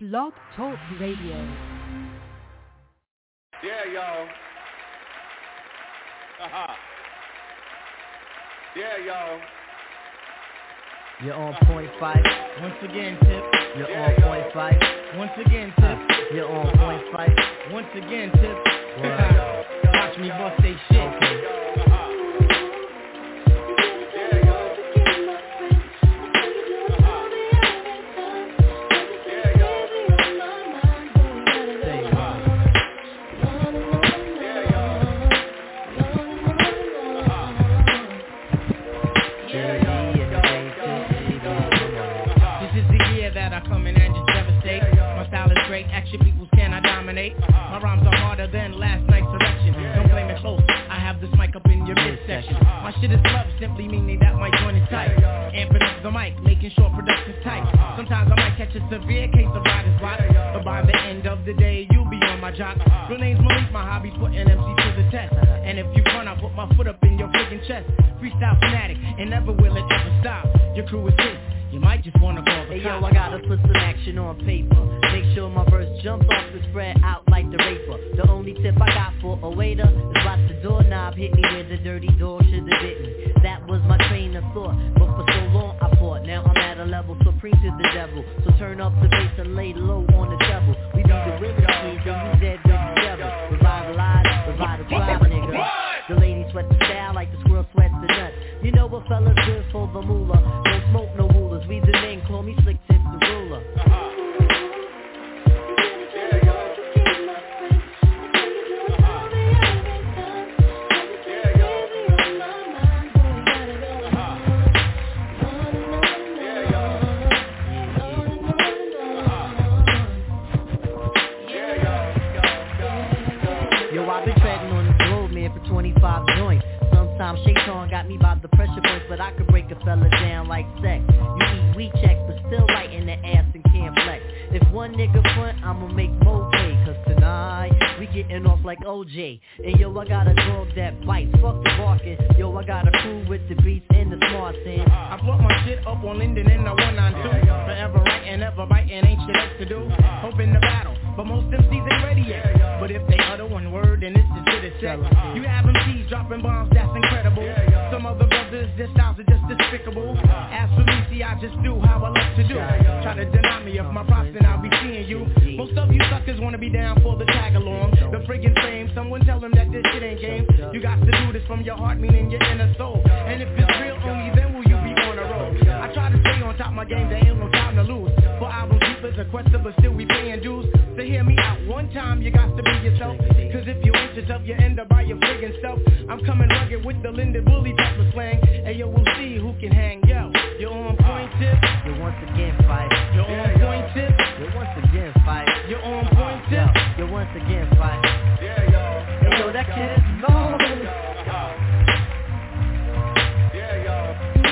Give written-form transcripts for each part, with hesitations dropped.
Blog Talk Radio. Yeah, y'all. Yeah, y'all. You're on point five. Once again, Tip. You're Yeah, on yo. point five. Once again, Tip. You're on point five. Once again, Tip. Word. Watch me bust they shit. Okay. Action peoples cannot dominate. My rhymes are harder than last night's erection. Don't blame it close, I have this mic up in your midsection. My shit is love, simply meaning that my joint is tight. Amping up the mic, making sure production's tight. Sometimes I might catch a severe case of writer's block, but by the end of the day, you'll be on my job. Real name's Malik, my hobby's putting MC to the test. And if you run, I'll put my foot up in your friggin' chest. Freestyle fanatic, and never will it ever stop. Your crew is this. You might just wanna call the Hey cops. yo, I gotta put some action on paper. Make sure my verse jumps off the spread out like the raper. The only tip I got for a waiter is watch the doorknob hit me where the dirty door should've hit me. That was my train of thought, but for so long I fought. Now I'm at a level supreme to the devil. So turn up the bass and lay low on the treble. We be the real kings and you dead with the devil. Revitalize, tribe, nigga. The ladies sweat the style like the squirrel sweats the nuts. You know what fella's good for the moolah. Don't smoke no rulers, we the men, call me Slick Tip the ruler. Yo, I've been treading on this road, man, for 25 joints. Sometimes Shaitan got me by the pressure points, but I could break a fella down like sex. You eat weed checks, but still right in the ass and can't flex. If one nigga front, I'ma make more pay. Cause tonight, we getting off like OJ. And yo, I got a dog that bites, fuck the barking. Yo, I got a crew with the beats and the smarts in. I brought my shit up on Linden in the 192. Forever writing, ever biting, ain't shit else to do. Hoping to battle, but most MCs ain't ready yet. But if they utter one word, then it's just shit check. You have MCs dropping bombs, that's incredible. Some other brothers, their styles are just despicable. As for me, see, I just do how I love to do. Try to deny me of my props, then I'll be seeing you. Most of you suckers wanna be down for the tag along. The friggin' fame, someone tell them that this shit ain't game. You got to do this from your heart, meaning your inner soul. And if it's real, only then will you be on a roll. I try to stay on top of my game, there ain't no time to lose. For albums, keepers a question, but still we paying dues. So hear me out one time, you got to be yourself. Cause if you ain't yourself, you end up by your friggin' self. I'm coming rugged with the Linden Bully type of slang. Hey yo, we'll see who can hang. Yo, you're on point, Tip. You're once again fight. You're on point, Tip. You're once again fight. You're on point, Tip. You're once again fight. Yeah, y'all. Hey yo, that kid is long. Yeah, y'all.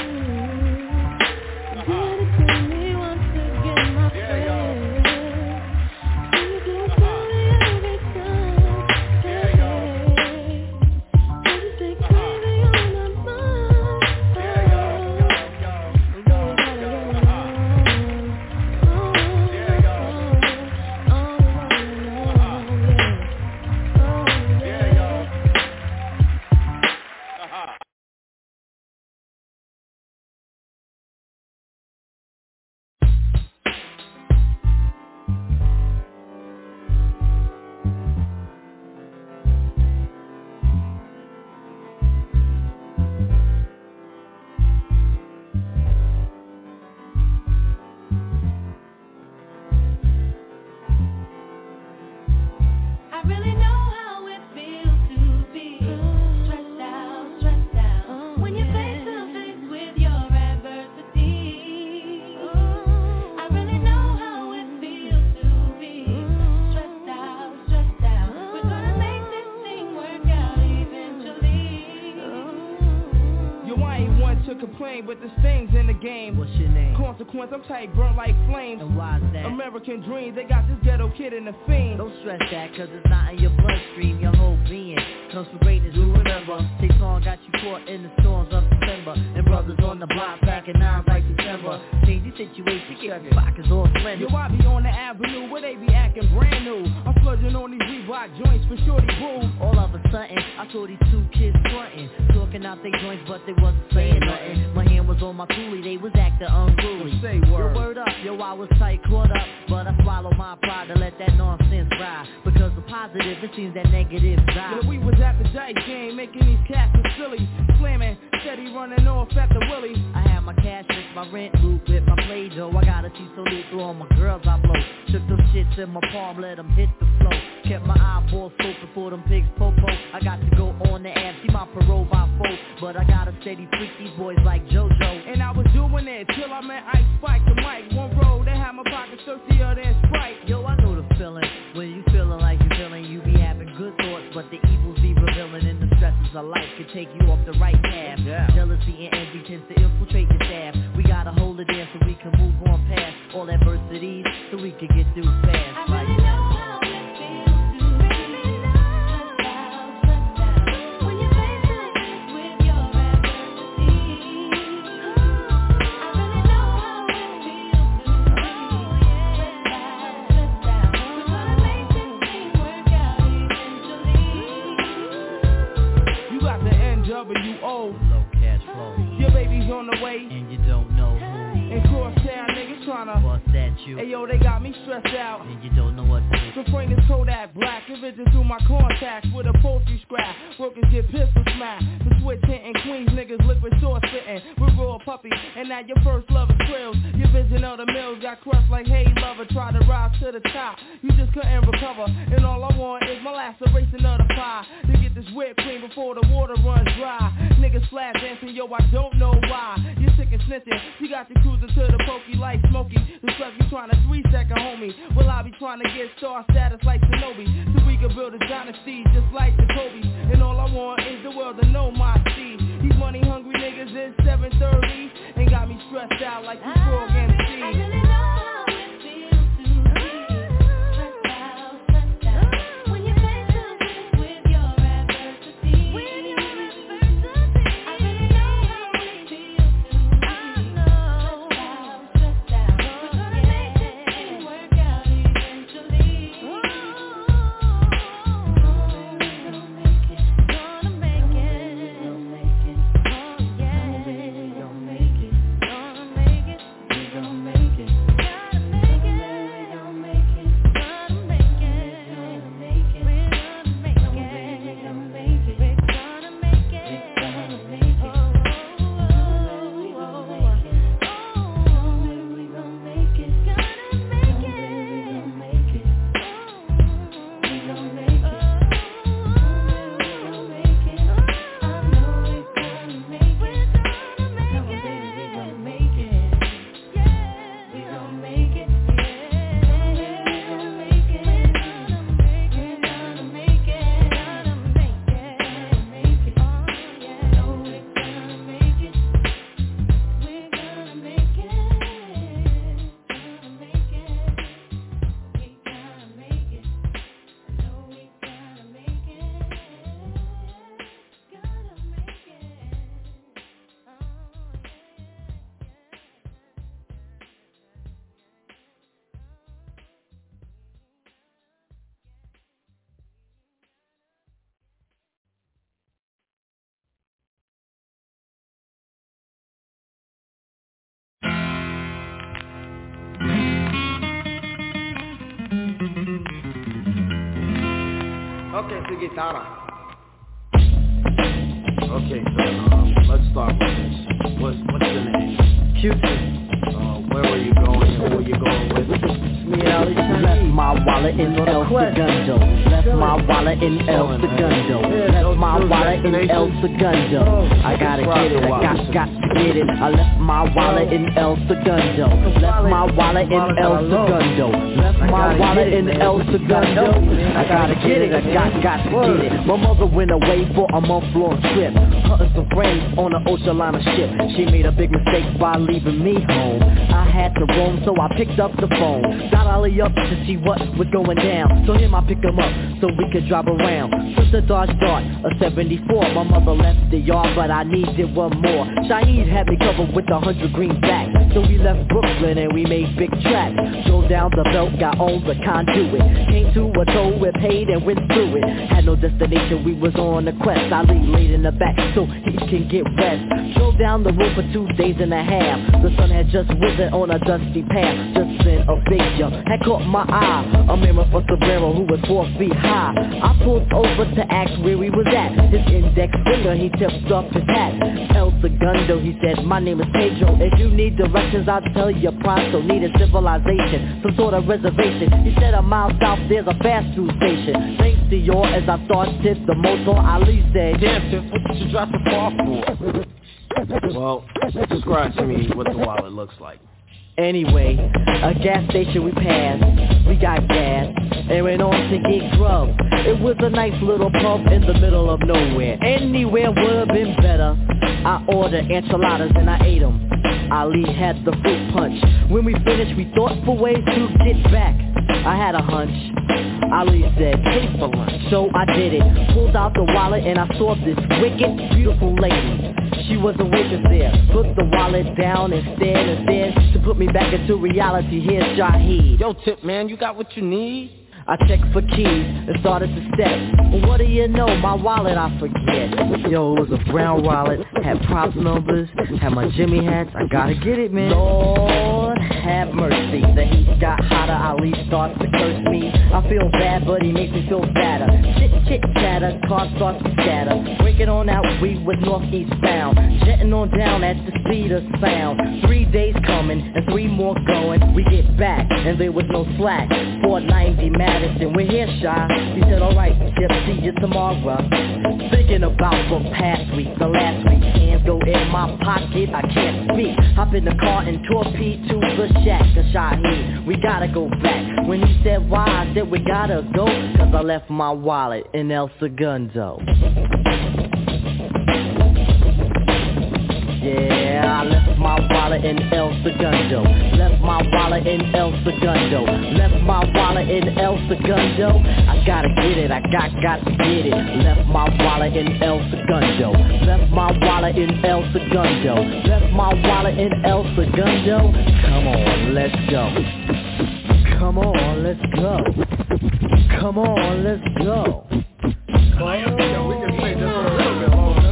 complain, but there's things in the game. What's your name? Consequence, I'm tight, burn like flames. And why's that? American dream, they got this ghetto kid in the fiend. Don't stress that, cause it's not in your bloodstream. Your whole being comes from greatness, you remember. T-Song got you caught in the storms of December. And brothers on the block back in 9 like December. Change your situation, get your pockets all slender. Yo, I be on the avenue splurging on these Reebok joints for shorty boo. All of a sudden, I saw these two kids frontin', talking out their joints, but they wasn't saying nothing. My hand was on my coolie, they was acting unruly. Say word. Yo, word up, yo, I was tight, caught up, but I swallowed my pride to let that nonsense ride. Because the positive, it seems that negative side. Yeah, we was at the dice game, making these cats look silly, slamming, steady running off at the willy. I had my cash with my rent loop with my play dough. I got a T-salute through all my girls I blow. Took those shits in my palm, let them hit the flow. Kept my eyeballs open for them pigs popo. I got to go on the app, see my parole by 4. But I got a steady freak these boys like JoJo. And I was doing it till I met Ice Spike the mic. One road, they had my pockets thirstier than Sprite. Yo, I know the feeling. When you feeling like you feeling, you be having good thoughts, but the evils be revealing, and the stresses of life can take you off the right path. Yeah. Jealousy and envy tends to infiltrate your staff. We gotta hold it in so we can move on past all adversities, so we can get through fast. I really know how it feels to really know when you're faced like this with your adversity. I really know how it feels to really stressed out. We're gonna make this thing work out eventually. You got the NWO, Low cash flow, your baby's on the way. and you don't know who. And crosstown niggas tryna Bust that you, hey yo, they got me stressed out. and you don't know what to do. The frame is Kodak black, envision through my contacts with a poultry scrap. Workers get pistol smacked. The switch hitting Queens niggas liquid sauce fitting. We're raw puppy, and now your first love is trills. Your vision of the mills got crushed like hey lover, try to rise to the top. You just couldn't recover, and all I want is my laceration of the pie. To get this whipped cream before the water runs dry. Niggas flat dancing, yo, I don't know why. You're sick and snitching, you got you cruising to the pokey like Smokey. The stress you trying to 3-second homie. Well, I be trying to get star status like Shinobi, so we can build a dynasty just like the Kobe. And all I want is the world to know my seed. These money hungry niggas is 730 and got me stressed out like you frog MC. I really know how it feels to be stressed out when you're faced like this with your adversity. I really know how it feels to be stressed out. We're gonna make this thing work out eventually. Gonna make it. Oh yeah. Gonna make it. Gonna make it. Gonna make it. Gotta make it. Gotta make it. Gotta make it. Gotta make it. Gotta make it. We're gonna make it. We're gonna make it. We're gonna make it. We're gonna make it. We're gonna make it. We're gonna make it. Gotta make it. We're gonna make it. We're gonna make it. We're gonna make it. I know we're gonna make it. We're gonna make it. Yeah. We're gonna make it. Yeah. We're gonna make it. We're gonna make it. Gotta make it. Make it. Oh yeah. I know we're gonna make it. We're gonna make it. Gonna make it. We gotta make it. I know we gotta make it. Gotta make it. Okay, so guitarra. Okay, so let's start with this. What's your name? Cupid. Where were you going and who you going with? Left my wallet in El Segundo. Left my wallet in El Segundo. Left my wallet in El Segundo. I gotta get it, I got to get it. I left my wallet in El Segundo. Left my wallet in El Segundo. Left my wallet in El Segundo. I gotta get it, I got to get it. My mother went away for a month-long trip. Her and some friends on an ocean liner ship. She made a big mistake by leaving me home. I had to roam, so I picked up the phone. Got Ollie up to see what was going down. So him I pick him up so we could drive around. Took the Dodge Dart, a 74. My mother left the yard, but I needed one more. Shaheed had me covered with 100 greenbacks. So we left Brooklyn and we made big tracks. Drove down the belt, got on the conduit. Came to a toll, we paid and went through it. Had no destination, we was on a quest. Ali laid in the back so he can get rest. Drove down the road for 2 days and a half. The sun had just risen on a dusty path. Just then a figure had caught my eye. A mirror for Sombrero who was 4 feet high. I pulled over to ask where he was at. His index finger, he tipped off his hat. El Segundo, he said, my name is Pedro. If you need directions, I'll tell you pronto. Need a civilization, some sort of reservation. He said a mile south, there's a fast food station. Thanks to your, as I started the motor, Ali said, damn, Tiff, what did you drive so far for? Well, describe to me what the wallet looks like. Anyway, a gas station we passed, we got gas, and went on to get grub. It was a nice little pub in the middle of nowhere. Anywhere would've been better. I ordered enchiladas and I ate them. Ali had the fruit punch. When we finished, we thought for ways to get back. I had a hunch. Ali said, pay for lunch. So I did it. Pulled out the wallet and I saw this wicked, beautiful lady. She was a waitress there. Put the wallet down and stared to put me back into reality. Here's Shaheed. Yo, Tip, man, you got what you need? I checked for keys and started to step. What do you know, my wallet I forget. Yo, it was a brown wallet, had prop numbers, had my Jimmy hats, I gotta get it, man. Lord have mercy, the heat got hotter, Ali starts to curse me. I feel bad, but he makes me feel badder. Chit chatter, car starts to scatter. Breaking on out, we was northeast bound. Jetting on down at the speed of sound. 3 days coming and 3 more going. We get back and there was no slack. 490 Madison, we're here, Shy. He said, alright, Tip, see you tomorrow. Thinking about the past week, the last week. Hands go in my pocket, I can't speak. Hop in the car and torpedo to the shack of Shaheed. We gotta go back. When he said why, I said we gotta go, cause I left my wallet in El Segundo. Yeah, I left my wallet in El Segundo. Left my wallet in El Segundo. Left my wallet in El Segundo. I gotta get it, I got to get it. Left my wallet in El Segundo. Left my wallet in El Segundo. Left my wallet in El Segundo. Come on, let's go. Come on, let's go. Come on, let's go. Yo, we can play this a little bit longer.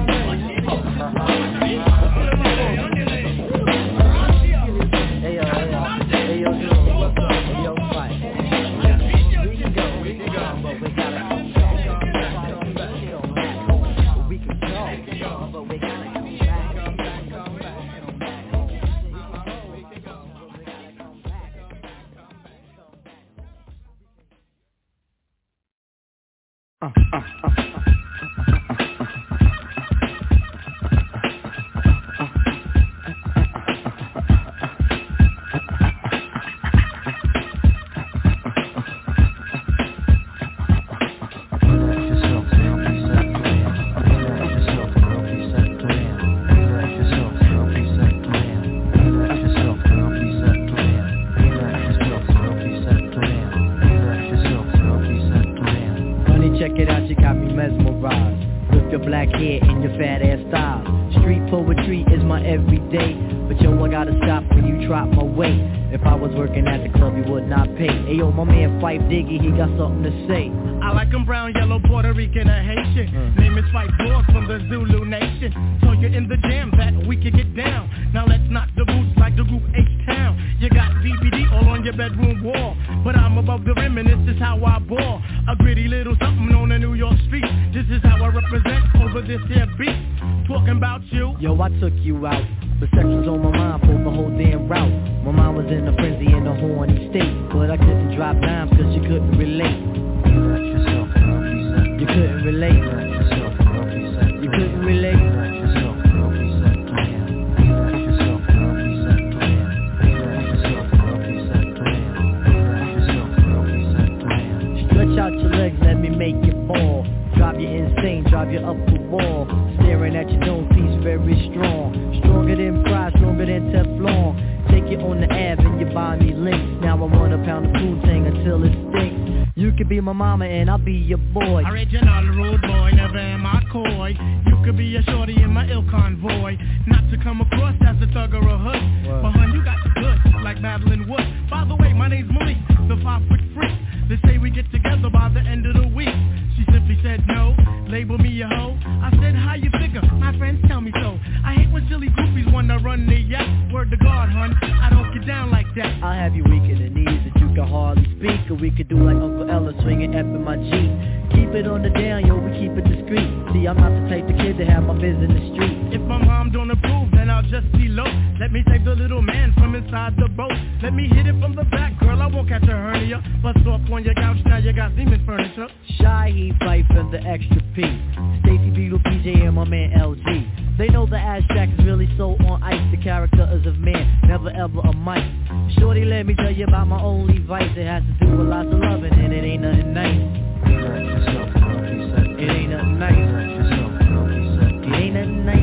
Diggy, he got something to say. I like him brown, yellow, Puerto Rican, or Haitian. Name is Fight Boss from the Zulu Nation. Told you in the jam that we could get down. Now let's knock the boots like the group H-Town. You got BBD all on your bedroom wall, but I'm above the rim and this is how I ball. A gritty little something on the New York street. This is how I represent over this here beat. Talking about you. Yo, I took you out. But sex was on my mind for the whole damn route. My mind was in a frenzy in a horny state, but I couldn't drop dimes cause you couldn't relate. You couldn't relate. You couldn't relate. Stretch out your legs, let me make you fall. Drive you insane, drive you up the wall. Staring at your dome piece, very strong. Stronger than pride, stronger than Teflon. Take you on the Ave and you buy me links. Now I want a pound of food tang until it stinks. You could be my mama and I'll be your boy. Original rude boy, never am I coy. You could be a shorty in my ill convoy. Not to come across as a thug or a hood. But hun, you got the goods, like battling wood. By the way, my name's Malik, the 5-foot freak. They say we get together by the end of the week. She simply said no, label me a hoe. I said, how you figure? My friends tell me so. I hate when silly groupies wanna run their yes. Word to God, hun, I don't get down like that. I'll have you weak in the knees that you can hardly speak. Or we could do like Uncle Ella swinging F in my Jeep. Keep it on the down, yo, we keep it discreet. See, I'm not the type of kid to have my biz in the street. If my mom don't approve, then I'll just be low. Let me save the little man from inside the boat. Let me hit it from the back, girl, I won't catch a hernia. Bust off on your couch, now you got Siemens furniture. Shy, he fight for the extra P. Stacy Beetle, PJ, and my man LG. They know the abstract is really so on ice. The character is of man, never ever a mic. Shorty, let me tell you about my only vice. It has to do with lots of loving, and it ain't nothing nice. It ain't nothing nice. It ain't nothing nice.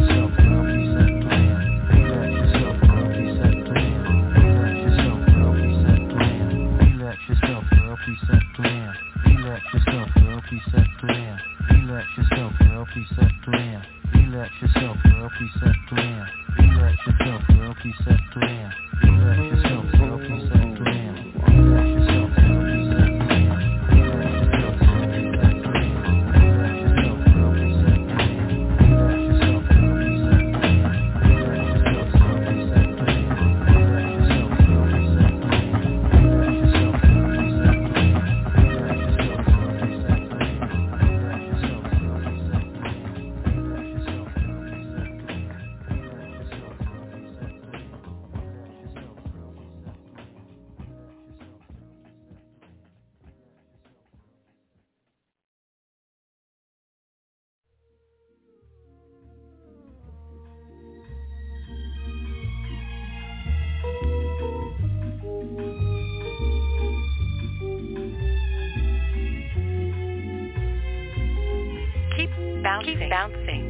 Keep bouncing.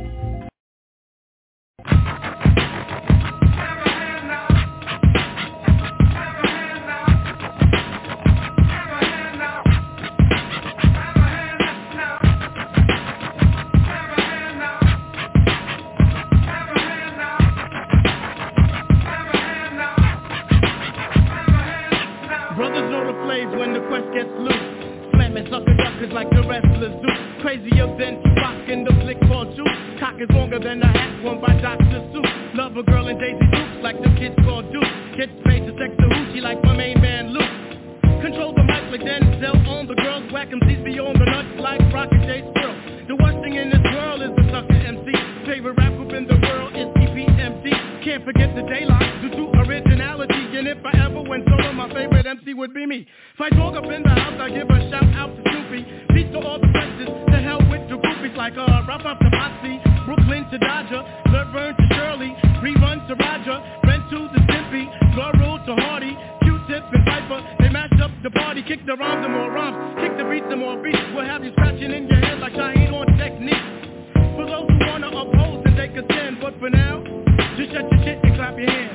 Brothers know the plays when the quest gets loose. Slamming sucker duckers like the wrestlers do. Crazier than Tupac in the flick called Juice. Cock is longer than a hat worn by Dr. Seuss. Love a girl in Daisy Dukes like the kids called Duke. Get paid to sex the hoochie like my main man Luke. Control the mic like Denzel on the girls. Whack MCs beyond the nuts like Rocket J Squirrel. The worst thing in this world is the sucker MC. Favorite rap group in the world is EPMD. Can't forget the daylight due to originality. And if I ever went solo, my favorite MC would be me. If I talk up in the house, I give a shout out to Snoopy. Peace to all the friends, to hell with the groupies like Ralph up to Potsy, Brooklyn to Dodger, Laverne to Shirley, Rerun to Roger, Brent to the Stimpy, Laurel to Hardy, Q-Tip and Viper. They mashed up the party, kick the rhymes and more rhymes, kick the beats and more beats. We'll have you scratching in your head like Shaheen on technique. For those who wanna oppose and take a stand, but for now, just shut your shit and clap your hands.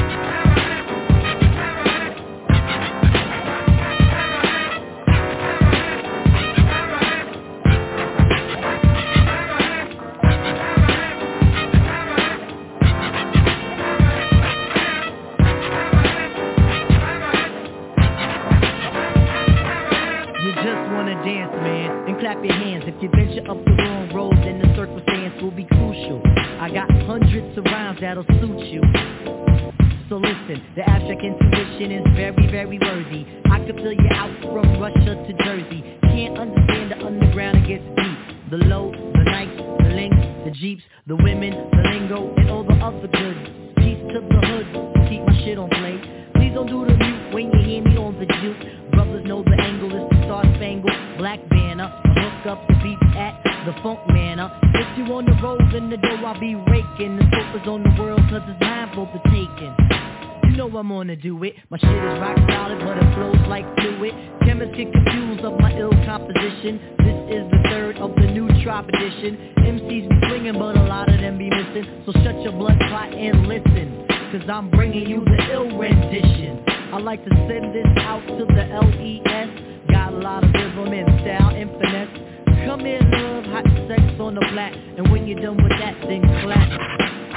Dance, man, and clap your hands. If you venture up the wrong road, then the circumstance will be crucial. I got hundreds of rhymes that'll suit you. So listen, the abstract intuition is very, very worthy. I could fill you out from Russia to Jersey. Can't understand the underground, it gets deep. The low, the nights, the links, the jeeps, the women, the lingo, and all the other goods. Peace to the hood, keep my shit on play. Please don't do the mute when you hear me on the juke. Brothers know the angle is the Star Spangled Black Banner. Hook up the beats at the Funk Manor. If you on the road in the dough, I'll be raking. The focus on the world cause it's mine for the taking. You know I'm gonna do it. My shit is rock solid but it flows like fluid. Chemists get confused of my ill composition. This is the third of the new Tribe edition. MCs be swinging but a lot of them be missing. So shut your blood clot and listen, cause I'm bringing you the ill rendition. I like to send this out to the LES. Got a lot on the black, and when you're done with that, then clap.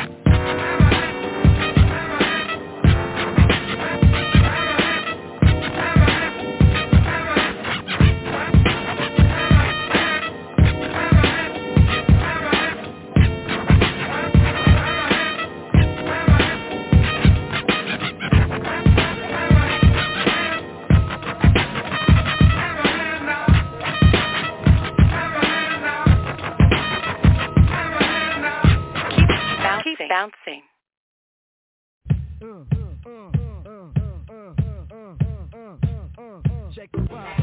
Bouncing. Check the vibe.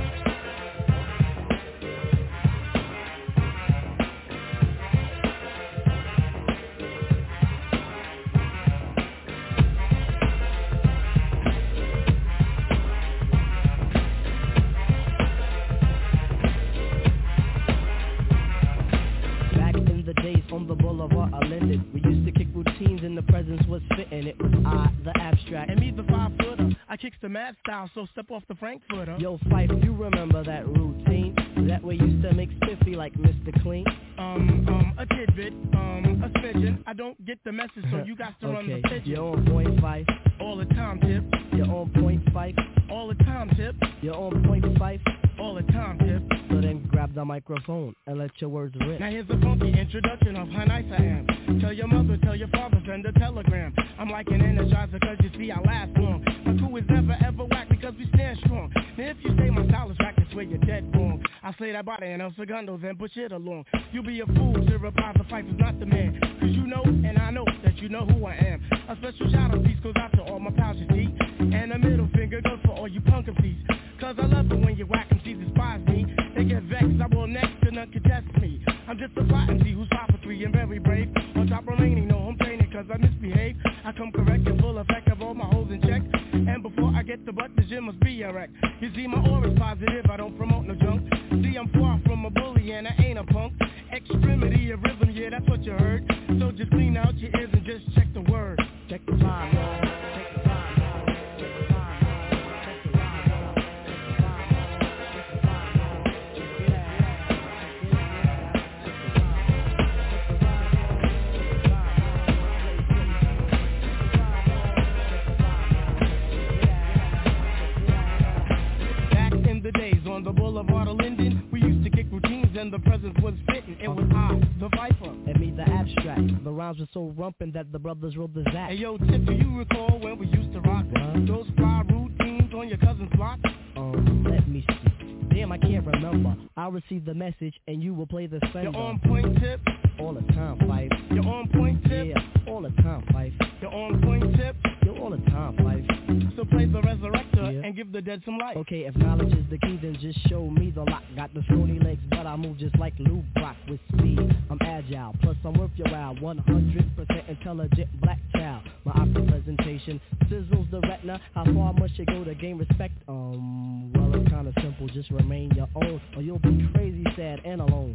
Back in the days on the boulevard I landed, we used to kick routines and the presence was fitting. It was I, the abstract, And me, the 5-footer. I kicks the mad style, so step off the Frankfurter. Yo, Fife, you remember that routine? That way used to make spiffy like Mr. Clean. A tidbit, a smidgen. I don't get the message, so you got to run the pigeon. You're on point, Fife. All the time, tip. You're on point, Fife. All the time, tip. You're on point, Fife. All the time, tip. So then grab the microphone and let your words rip. Now here's a funky introduction of how nice I am. Tell your mother, tell your father, send a telegram. I'm like an energizer cause you see I last long. My crew is never ever whack because we stand strong. Now if you say my style is whack, that's where you're dead wrong. I slay that body and El Segundos and push it along. You'll be a fool to reply the fight is not the man. Cause you know and I know that you know who I am. A special shout out piece goes out to all my pals you see. And a middle finger goes for all you punk MCs. Cause I love it when you whack MCs despise me. They get vexed, I will next and none contest me. I'm just a fly MC who's 5 for 3 and very brave. On top remaining, no home training cause I misbehave. I come correct and full effect of all my holes in check. And before I get the butt, the gym must be a wreck. You see my aura's positive, I don't promote no junk. See I'm far from a bully and I ain't a punk. Extremity of rhythm, yeah that's what you heard. So just clean out your ears and just check the word. Check the time, man. Check the time, man. Check the time, man. Check the time, man. Check the time, man. Check the time, man. Back in the days on the boulevard of Linden, we used to kick routines and the presence was fitting. It was I, the Viper. And me, the abstract. The rhymes were so rumpin' that the brothers wrote the Zach. Hey yo, Tip, do you recall when we used to rock those fly routines on your cousin's block? Let me see. Damn, I can't remember. I'll receive the message and you will play the sender. You're on point, Tip. All the time, Fife. You're on point, Tip. Yeah, all the time, Fife. You're on point, Tip. You're all the time, Fife. So play the resurrector Yeah. and give the dead some life. Okay, if knowledge is the key, then just show me the lock. Got the scrawny legs, but I move just like Lou Brock with speed. I'm agile, plus I'm worth your while. 100% intelligent black child. My opera presentation sizzles the retina. How far must you go to gain respect? Well, it's kinda simple. Just remain your own, or you'll be crazy, sad, and alone.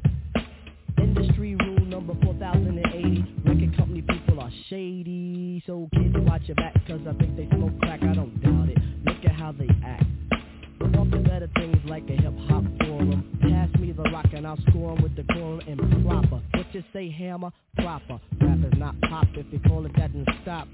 Industry rule number 4080. Record company people are shady. So kids watch your back cause I think they smoke crack. I don't doubt it. Look at how they act. But off to better things like a hip hop forum. Pass me the rock and I'll score 'em with the quorum and proper. What you say, hammer? Proper. Rap is not pop. If you call it that, then stop.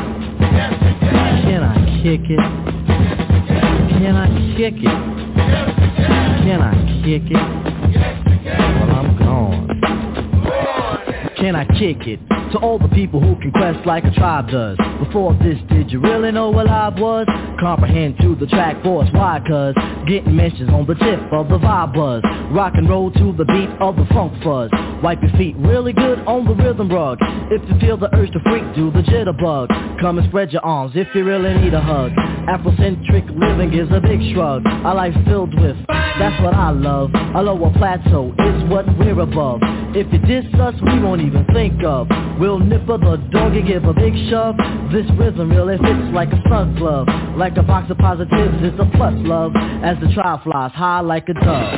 Can I kick it? Can I kick it? Well, I'm gone. Can I kick it? To all the people who can quest like a tribe does. Before this, did you really know what I was? Comprehend to the track force, why? Cause getting mentions on the tip of the vibe buzz. Rock and roll to the beat of the funk fuzz. Wipe your feet really good on the rhythm rug. If you feel the urge to freak, do the jitterbug. Come and spread your arms if you really need a hug. Afrocentric living is a big shrug. Our life's filled with, that's what I love. A lower plateau is what we're above. If you diss us, we won't even think of. We'll nipper the dog and give a big shove. This rhythm really fits like a snug glove. Like a box of positives, it's a plus love. As the trial flies high like a dove.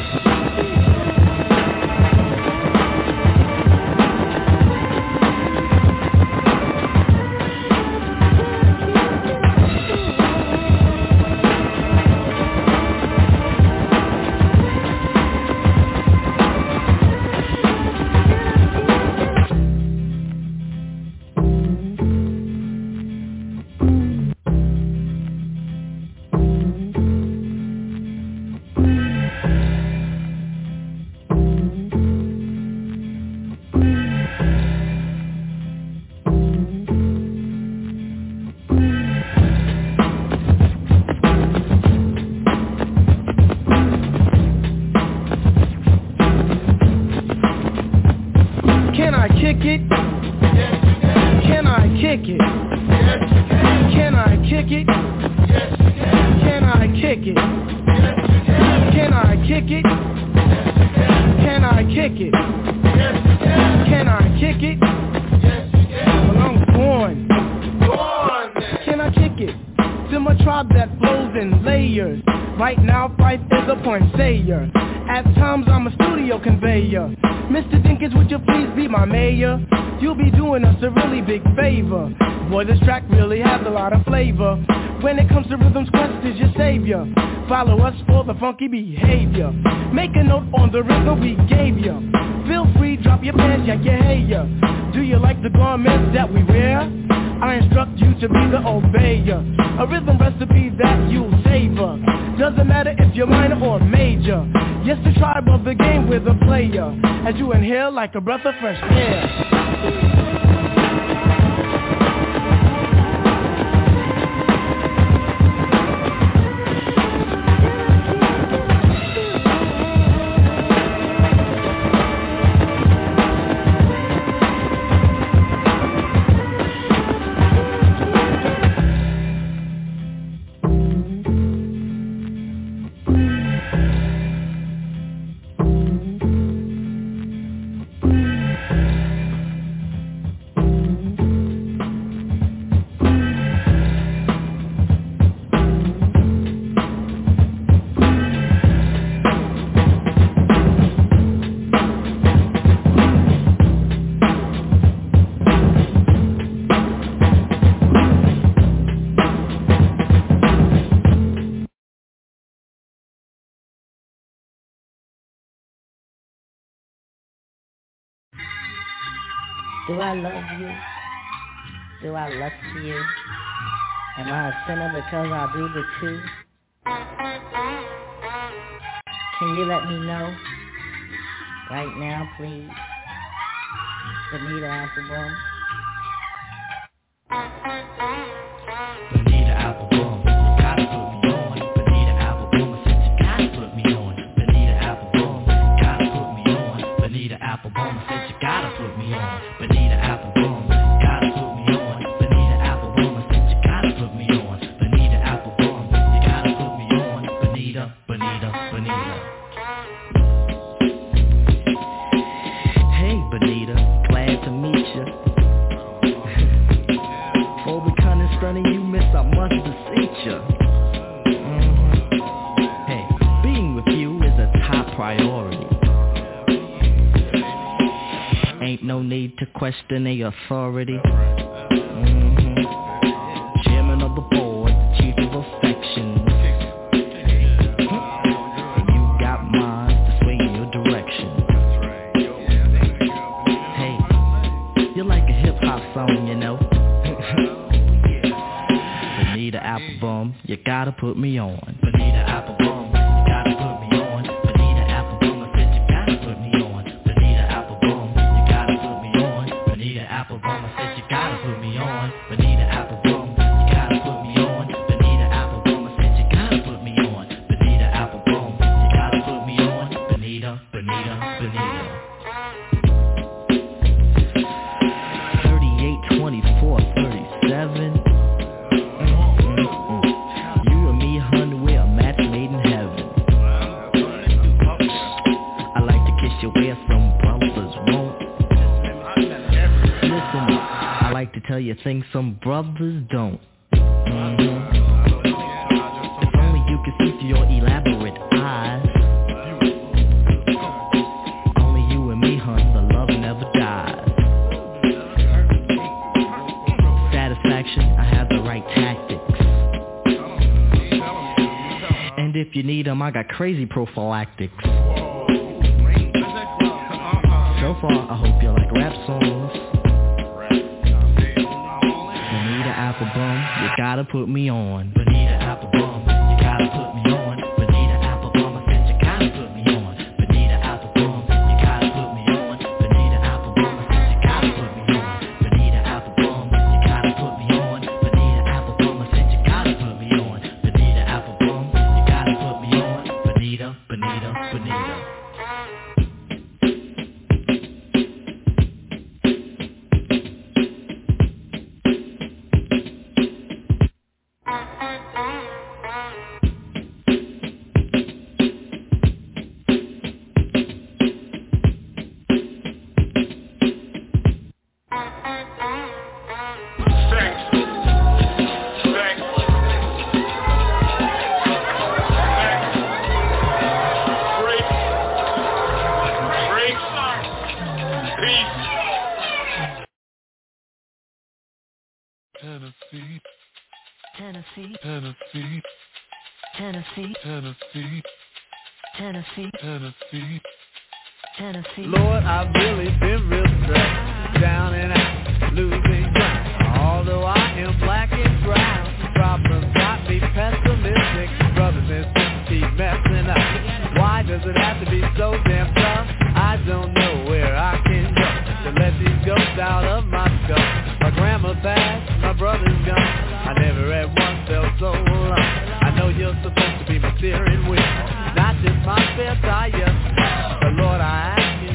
Boy, this track really has a lot of flavor. When it comes to rhythms, Quest is your savior. Follow us for the funky behavior. Make a note on the rhythm we gave you. Feel free, drop your pants, yank your hair. Do you like the garments that we wear? I instruct you to be the obeyer. A rhythm recipe that you'll savor. Doesn't matter if you're minor or major. Yes, the tribe of the game with a player. As you inhale like a breath of fresh air. Do I love you? Do I lust for you? Am I a sinner because I do the two? Can you let me know? Right now, please. Bonita Applebum. Bonita Applebum, you gotta put me on. Bonita Applebum, I said you gotta put me on. Bonita Applebum, gotta put me on. Bonita Applebum, I said you gotta put me on. Bonita Applebum, gotta put me on. Bonita Applebum, I said you gotta put me on. Bonita Applebum, you gotta put me on. Bonita, Bonita, Bonita. Hey Bonita, glad to meet you. For becoming stunning, you miss I must beseech you. Hey, being with you is a top priority. Ain't no need to question the authority. Chairman of the board, chief of affection. And you got minds to swing in your direction. Hey, you're like a hip-hop song, you know. Bonita Applebum, you gotta put me on. Bonita Applebum, you gotta put me on. a thing some brothers don't. If only you could see through your elaborate eyes. Only you and me, hun, the love never dies. Satisfaction, I have the right tactics. And if you need them, I got crazy prophylactics. So far, I hope you like rap songs. Bonita Applebum, you gotta put me on. Bonita Applebum, you gotta put me on. Bonita Applebum, I said you gotta put me on. Bonita Applebum, you gotta put me on. Bonita Applebum, I said you gotta put me on. Bonita Applebum, you gotta put me on. Bonita Applebum, I said you gotta put me on. Bonita Applebum, you gotta put me on. Bonita, Bonita, Bonita. Tennessee, Tennessee, Tennessee, Tennessee, Tennessee, Tennessee, Tennessee. Lord, I've really been real stressed, down and out, losing ground. Although I am black and brown, problems got me pessimistic. Brothers and sisters keep messing up. Why does it have to be so damn tough? I don't know where I can go to let these ghosts out of my skull. My grandma passed, my brother's gone. I never at once felt so alone. I know you're supposed to be my steering wheel, not just my spare tire. But Lord, I ask you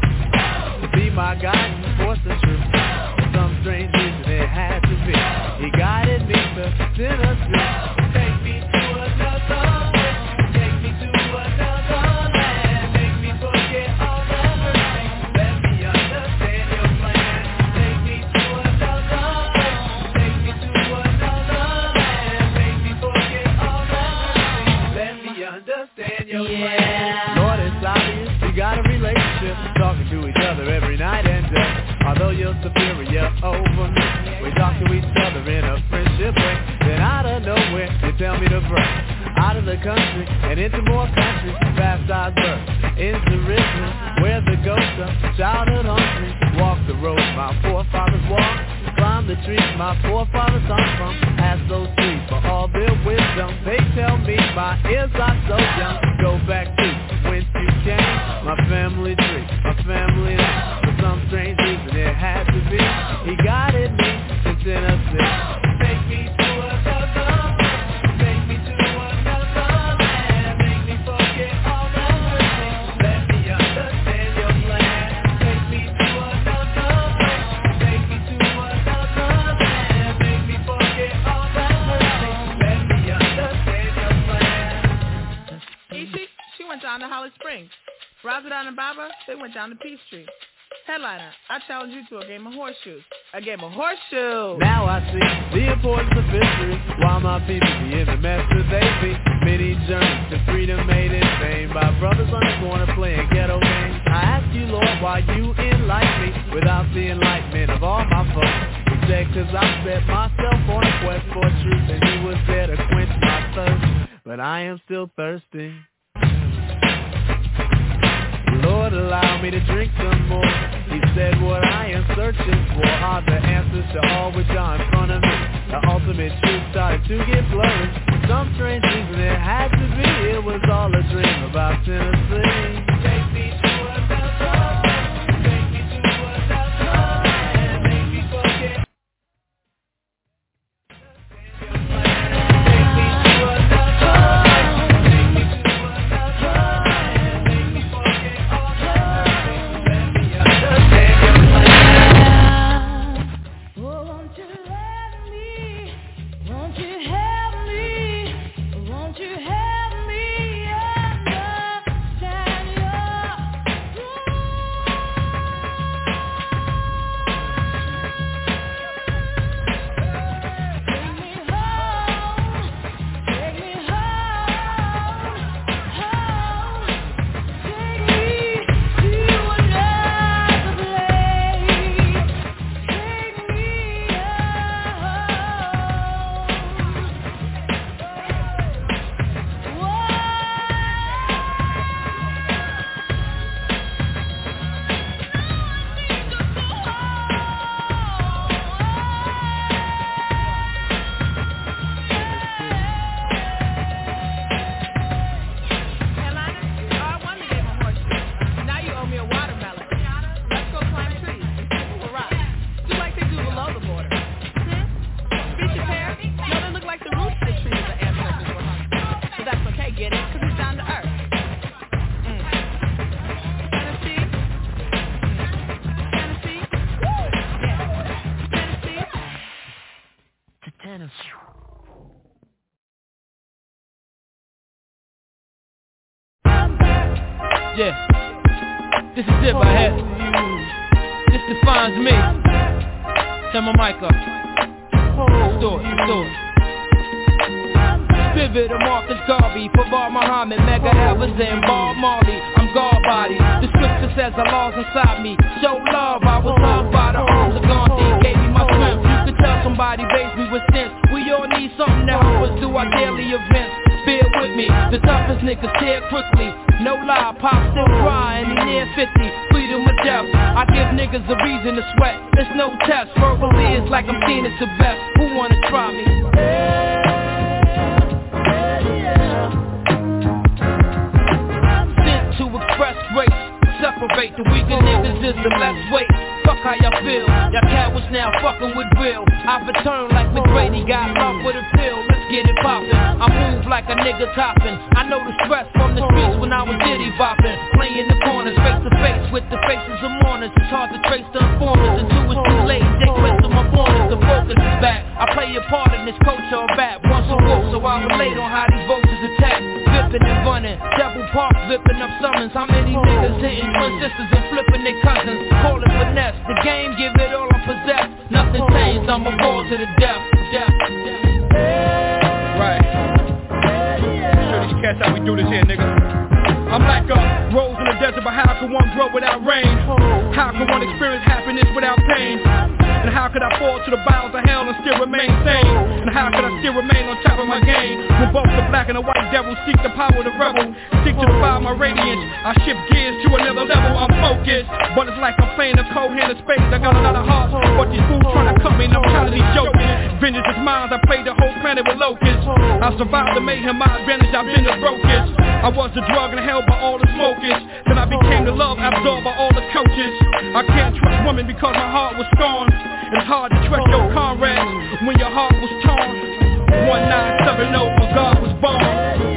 to be my guiding force and truth. For some strange reason it had to be. He guided me to Tennessee. Take me to another land. Take me to another land. Make me forget all the hurt. Let me understand your plan. Take me to another land. Take me to another land. Make me forget all the hurt. Let me understand your plan. Lord, it's obvious we got a relationship, talking to each other every night and day. Although you're superior over me, we talk to each other in a friendship way. Then out of nowhere, you tell me to break out of the country and into more countries. Past Osburg, into Richmond, where the ghosts of childhood hungry. Walk the road my forefathers walked, climb the trees my forefathers hung from. Ask those trees for all their wisdom. They tell me my ears are so young. Go back to whence you came, my family tree, my family name. For some strange reason it had to be. He guided me to Tennessee. Take me to another land. Take me to another land. Make me forget all the hurt. Let me understand your plan. Take me to another land. Take me to another land. Make me forget all the hurt. Let me understand your plan. Ishi, she went down to Holly Springs. Razadon and Baba, they went down to Peachtree. Headliner, I challenge you to a game of horseshoes. A game of horseshoes! Now I see the importance of history. Why my people be in the mess that they be. Many journeys to freedom made in vain by brothers on the corner playing ghetto games. I ask you, Lord, why you enlighten me without the enlightenment of all my folks. Reject cause I set myself on a quest for truth, and he was there to quench my thirst. But I am still thirsty. Lord, allow me to drink some more. He said what I am searching for are the answers to all which are in front of me. The ultimate truth started to get blurry. For some strange reason it had to be. It was all a dream about Tennessee. Take me to another land. Take me to another land. Make me forget. Take me to another land. Take me to another land. Make me forget all the hurt. Let me understand your plan. Oh, won't you let me? Won't you help me? Won't you help me understand? Yeah, this is it right here. This defines me. Turn my mic up. Let's do it. Pivot of Marcus Garvey, Fawad Muhammad, Mega Evans and Bob Marley. I'm God body. The scripture says the laws inside me. Show love, I was loved by the arms of Gandhi. Gave me my strength. You could tell somebody bathed me with sense. We all need something to help us do our daily events. Bear with me, the toughest niggas tear quickly. No lie, Pop still cry and he near 50. Freedom or death, I give niggas a reason to sweat. It's no test, verbally it's like I'm seen as the best. Who wanna try me? Sent to express grace. Separate the weaker niggas is the less weight. Fuck how y'all feel, y'all cowards now fucking with real. I've returned like McGrady, got love with a pill. Let's get it poppin', I move like a nigga coppin'. I know the stress from the streets when I was diddy boppin'. Playing the corners, face to face with the faces of mourners. It's hard to trace the informers until it's too late. They twist them opponents, the focus is back. I play a part in this culture of rap. Once a wolf, so I relate on how these vultures attack. Vippin' and running, Devil Park vippin' up summons. How many niggas hitting twin sisters and flipping their cousins? Call it finesse, the game give it all I possess. Nothing changed, I'm a ball to the death. Right. Show these cats how we do this here, nigga. I'm like a rose in the desert, but how can one grow without rain? How can one experience happiness without pain? And how could I fall to the bowels of hell and still remain sane? And how could I still remain on top of my game? When both the black and the white devil seek the power of the rebel, seek to defy my radiance, I shift gears to another level, I'm focused. But it's like I'm playing a cold hand of spades, I got a lot of hearts, but these fools trying to cut me and I'm tired of these joking. Vengeance is mine, I played the whole planet with locusts. I survived the mayhem, my advantage, I've been the brokest. I was the drug and held by all the smokers. Then I became the love absorbed by all the coaches. I can't trust women because my heart was scorned. It's hard to trust your comrades when your heart was torn. 1970 for God was born.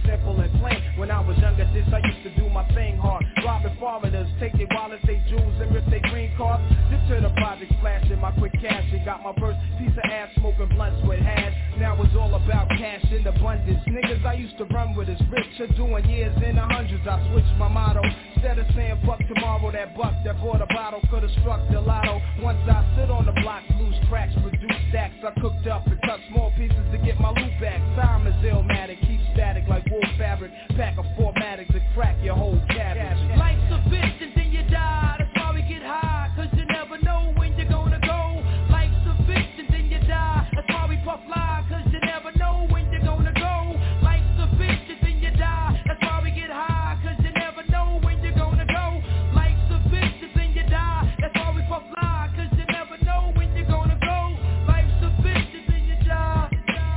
When I was younger, this I used to do my thing hard. Robbing foreigners, take their wallets, they jewels, and grip they green cards. Dip to the project, flashing my quick cash and got my first piece of ass smoking blunts with hash. Now it's all about cash in abundance. Niggas I used to run with is rich, are doing years in the hundreds. I switched my motto. Instead of saying fuck tomorrow, that buck that bought a bottle could've struck the lotto. Once I stood on the block, loose cracks, produce stacks. I cooked up and cut small pieces to get my loot back. Time is illmatic, keep static like wool fabric. Pack of 4-matics to crack your whole cabbage. Life's a bitch and then you die. That's why we get high, cause you never know when you're gonna go. Life's a bitch and then you die. That's why we puff fly, cause you never know when you're gonna go. Life's a bitch and then you die. That's why we get high, cause you never know when you're gonna go. Life's a bitch and then you die. That's why we puff fly, cause you never know when you're gonna go. Life's a bitch and then you die.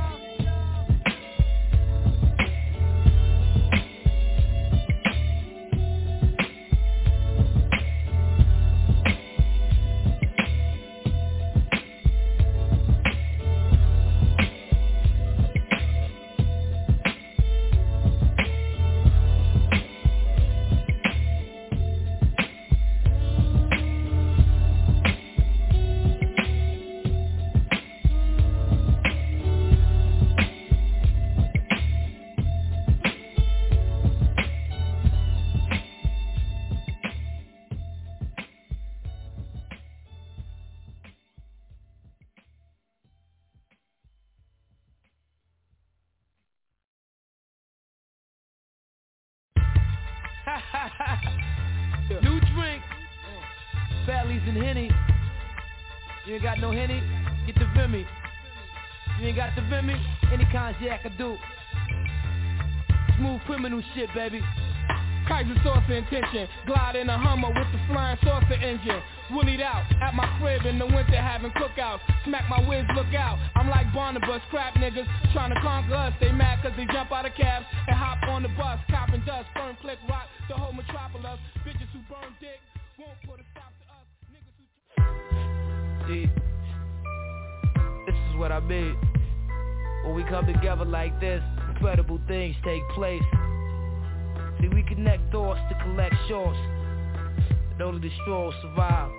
New drink, Bally's and Henny. You ain't got no Henny? Get the Vimy. You ain't got the Vimy? Any cognac I do. Smooth criminal shit, baby. Kaiser saucer intention, glide in a Hummer with the flying saucer engine. Woolied out at my crib in the winter having cookouts. Smack my whiz, look out. I'm like Barnabas, crap niggas trying to conquer us. They mad cause they jump out of cabs and hop on the bus. Copping dust, firm click, rock the whole metropolis. Bitches who burn dick won't put a stop to us. Niggas who... See, this is what I mean. When we come together like this, incredible things take place. See, we connect thoughts to collect shorts, and only the strong survive.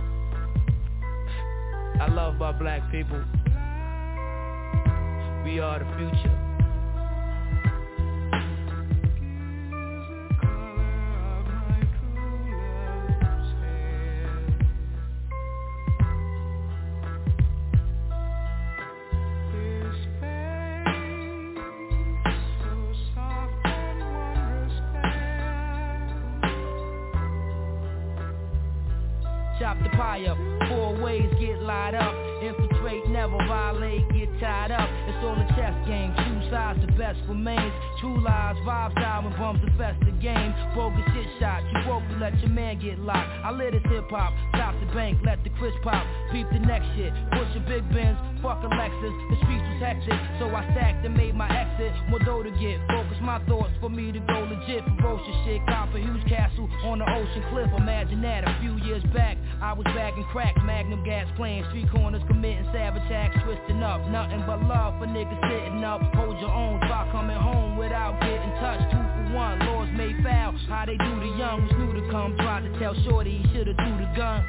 I love my black people. We are the future. Chop the pie up, 4 ways get light up. Infiltrate, never violate, get tied up. It's all a chess game, two sides, the best remains. True lies, vibes die when bums infest the game. Bogus shit shot, you broke, you let your man get locked. I lit his hip hop, stop the bank, let the crisp pop. Beep the next shit, push a big Benz, fuck a Lexus. The streets was hectic, so I stacked and made my exit. More dough to get, focus my thoughts for me to go legit. Ferocious shit, cop a huge castle on the ocean cliff. Imagine that a few years back, I was bagging crack, magnum gas playing street corners, committing savage acts, twisting up. Nothing but love for niggas sitting up. Hold your own, try coming home without getting touched. 2 for 1, laws made foul. How they do the young was new to come. Tried to tell Shorty he should've threw the gun.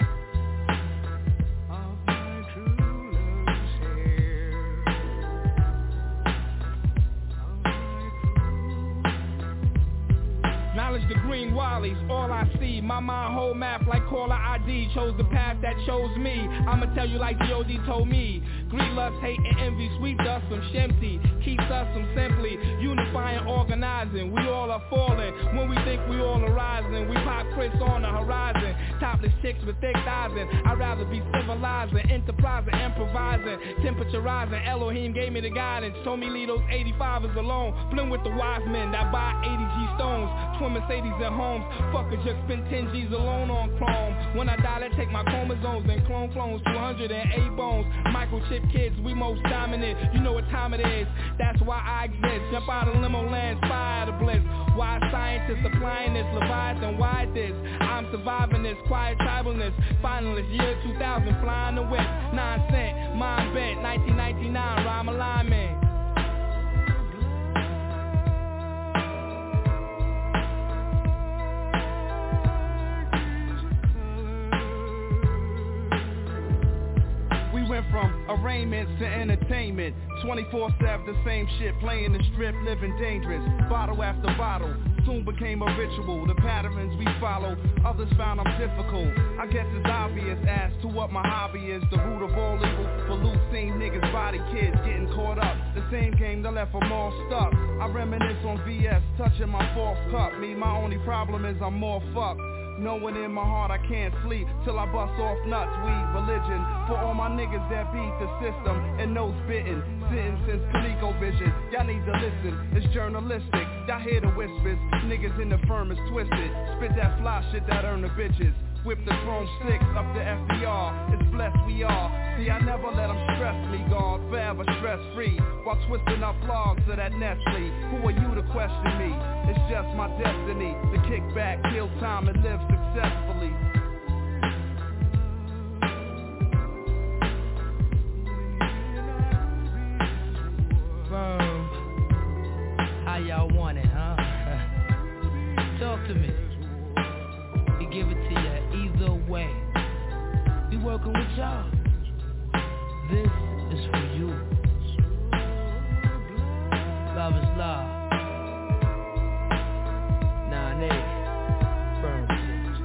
Knowledge the green wallies, all I see. My mind hold math like caller ID. Chose the path that chose me. I'ma tell you like G.O.D. told me. Greed, lust, hate, and envy sweeps us from Shemty. Keeps us from simply unifying, organizing. We all are falling when we think we all are rising. We pop Chris on the horizon. Topless chicks with thick thighs. I'd rather be civilizing, enterprising, improvising. Temperature rising. Elohim gave me the guidance. Told me leave those 85ers alone. Blend with the wise men that buy 80G stones. Twin Mercedes and homes. Fucker just spent 10 G's alone on chrome. When I die, they take my chromosomes and clone clones. 208 bones. Microchip kids, we most dominant. You know what time it is. That's why I exist. Jump out of limo land, spy out of bliss. Why scientists applying this? Leviathan, why this? I'm surviving this. Quiet tribalness. Finalist, year 2000, flying the west. 9 cent, mind bent. 1999, rhyme alignment. arraignments to entertainment. 24/7 the same shit, playing the strip, living dangerous. Bottle after bottle, soon became a ritual. The patterns we follow, others found them difficult. I guess it's obvious as to what my hobby is. The root of all evil, pollute seen niggas, body kids getting caught up. The same game that left them all stuck. I reminisce on VS, touching my fourth cup. Me, my only problem is I'm more fucked. Knowing in my heart I can't sleep till I bust off nuts, weed, religion. For all my niggas that beat the system and no spitting, sitting since ColecoVision. Y'all need to listen, it's journalistic. Y'all hear the whispers, niggas in the firm is twisted. Spit that fly shit that earn the bitches. Whip the chrome 6 up to FDR, it's blessed we are. See, I never let them stress me, God, forever stress free. While twisting up logs of that Nestle. Who are you to question me? It's just my destiny to kick back, kill time and live successfully. Firm, how y'all want it, huh? Talk to me. We give it to you either way. We working with y'all. This is for you. Love is love. Nah, nigga. Firm shit.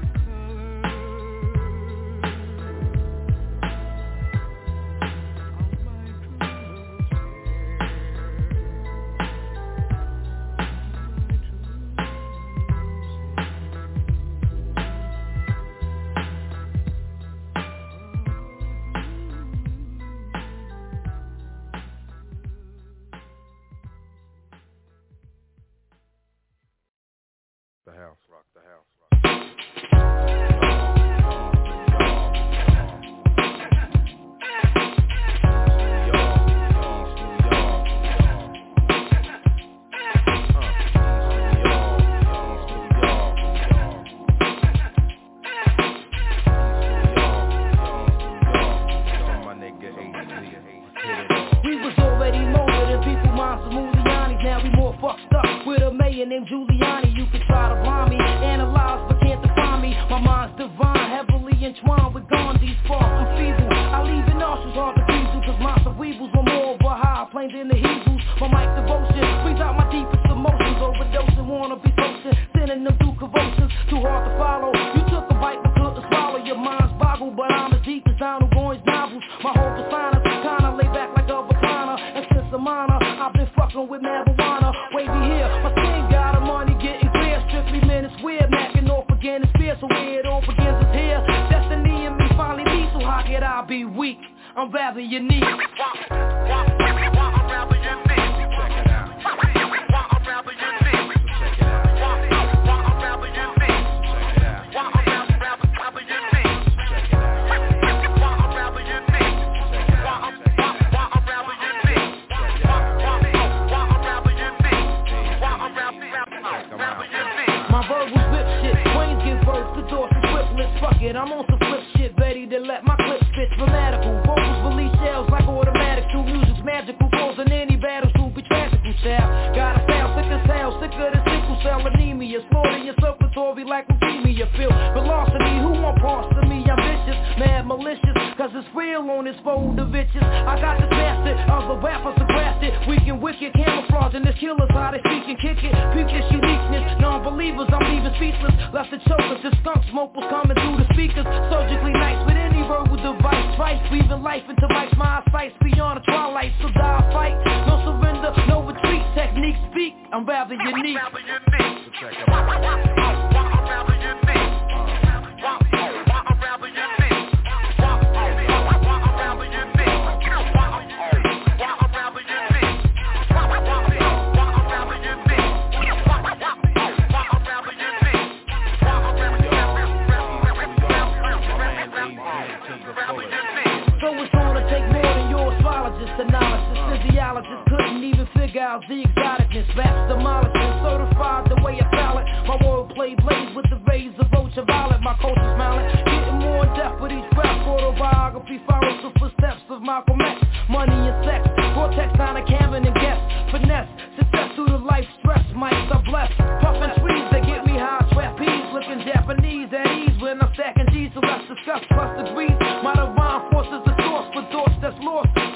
When I'm stacking G's, so let's discuss plus degrees. My divine force is the source for thoughts that's lost.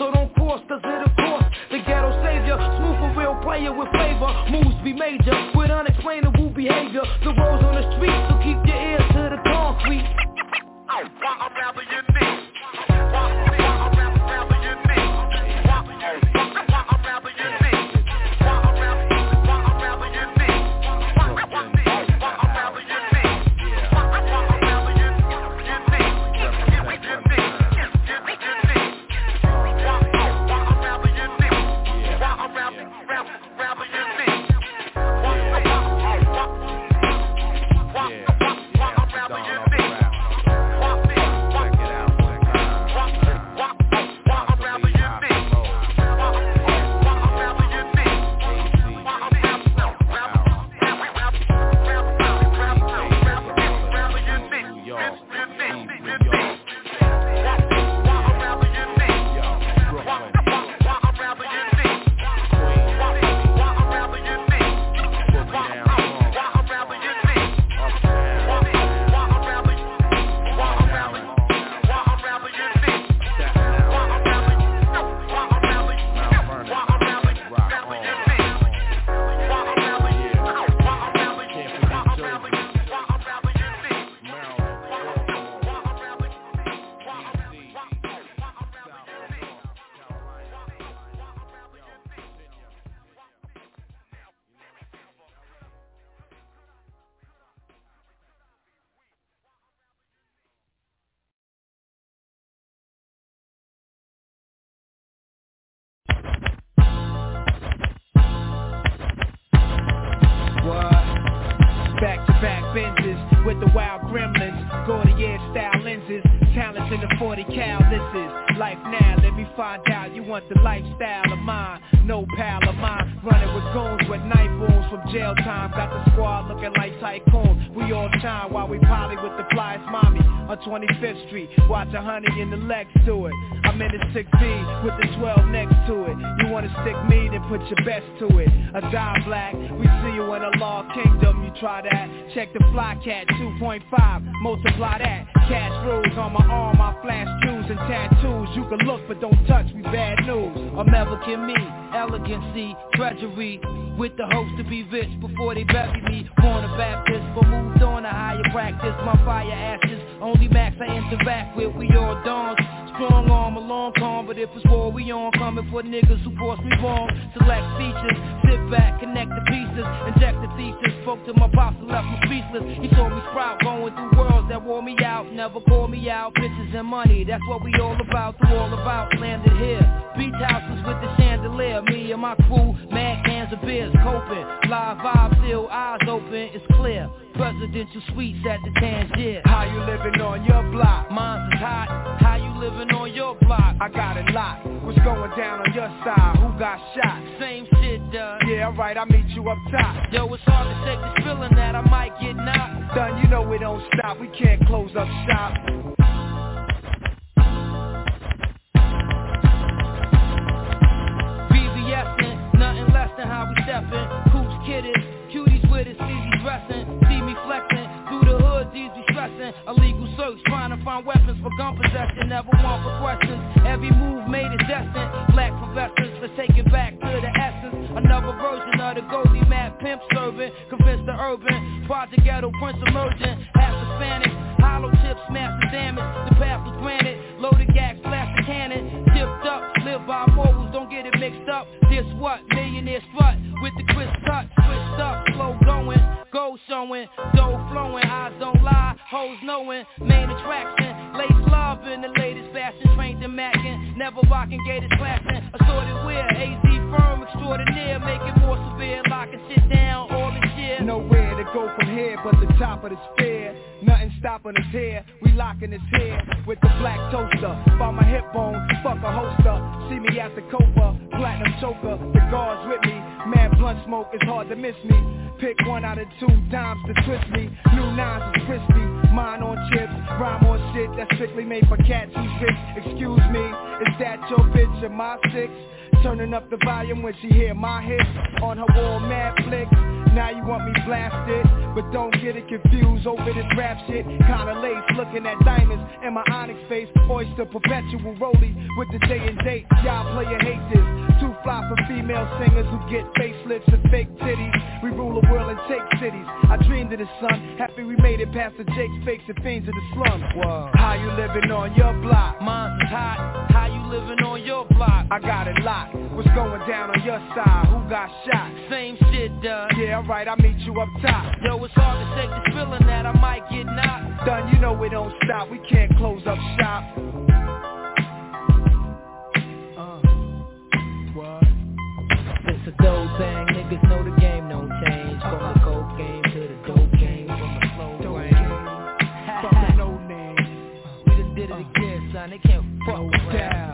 Back-to-back Benzes with the wild gremlins, Gaudier style lenses, talents in the 40 cal. This is life now, let me find out. You want the lifestyle of mine, no pal of mine. Running with goons with knife wounds from jail time. Got the squad looking like tycoons. We all shine while we poly with the flyest mommy on 25th Street. Watch a honey in the Lex do it. I'm in the 6B with the 12 next to it. You wanna stick me, then put your best to it. A die black, we see you in a law kingdom. You try that, check the fly cat 2.5, multiply that. Cash rules on my arm, I flash jewels and tattoos. You can look but don't touch me, bad news. American me, elegancy, treasury, with the hopes to be rich before they bury me. Born a Baptist, but moved on to higher practice. My fire ashes, only max I interact with. We all dawns, strong arm, a long con, but if it's war we on, coming for niggas who force me wrong. Select features, sit back, connect the pieces, inject the thesis. Spoke to my pops and left me speechless. He saw me sprout, going through worlds that wore me out. Never call me out, bitches and money, that's what we all about. Through all about, landed here. Beach houses with the chandelier. Me and my crew, mad cans of beers, coping. Live vibes, still eyes open, it's clear. Presidential suites at the Tangier. How you living on your block? Mine's is hot. How you living on your block? I got it locked. What's going down on your side? Who got shot? Same shit, done. Yeah, alright, I'll meet you up top. Yo, it's hard to shake this feeling that I might get knocked. Done, you know we don't stop. We can't close up shop. BBS'ing, nothing less than how we steppin'. Coops kiddin', cuties with it, easy dressin'. See me flexin', through the hood, these be stressin'. Illegal search, trying to find weapons for gun possession. Never want for questions, every move made is destined. Black professors, let's take it back to the essence. Another version of the Goldie Mad pimp serving. Convince the urban, Project Ghetto Prince emerging. Half Hispanic, hollow tips, massive damage. The path was granted, loaded gas, blast the cannon. Tipped up, live by morals, don't get it mixed up. This what, millionaire strut with the crisp cut. Switched up, slow going, gold showing, dough flowing, eyes don't lie, hoes knowing. Main attraction, lace love in the latest fashion. Trained in macking, never rocking, gators clashing. Assorted wear, AZ firm extraordinaire. Make it more severe, lock and sit down, all this shit. Nowhere to go from here but the top of the sphere. Nothing stopping us here, we locking his head with the black toaster. By my hip bone, fuck a holster. See me at the Copa, platinum choker. The guards with me, man blunt smoke, it's hard to miss me. Pick 1 out of 2 dimes to twist me. New nines is crispy, mine on chips. Rhyme on shit that's strictly made for cats who's rich. Excuse me, Is that your bitch or my six? Turning up the volume when she hear my hits on her wall, mad flicks. Now you want me blasted, but don't get it confused over this rap shit. Kinda lace, looking at diamonds in my onyx face. Oyster perpetual rollie with the day and date. Y'all player hate this. Too fly for female singers who get facelifts and fake titties. We rule the world and take cities. I dreamed of the sun, happy we made it past the Jakes, fakes, and fiends of the slum. Whoa. How you living on your block? Mine's hot. How you living on your block? I got it locked. What's going down on your side? Who got shot? Same shit done. Yeah, alright, I'll meet you up top. Yo, it's hard to shake this feeling that I might get knocked. Done, you know we don't stop. We can't close up shop. What? It's a dope thing. Niggas know the game don't change. From the coke game to the dope game. From the slow brain. Fucking no name. We done did it again, son. They can't fuck around.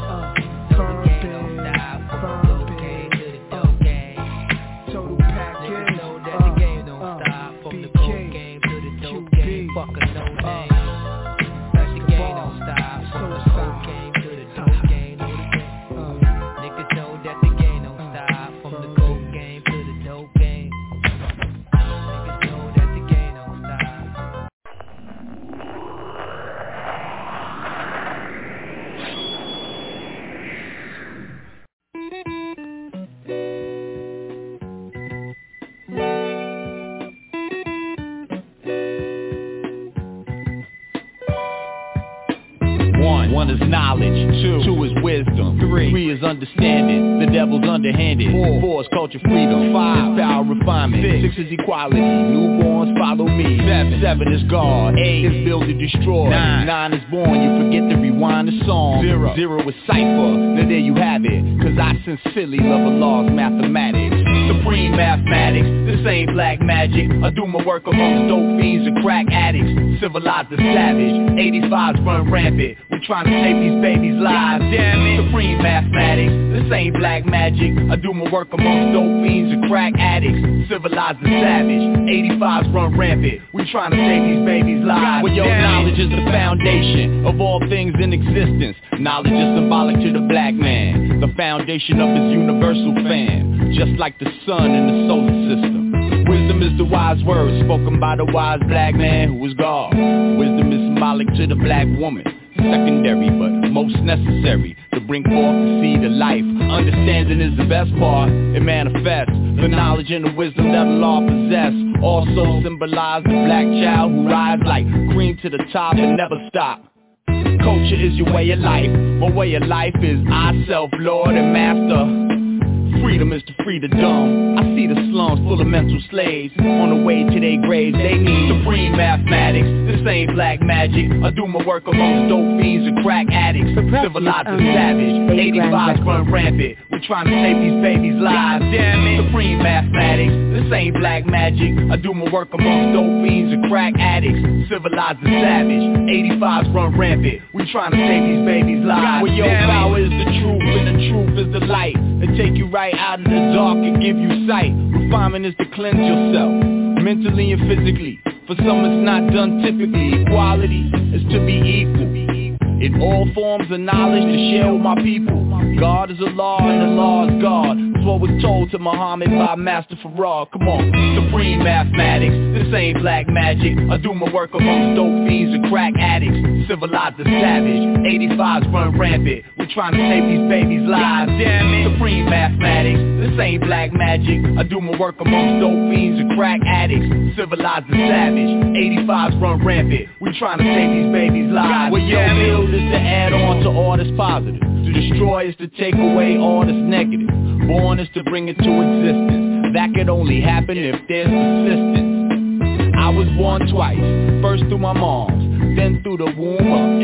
One is knowledge, two is wisdom, three is understanding, the devil's underhanded, four is culture freedom, five is power refinement, six is equality, newborns follow me, seven is God, eight is build to destroy, nine is born, you forget to rewind the song, zero is cipher, now there you have it, cause I sincerely love Allah's mathematics, supreme mathematics, this ain't black magic, I do my work amongst dope fiends and crack addicts, civilized the savage, 85s run rampant, we trying to save these babies' lives, damn it, supreme mathematics, this ain't black magic, I do my work amongst dope fiends and crack addicts, civilized the savage, 85s run rampant, we trying to save these babies' lives, well your knowledge is the foundation of all things in existence, knowledge is symbolic to the black man, the foundation of his universal fan, just like the sun in the solar system. Wisdom is the wise word spoken by the wise black man who is God. Wisdom is symbolic to the black woman, secondary but most necessary to bring forth the seed of life. Understanding is the best part, it manifests the knowledge and the wisdom that Allah possess. Also symbolize the black child who rides like cream to the top and never stop. Culture is your way of life, my way of life is I self, Lord and Master. Freedom is to free the dumb. I see the slums full of mental slaves on the way to their graves. They need supreme mathematics. This ain't black magic. I do my work amongst dope fiends and crack addicts. Civilized and savage. 85s run rampant. We're trying to save these babies' lives. Damn it. Supreme mathematics. This ain't black magic. I do my work amongst dope fiends and crack addicts. Civilized and savage. 85s run rampant. We trying to save these babies' lives. Well, your power is the truth and the truth is the light. It take you right out of the dark and give you sight. Refinement is to cleanse yourself, mentally and physically. For some it's not done typically. Equality is to be equal in all forms of knowledge to share with my people. God is Allah and Allah is God. That's what was told to Muhammad by Master Farad. Come on, supreme mathematics. This ain't black magic. I do my work amongst dope fiends and crack addicts. Civilized the savage. 85s run rampant. We're trying to save these babies' lives. Damn it. Supreme mathematics. This ain't black magic. I do my work amongst dope fiends and crack addicts. Civilized the savage. 85s run rampant. We trying to save these babies' lives. Well, your build is to add on to all that's positive. To destroy is to take away all that's negative. Born is to bring it to existence. That could only happen if there's persistence. I was born twice. First through my mom's, then through the womb of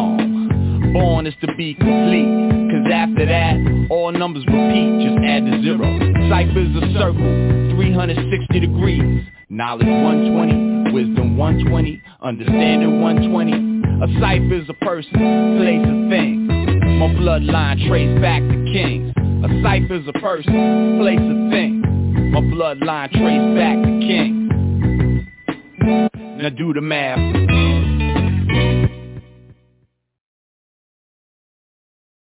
Islam. Born is to be complete, cause after that, all numbers repeat, just add the zero. Cypher's a circle, 360 degrees. Knowledge 120, wisdom 120, understanding 120. A cipher is a person, place, a thing. My bloodline traced back to kings. A cipher is a person, place, a thing. My bloodline traced back to kings. Now do the math.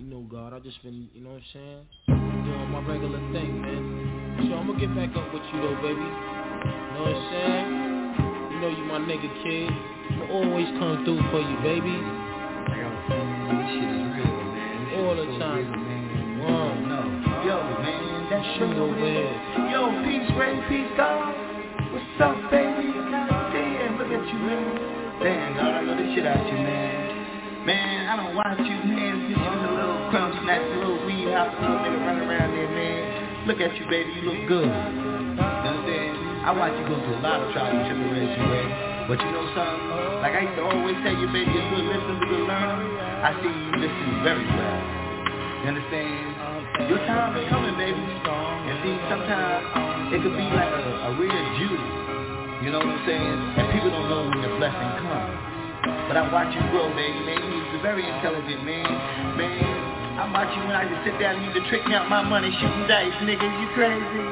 You know, God, I just been, you know what I'm saying, doing my regular thing, man. So I'ma get back up with you though, baby. You know what I'm saying? You know you my nigga, kid. I'ma always come through for you, baby. This shit is real, man. All the time. Yo, man, that's shoot over here. Yo, peace, Ray, peace, God. What's up, baby? Damn, look at you, man. Damn, God, I know this shit out you, man. Man, I don't watch you, man. This shit is a little crumb snatch, a little weed house, a little nigga running around there, man. Look at you, baby, you look good. You know what I'm saying? I watch you go through a lot of trials and tribulations, Ray. But you know something? Like I used to always tell you, baby, you're a good listener, a good learner. I see you listen very well. You understand? Your time is coming, baby. And see, sometimes it could be like a real Jew. You know what I'm saying? And people don't know when the blessing comes. But I watch you grow, baby, man. You're very intelligent, man. Man, I watch you when I just sit down and used to trick me out my money shooting dice, nigga. You crazy?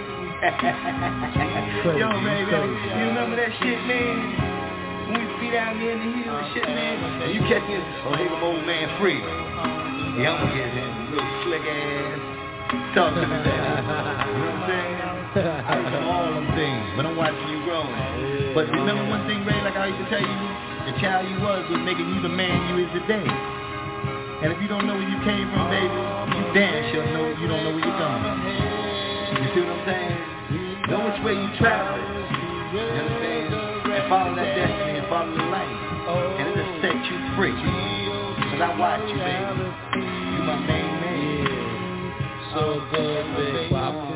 Yo, baby, you remember that shit, man? When we be down there in the hills and shit, man. And you catch me, oh, hey, my old man free. Yeah, I'm gonna get him, little slick ass. Talk to me, daddy. You know what I'm saying? I used to do all them things, but I'm watching you growing. But remember one thing, Ray, like I used to tell you, the child you was making you the man you is today. And if you don't know where you came from, baby, you damn sure know you don't know where you're going. You see what I'm saying? Know which way you travel. You understand? And follow that destiny and follow the light. And it'll set you free. Cause I watch you, baby. You my main man. So good, big Bob.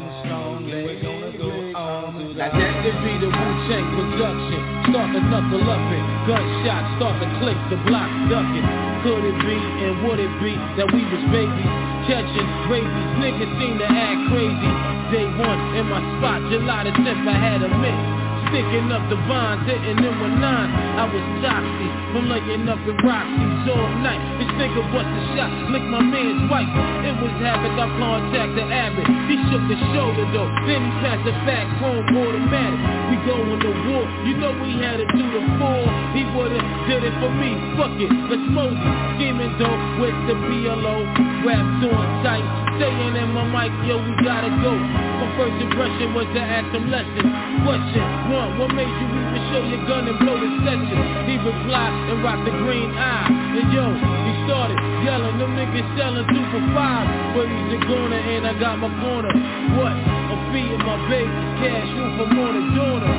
Now that could be the Wu-Tang production. Start to knuckle up it. Gunshots start to click, the block ducking. Could it be and would it be that we was babies catching rabies? Niggas seem to act crazy. Day one in my spot, July the 10th I had a miss. Sticking up the vines, hitting them with nines. I was toxic from laying up in Roxy's all night. This nigga bust a shot, licked my man's wife. It was havoc, I contacted Abbott. He shook his shoulder though, then he passed it back home automatic. We going to war, you know we had to do the 4. He would've did it for me, fuck it, let's move it. Scheming though with the PLO, wrapped on tight. Staying in my mic, yo, we gotta go. My first impression was to ask some lessons. Question 1, what made you even show your gun and blow the session? He replied and rocked the green eye. And yo, he started yelling, them niggas selling 2 for $5. But he's a goner and I got my corner. What? I'm feeding my baby, cash room for more than donor.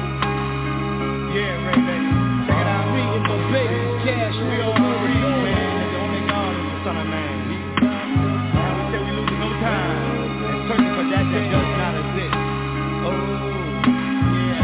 Yeah, Ray, baby. Check it out. Feeding my baby, cash room for more than donor. The only God is the Son of Man. Time and searching for that does not exist. Oh, yeah.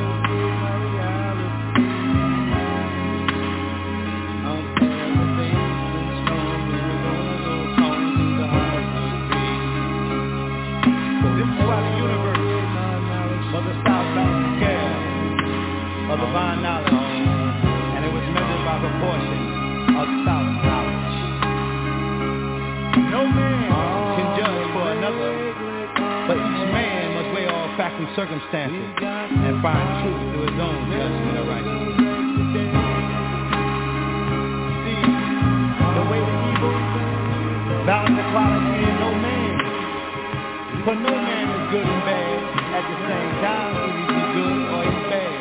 This is why the universe was a southbound scale of divine knowledge, and it was measured by proportion of south knowledge. No man for another, but each man must weigh all facts and circumstances and find truth through his own judgment of righteousness. See, the way to evil, balance equality in no man, for no man is good and bad at the same time. He's good or he's bad.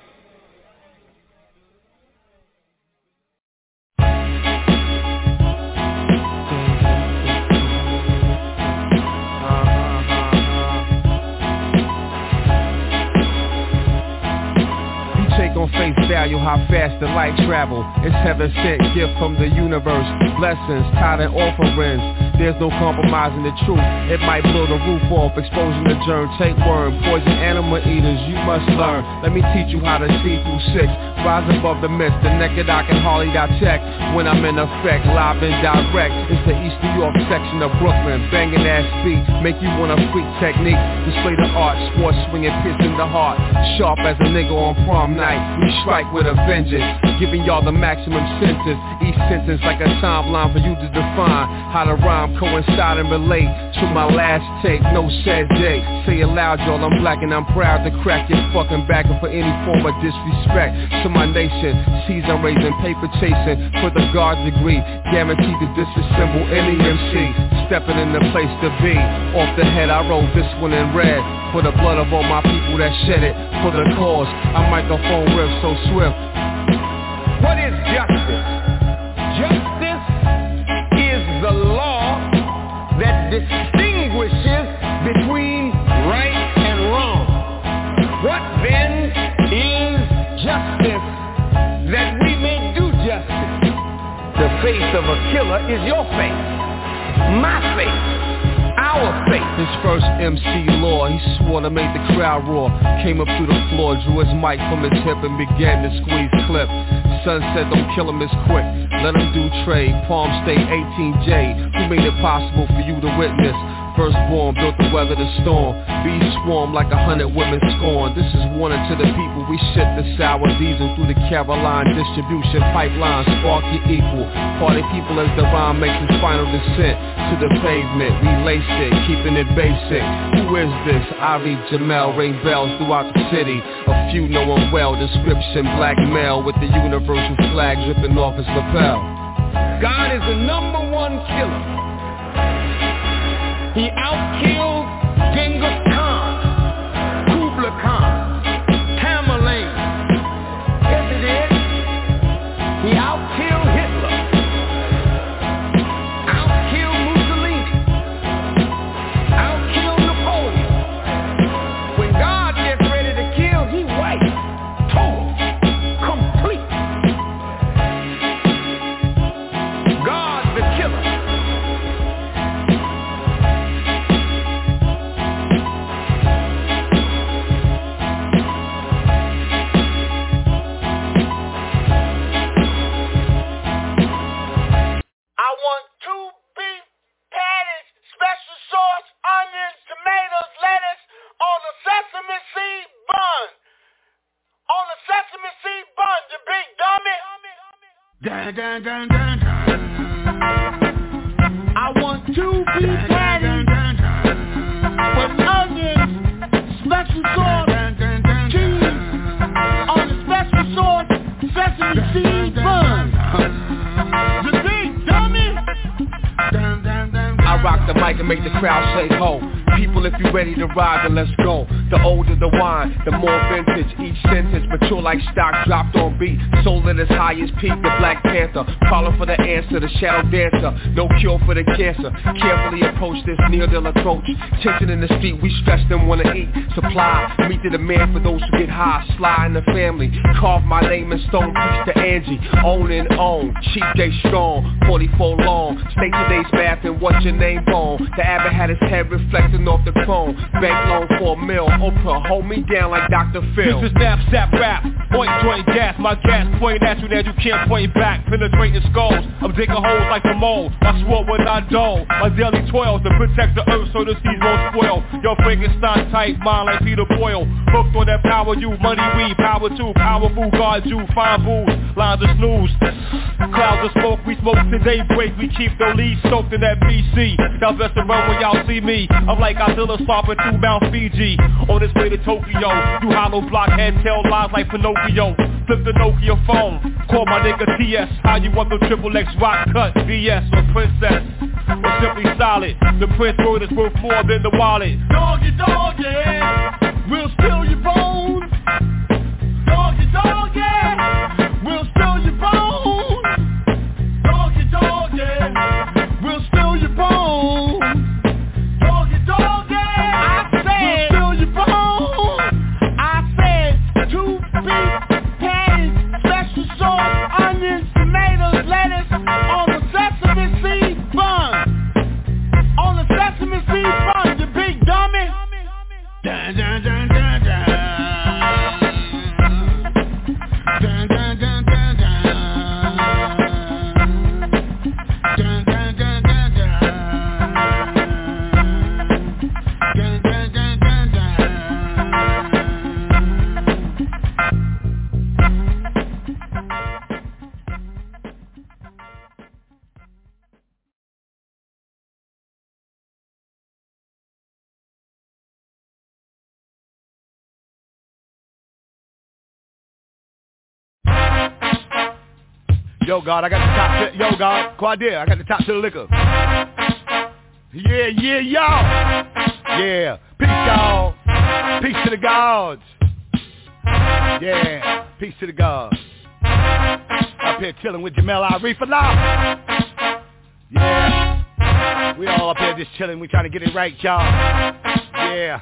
On face value, how fast the light travel. It's heaven sent gift from the universe. Blessings, tithe and offerings. There's no compromising the truth. It might blow the roof off, exposing the germ. Take worm, poison animal eaters. You must learn. Let me teach you how to see through 6. Rise above the mist. The naked I can hardly detect when I'm in effect, live and direct. It's the East New York section of Brooklyn. Banging ass beat, make you wanna freak technique. Display the art, sports swinging, piercing the heart. Sharp as a nigga on prom night. We strike with a vengeance, giving y'all the maximum sentence. Each sentence like a timeline for you to define how to rhyme rhyme coincide and relate to my last take, no sad day. Say it loud, y'all, I'm black and I'm proud to crack your fucking back for any form of disrespect to my nation. Seas I'm raising, paper chasing for the guard degree, guaranteed to disassemble any MC. Stepping in the place to be. Off the head, I wrote this one in red for the blood of all my people that shed it for the cause. A microphone riff so swift. What is justice? Justice is the law that distinguishes between right and wrong. What then is justice that we may do justice? The face of a killer is your face, my face. Our faith. His first MC Law, he swore to make the crowd roar. Came up through the floor, drew his mic from his hip and began to squeeze clip. Son said don't kill him as quick, let him do trade. Palm State 18J, who made it possible for you to witness. Firstborn built to weather the storm. Bees swarm like 100 women scorn. This is warning to the people. We ship the sour diesel through the Caroline distribution pipeline. Spark your equal. Party people as the rhyme makes its final descent to the pavement. We lace it, keeping it basic. Who is this? I read Jamel, ring bells throughout the city. A few know him well. Description, black male with the universal flag dripping off his lapel. God is the number one killer. He outkilled Genghis Khan, Kublai Khan, Tamerlane. Yes, he did. He outkilled Hitler, outkilled Mussolini, outkilled Napoleon. When God gets ready to kill, he wipes. Total, complete. God the killer. Dun, dun, dun, dun, dun. I want 2 beef patties with onions, special sauce, cheese, on the special sauce, sesame seed bun. You big dummy. I rock the mic and make the crowd say ho. People, if you ready to ride, then let's go. The older the wine, the more vintage. Each sentence mature like stock dropped on beat. Soul at its highest peak, the Black Panther. Calling for the answer, the shadow dancer. No cure for the cancer. Carefully approach this near-deal approach. Tension in the street, we stress them wanna eat. Supply, meet the demand for those who get high. Sly in the family, carve my name in stone. Preach to Angie, own and own. Cheap day strong, 44 long. Stay today's bath and what's your name on? The abbot had his head reflecting off the chrome. Bank loan for a mill. Oprah, hold me down like Dr. Phil. This is knapsack rap. Point joint gas. My gas point at you that you can't point back. Penetrating skulls. I'm digging holes like a mole. I swore when I dull. My daily toils to protect the earth so the seeds won't spoil. Yo, Frankenstein type mind like Peter Boyle. Hooked on that power you, money we, power too. Powerful guard you, fine booze. Lines of snooze. Clouds of smoke, we smoke to daybreak. We keep the lead soaked in that BC. Y'all best to run when y'all see me. I'm like Godzilla slopping through Mount Fiji. On his way to Tokyo. You hollow blockhead tell lies like Pinocchio. Flip the Nokia phone. Call my nigga TS. How you want the triple X rock cut? BS or Princess? Or simply solid. The Prince word is worth more than the wallet. Doggy, doggy, we'll steal your bones. Doggy, doggy, we'll steal your bones. Doggy, doggy, we'll steal your bones. Doggy, doggy, I said, we'll steal your bones. I said 2 beef patties, special sauce, onions, tomatoes, lettuce, on the sesame seed bun. On the sesame seed bun, you big dummy. Dun, dun, dun, dun, dun. Yo, God, I got the top to, yo, God, Quadir, I got the top to the liquor. Yeah, y'all. Yeah, peace, y'all. Peace to the gods. Yeah, peace to the gods. Up here chilling with Jamel Arif Allah. Yeah, we all up here just chilling. We trying to get it right, y'all. Yeah.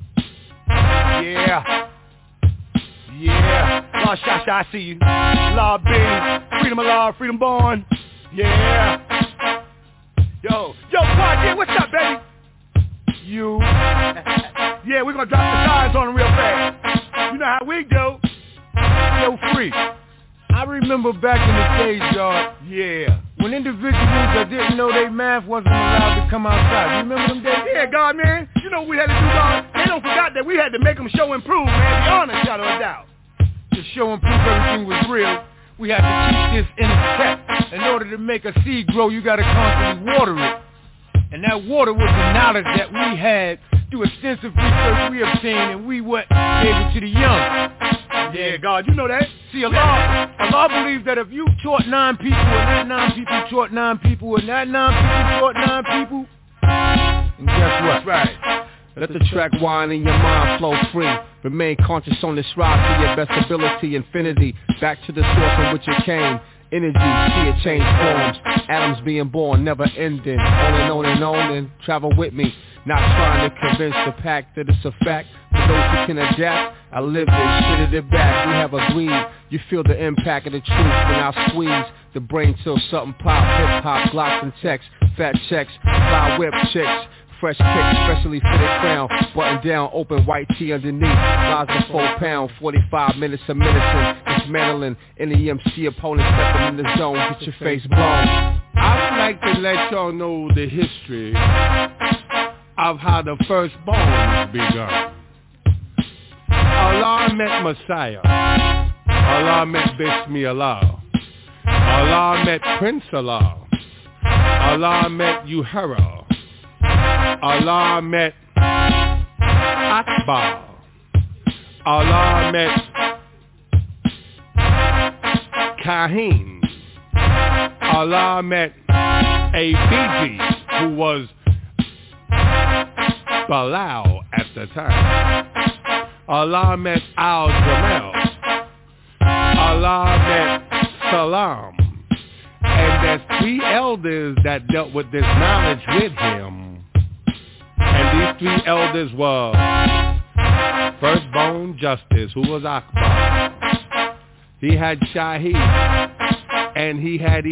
Law Shasha, I see you. Law B, freedom of law, freedom born. Yeah. Yo, Quadir, what's up, baby? You. Yeah, we're gonna drop the signs on them real fast. You know how we do. Yo, free. I remember back in the days, y'all. Yeah. When individuals that didn't know their math wasn't allowed to come outside. You remember them days? Yeah, God, man. You know what we had to do, God? They don't forgot that we had to make them show and prove, man. Be honest, shadow of doubt. To show and prove everything was real, we had to keep this in check. In order to make a seed grow, you gotta constantly water it. And that water was the knowledge that we had through extensive research we obtained, and we gave it to the young. Yeah, God, you know that. See, Allah believes that if you taught 9 people, and that 9 people taught 9 people, and that 9 people taught 9 people, and guess what? That's right. Let the track wind and your mind flow free. Remain conscious on this ride to your best ability. Infinity, back to the source from which it came. Energy, see it change forms. Atoms being born, never ending. On and travel with me. Not trying to convince the pack that it's a fact. For those who can adapt, I live this, shitted it back. We have agreed. You feel the impact of the truth when I squeeze the brain till something pop. Hip-hop, glocks and texts, fat checks, fly whip chicks. Fresh kick, specially fitted crown, button down, open white tee underneath. Lies a 4 pound, 45 minutes of menacing, dismantling any MC opponent stepping in the zone. Get your face blown. I would like to let y'all know the history of how the first bones begun. Allah met Messiah. Allah met Bismi Allah. Allah met Prince Allah. Allah met Uhura. Allah met Akbar. Allah met Kahin. Allah met ABG, who was Bilal at the time. Allah met Al-Jamal. Allah met Salam. And there's 3 elders that dealt with this knowledge with him. And these 3 elders were Firstborn Justice, who was Akbar. He had Shahid, and he had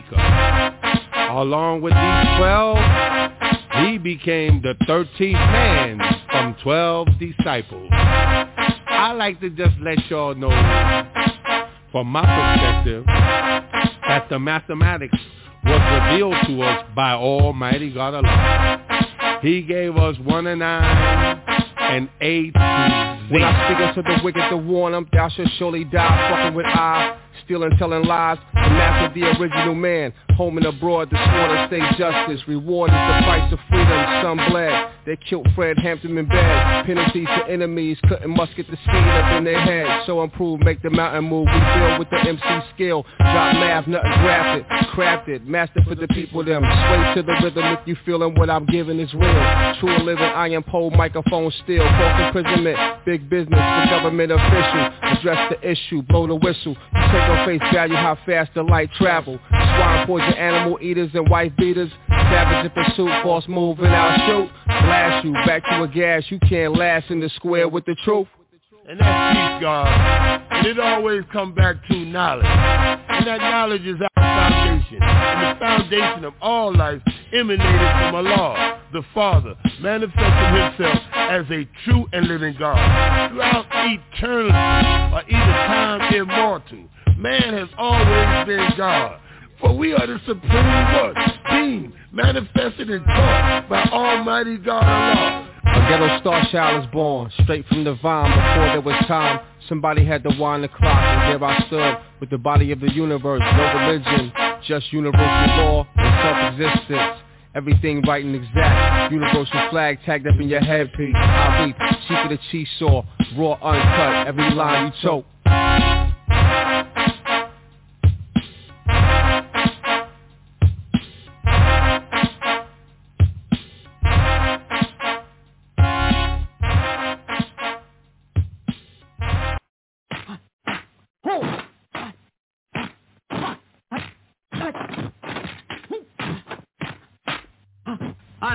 Ibika. Along with these 12, he became the 13th man from 12 disciples. I like to just let y'all know, from my perspective, that the mathematics was revealed to us by Almighty God Allah. He gave us 1 and 9 and A to Z. When I speak unto the wicked to warn them, thou shalt surely die. Fucking with I, stealing, telling lies. The master, the original man. Home and abroad, the sworn to say justice. Reward is the price of freedom. Some bled. They killed Fred Hampton in bed. Penalties to enemies, couldn't musket the seed up in their head. So improve, make the mountain move. We build with the MC skill. Drop math, nothing grafted. Crafted, master for the people them. Sway to the rhythm if you feeling what I'm giving is real. True living, iron pole, microphone still. False imprisonment, big business, the government official. Address the issue, blow the whistle. You take on face value how fast the light travel. Swine poison, animal eaters and wife beaters. Savage in pursuit, false move and I'll shoot. Blast you, back to a gas, you can't last in the square with the truth. And that's peace, God. And it always come back to knowledge. And that knowledge is our foundation. And the foundation of all life emanated from Allah, the Father, manifesting himself as a true and living God. Throughout eternity, or either time immortal, man has always been God. For we are the supreme what? Being manifested and taught by Almighty God Allah. A ghetto star child is born, straight from the vine. Before there was time, somebody had to wind the clock. And there I stood, with the body of the universe. No religion, just universal law and self-existence. Everything right and exact. Universal flag tagged up in your headpiece. I reap, cheek of the cheese saw, raw, uncut, every line you choke.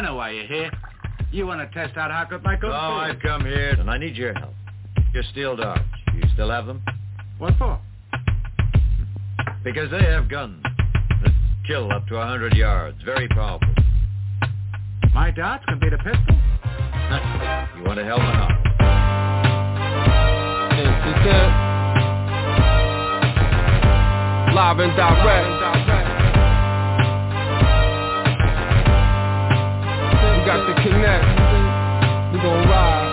I know why you're here. You want to test out how good my cook is. Oh, I've come here, and I need your help. Your steel dogs. You still have them? What for? Because they have guns that kill up to 100 yards. Very powerful. My darts can beat a pistol? You want to help me out? Live and direct. We got to connect. We gon' ride.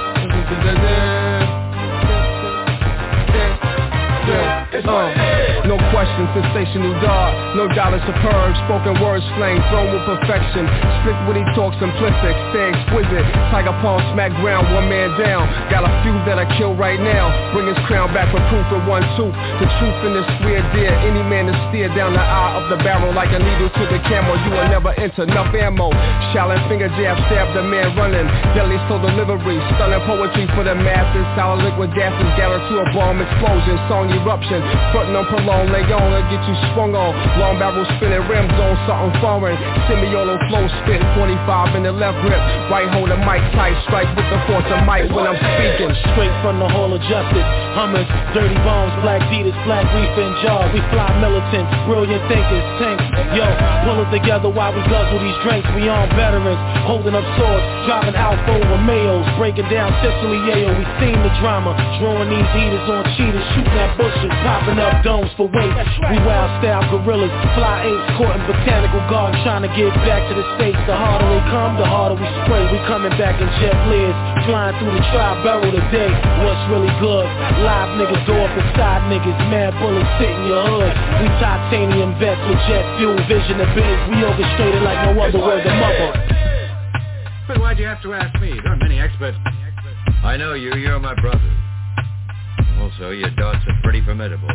No question, sensational dog. No dollar superb. Spoken words flame, thrown with perfection. Split when he talks simplistic, stay exquisite. Tiger Paw smack ground, one man down. Got a few that I kill right now. Bring his crown back for proof in 1 tooth. The truth in this weird deer. Any man to steer down the eye of the barrel like a needle to the camel. You will never enter enough ammo. Shallow finger jab, stab the man running. Deadly slow delivery, stunning poetry for the masses. Solid liquid gases gather to a bomb explosion. Song eruption, frontin' on prolonged, lay on and get you swung on. Long barrel spinning rims on something foreign. Semi-auto flow spit, 45 in the left grip. Right hold the mic tight, strike with the force of mic when I'm speaking. Straight from the Hall of Justice, Hummers, dirty bones, black Adidas, black reefer and jaws. We fly militants, brilliant thinkers, tanks. Yo, pull it together while we guzzle these drinks. We on veterans, holding up swords, driving Alfa over Mayos, breaking down Sicily, yayo. We seen the drama, drawing these heaters on cheaters, shooting at bushes, popping up domes for weight. We wild style gorillas, fly apes, caught in botanical gardens, trying to get back to the States. The harder they come, the harder we spray. We coming back in jet flares, flying through the tri-barrel today. What's really good? Live niggas, door up inside niggas, mad bullets sit in your hood. We titanium vets with jet fuel, vision and biz. We orchestrated like no other word than mother. But why'd you have to ask me? There are many experts. I know you. You're my brother. Also, your darts are pretty formidable.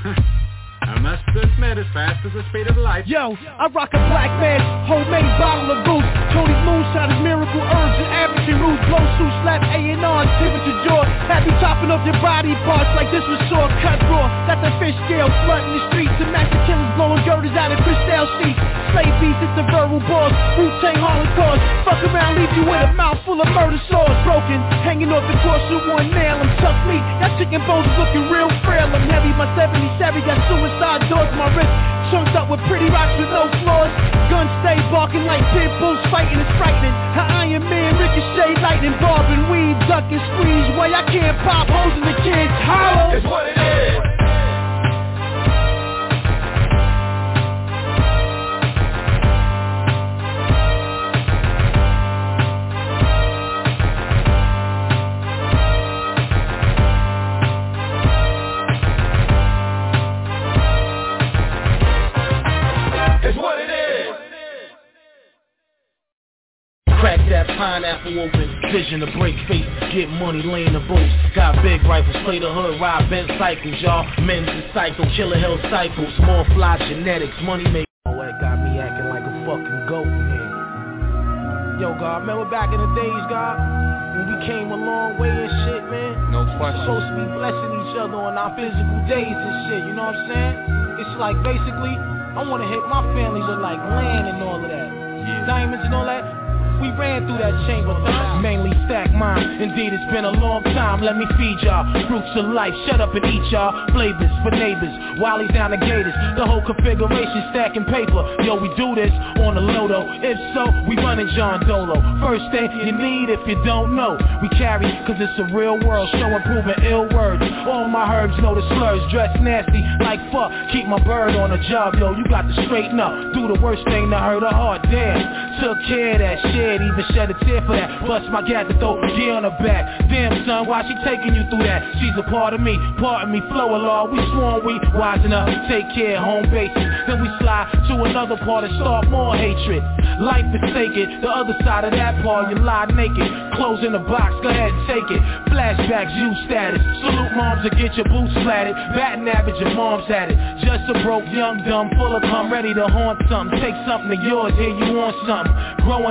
I must admit, as fast as the speed of light. Yo, I rock a black man, homemade bottle of booze. Tony's moonshine is miracle herbs and African roots. Blow suit, slap A&R's, temperature jaw. Have you chopping up your body parts like this was saw, cut raw. Got the fish scale flooding the streets. And master killers blowing girders out of crystal sheets. Slave beats, it's the verbal boss. Wu-Tang Holocaust. Fuck around, leave you with a mouth full of murder saws. Broken, hanging off the cross with one nail. I'm tough meat. That chicken bones is looking real frail. I'm heavy, my 77 got suicide doors. My wrist chunked up with pretty rocks with no flaws. Guns stay barking like pit bulls fighting. It's frightening. How Iron Man, ricochet, lightning, bobbing, weave, duck and squeeze. Why I can't pop holes in the kids' hollow? It's what it is. Crack that pineapple open, vision to break faith, get money, lay in the boots. Got big rifles, play the hood, ride bent cycles, y'all. Men's a cycle, killer hill cycles, more fly genetics, money make. Oh, that got me acting like a fucking goat, man. Yo, God, remember back in the days, God, when we came a long way and shit, man? No question. We're supposed to be blessing each other on our physical days and shit, you know what I'm saying? It's like basically, I want to hit my family with like land and all of that. Yeah. Diamonds and all that. We ran through that chamber, mainly stack mine. Indeed, it's been a long time, let me feed y'all. Fruits of life, shut up and eat y'all. Flavors for neighbors, Wally's down the gators. The whole configuration stacking paper. Yo, we do this on the Lodo. If so, we running John Dolo. First thing you need if you don't know, we carry, cause it's a real world. Show improving ill words. All my herbs know the slurs, dress nasty like fuck. Keep my bird on the job, yo, you got to straighten up. Do the worst thing to hurt her heart, damn. Took care of that shit. Even shed a tear for that. Bust my gat to throw gear on her back. Damn son, why she taking you through that? She's a part of me, flow along. We sworn we wisen up, take care of home bases. Then we slide to another part and start more hatred. Life is sacred, the other side of that part you lie naked. Clothes in the box, go ahead and take it. Flashbacks, you status. Salute moms to get your boots splattered. Batting average, your mom's had it. Just a broke, young, dumb, full of cum, ready to haunt something. Take something of yours, here you want something. Growing up around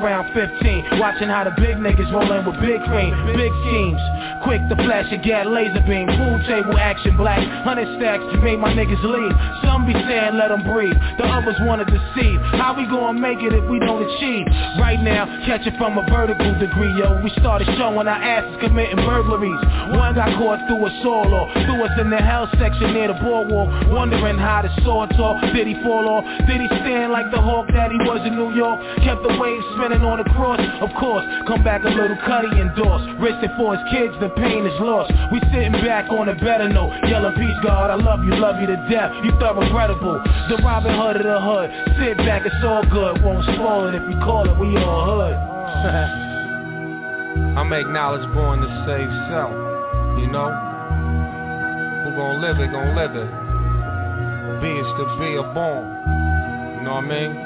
around 15, watching how the big niggas roll in with big cream, big schemes. Quick to flash a gat laser beam, pool table action black, 100 stacks made my niggas leave. Some be saying let them breathe, the others wanna deceive. How we gonna make it if we don't achieve? Right now, catch it from a vertical degree, yo. We started showing our asses committing burglaries. One got caught through a saw law, threw us in the hell section near the boardwalk, wondering how the sword talk. Did he fall off? Did he stand like the hawk that he was in New York? Kept the waves spinning on the cross, of course. Come back a little Cuddy endorsed, risked it for his kids, the pain is lost. We sitting back on a better note, yelling peace God, I love you to death. You thorough credible, the Robin Hood of the hood. Sit back, it's all good, won't spoil it if you call it, we all hood. I make knowledge born to save self, you know? Who gon' live it, gon' live it. Be is to be a born, you know what I mean?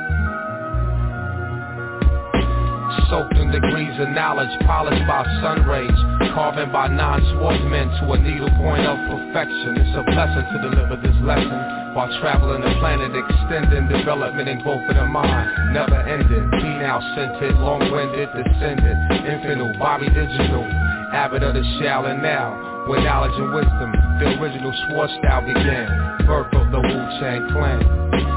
Soaked in degrees of knowledge, polished by sun rays, carving by non-swordsmen to a needle point of perfection. It's a blessing to deliver this lesson while traveling the planet, extending development in both of the mind, never ending. Be now scented, long-winded, descendant, infinite, Bobby Digital, abbot of the shall and now. With knowledge and wisdom, the original Schwartz style began, birth of the Wu-Tang Clan.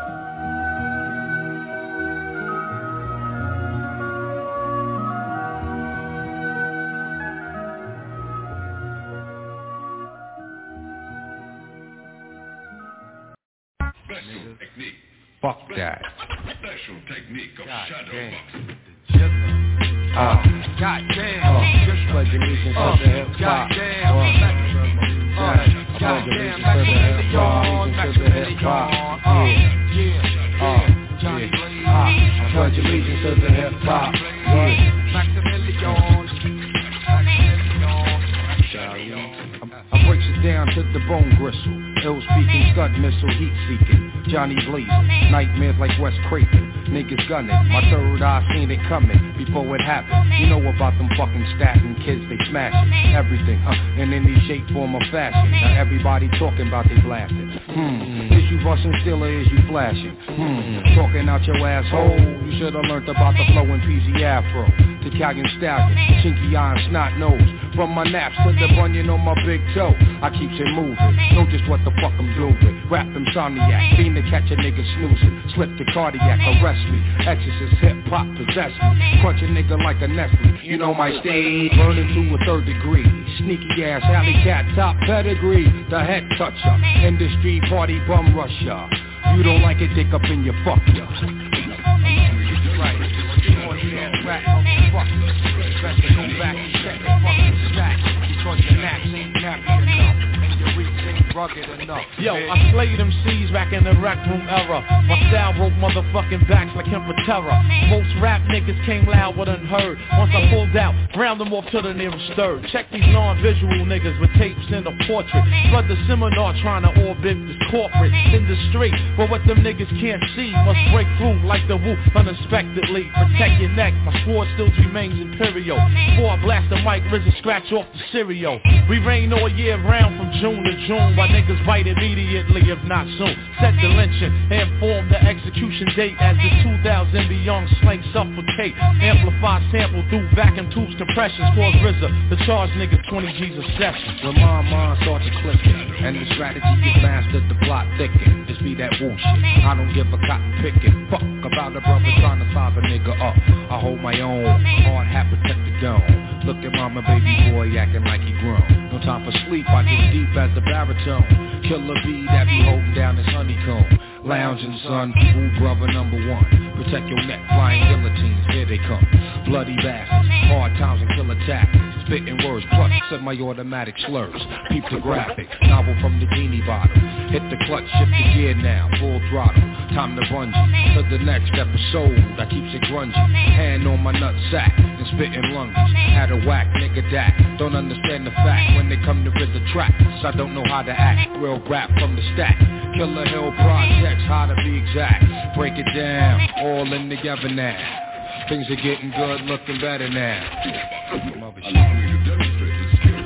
Fuck that. Special technique of shadow boxing. Goddamn. Just pledge allegiance to the hip hop. Goddamn. Allegiance to the hip hop. I pledge allegiance to the hip hop. I breaks it down to the bone gristle. Ill speaking, scud missile, heat seeking. Johnny blazing, nightmares like West Craven. Niggas gunning, my third eye seen it coming before it happened. You know about them fucking statin kids, they smashing everything, in any shape, form, or fashion. Now everybody talking about they blasting. Is you busting still or is you flashing? Talking out your asshole. You should've learned about the flowing PZ Afro, the Italian stallion, chinky eye and snot nose. From my naps to the bunion on my big toe, I keeps it moving. Know just what the fuck I'm doing. Rap insomniac, fiend to catch a nigga snoozing. Slip the cardiac, arrest me. Exorcist hip hop possess me. Crunch a nigga like a Nestle. You know my stage, burning to a third degree. Sneaky ass alley cat, top pedigree. The head toucher, industry party bum rusher. You don't like it, dick up in your fuck ya. Right, rap, fuck. Best to go back and check the fucking stack. Because your naps ain't nappy enough. And your reach ain't rugged enough. Yo, I slayed them C's back in the rec room era. My style broke motherfucking backs like him for terror. Most rap niggas came loud but unheard. Once I pulled out, round them off to the nearest third. Check these non-visual niggas with tapes in a portrait. Flood the seminar trying to orbit this corporate industry. But what them niggas can't see must break through like the Wu unexpectedly. Protect your neck, my sword still remains imperial. Before I blast the mic, RZA scratch off the cereal. We rain all year round from June to June. Why niggas bite immediately if not soon. Set the lynching and inform the execution date as the 2000 beyond slang suffocate. Amplify sample through vacuum tubes compressions. Cause RZA the charge nigga 20 G's a session. When my mind starts to clicking and the strategy gets mastered, the plot thicken. Just be that woo shit. I don't give a cotton picking. Fuck about a brother trying to size a nigga up. I hold my own. Hard hat protect the dome. Look at mama baby boy acting like he grown. No time for sleep, I get deep as a baritone. Killer bee that be holding down his honeycomb. Lounge in the sun, woo brother number one. Protect your neck, flying guillotines, here they come. Bloody bastards, hard times and killer tactics. Spitting words, plus semi-automatic slurs. Peep the graphic, novel from the genie bottle. Hit the clutch, shift the gear now, full throttle. Time to bungee, to the next episode. I keeps it grungy, hand on my nut sack, and spitting lunges. Had a whack, nigga that, don't understand the fact. When they come to RZA tracks, I don't know how to act. Real rap from the stack, Killer Hill Projects, how to be exact. Break it down, all in together now. Things are getting good, looking better now. Mother shit.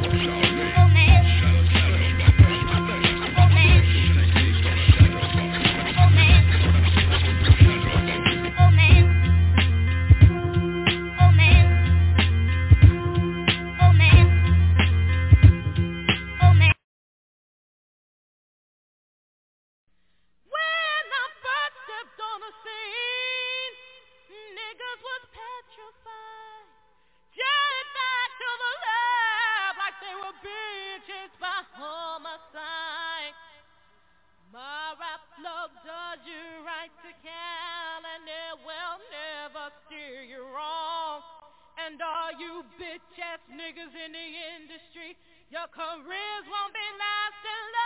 Your careers won't be lasting long.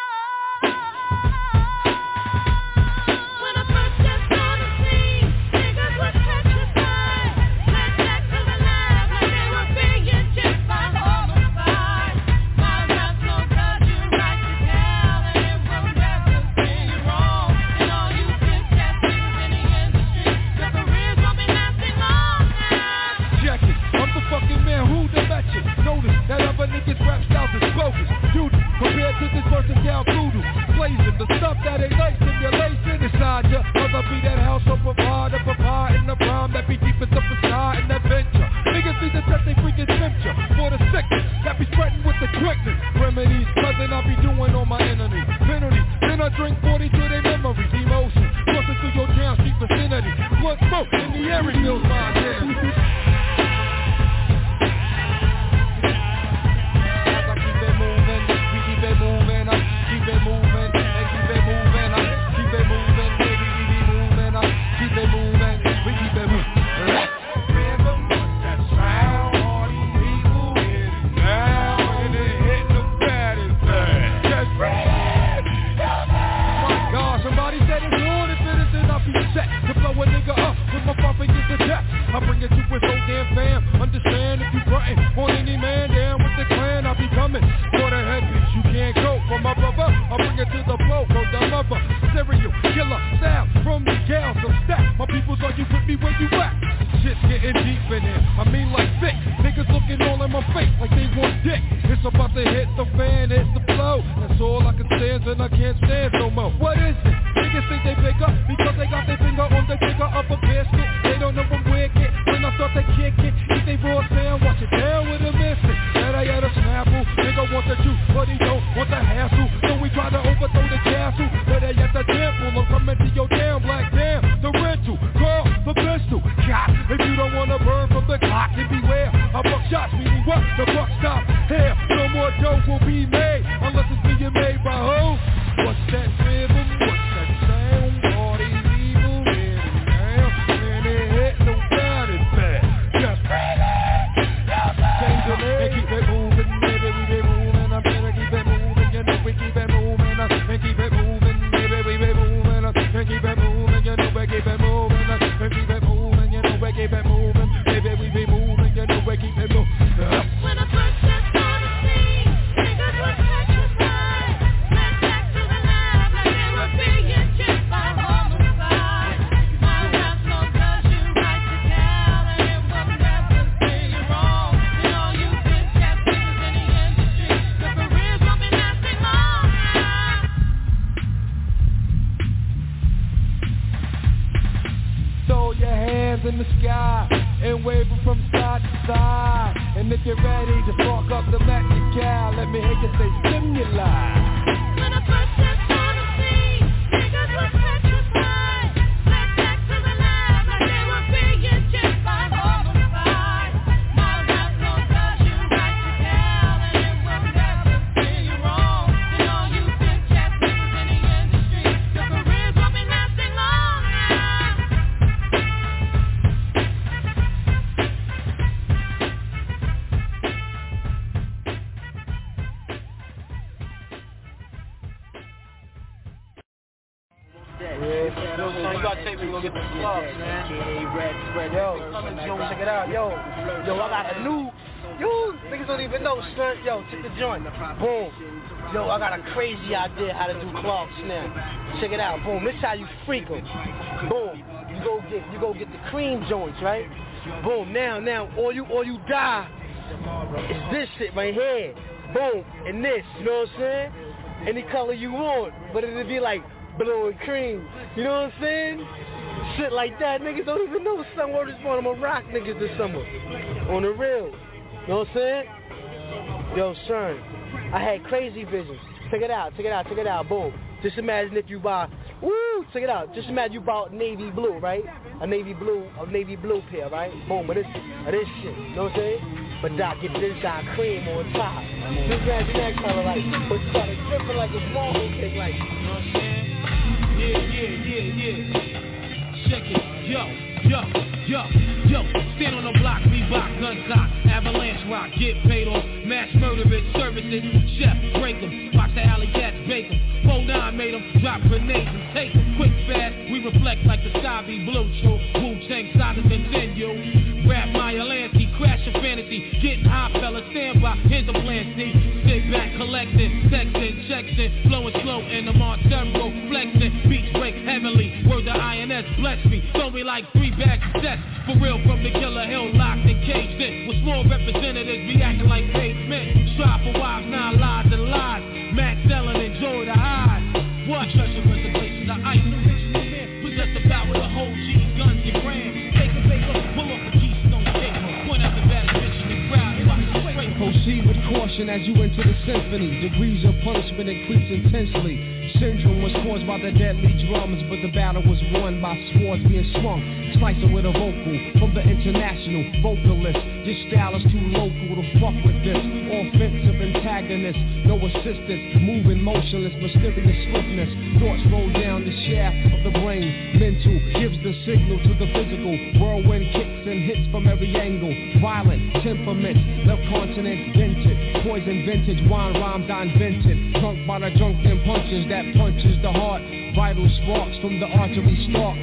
When I first stepped on the scene, niggas were petrified. Led back to the lab like they were being just by homicide. My rap's no good, you write it down, and it will never be wrong. And all you bitch ass niggas in the industry, your careers won't be lasting long now. Check it, I'm the fucking man who the bet you. Notice that other niggas rap styles is bogus. Dude, compared to this versatile voodoo, blazing the stuff that ain't nice in your lacing inside ya. Other be that house of provide, in the rhyme that be deep as the facade and adventure. Niggas need to test they freaking temperature for the sickness that be spreading with the quickness. Remedies, cousin, I be doing on my enemy. Penalty, then I drink 40 to their memories. Emotion, crossing through your town street vicinity. Blood smoke in the air reveals my identity. I bring it to his whole damn fam. Understand if you frontin' on any man, down with the clan, I be coming for the headpiece. You can't go for my brother. I bring it to the flow, for the mother. Serial killer style from the gals of stack. My peoples, are you with me where you at? Shit's getting deep in here. I mean like thick. Niggas looking all in my face like they want dick. It's about to hit the fan, hit the flow. That's all I can stand and I can't stand no more. What is it? Niggas think they big up because they got their finger on the trigger of a basket. They don't know from where it get. When I start to kick it, eat they raw sound, watch it down with a missing. That I had a snapple, nigga want the juice, but he don't want the hassle. So we try to overthrow the castle, but they at the temple. I'm coming to your town, black damn, the rental, call the pistol. Cop, if you don't wanna burn from the clock, then beware. I buck shots, meaning what? The buck stop here. No more dope will be made, unless it's being made by who? What's that rhythm? What's that sound? All these evil in now, and it hit no doubt it's bad. Just bring it, change the name, and keep it moving, baby, we be moving. I'm gonna keep it moving, you know we keep it moving, and keep it moving, baby, we be moving, and keep it moving, you know we keep it moving, and keep it moving, you know we keep it moving, baby, we be moving, you know we keep it moving. When I first stepped on the scene, niggas were petrified. Led back to the lab like they were being just by homicide. My rap's no good, you write it down, and it will never be wrong. And all you bitch ass niggas in the industry, your careers won't be lasting long now. Throw your hands in the sky and wave them from side to side. And if you're ready to spark up the Mexical, let me hear you say stimuli. When I first stepped on the scene, niggas were petrified. Led back to the lab like they were being just by homicide. My rap's no good, you write it down, and it will never be wrong. And all you bitch ass niggas in the industry, your careers won't be lasting long now. Yo, son, you gotta take me to go get the clubs, man. Yo, check it out. Yo, I got a new. You niggas don't even know, son. Yo, check the joint. Boom. Yo, I got a crazy idea how to do clubs now. Check it out. Boom. This how you freak 'em. Boom. You go get the cream joints, right? Boom. Now, all you die is this shit right here. Boom. And this. You know what I'm saying? Any color you want, but it'll be like blue and cream. You know what I'm saying? Shit like that. Niggas don't even know some word is born. I'm gonna rock niggas this summer. On the real. You know what I'm saying? Yo, son, I had crazy visions. Check it out. Boom. Just imagine if you buy, check it out. Just imagine you bought navy blue, right? A navy blue pair, right? Boom, of this shit. You know what I'm saying? But Doc, get this Doc cream on top. Just imagine that color, like, but you got it dripping like a marble cake, like, you know what I'm saying? Yeah. Check it, yo. Stand on the block, Reebok, gun cock, avalanche rock, get paid off, mass murder, service made them drop grenades and take them quick fast. We reflect like the sky be blue, true. Wu-Tang saga continue. Rap Maya Lansky, crash your fantasy. Getting high, fella, stand by. Here's a plan, see. Sit back, collecting, texting, checking, flowing slow in the Montero, flexing. Beats break heavenly. Word to INS, bless me. Throw me like 3 bags of sets. For real, from the Killer Hill, locked and caged in. With small representatives be acting like pavement. Strive for wives, now lies and lies. Matt selling, enjoy the highs. What? Treasure reservation, the ice, original man. Possess the power to hold G's, guns and grams. Take a paper, pull off a keystone tape. Point out the baddest bitch in the crowd. Proceed with caution as you enter the symphony. Degrees of punishment increase intensely. Syndrome was caused by the deadly drums, but the battle was won by swords being swung. Slicing with a vocal from the international vocalist. This style is too local to fuck with this. Offensive antagonist, no assistance. Moving motionless, mysterious swiftness. Thoughts roll down the shaft of the brain. Mental gives the signal to the physical. Whirlwind kicks and hits from every angle. Violent temperament, left continent vented. Poison vintage, wine rhymes I invented. Drunk by the drunken punches that punches the heart. Vital sparks from the artery stalk.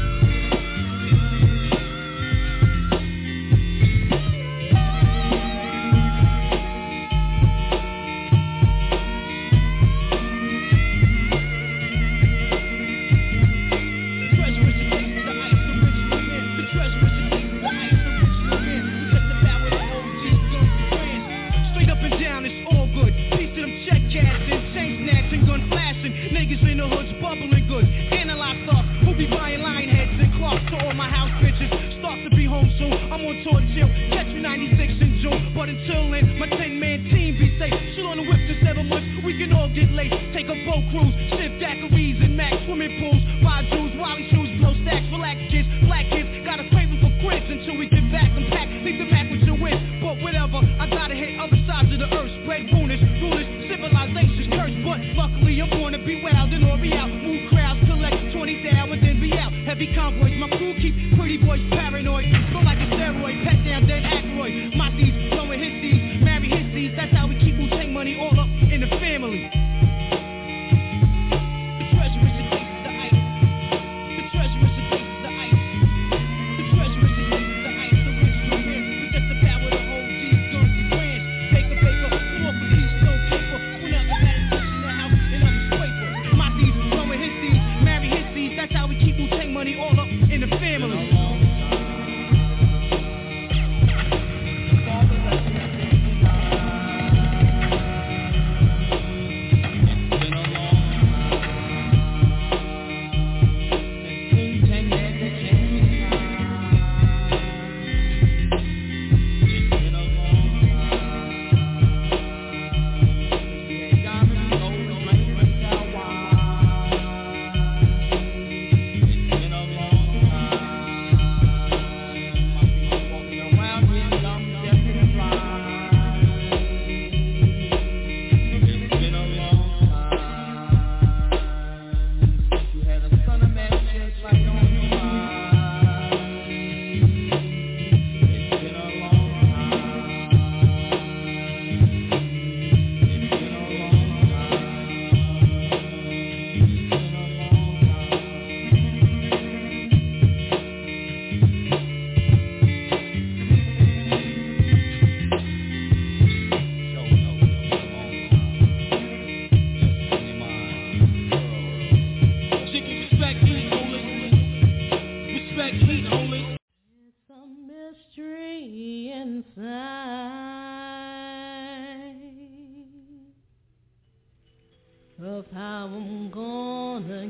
of how I'm gonna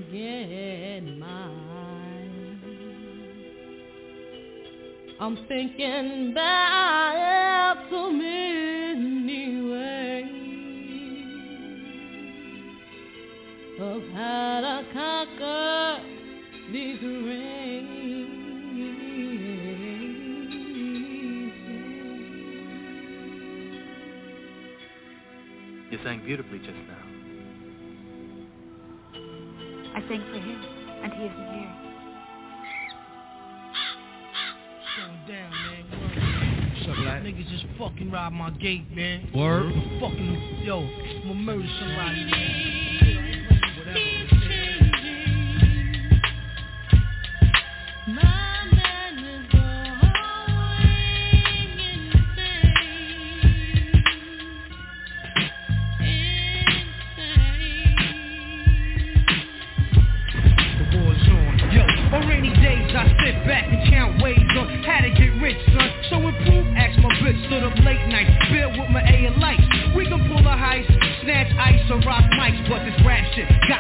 get mine. I'm thinking about so many ways of how to conquer these rains. You sang beautifully just now. I sang for him, and he isn't here. Calm down, man. What's up, lad? Niggas just fucking robbed my gate, man. Word? Fucking, yo, I'm gonna murder somebody, man. Whatever.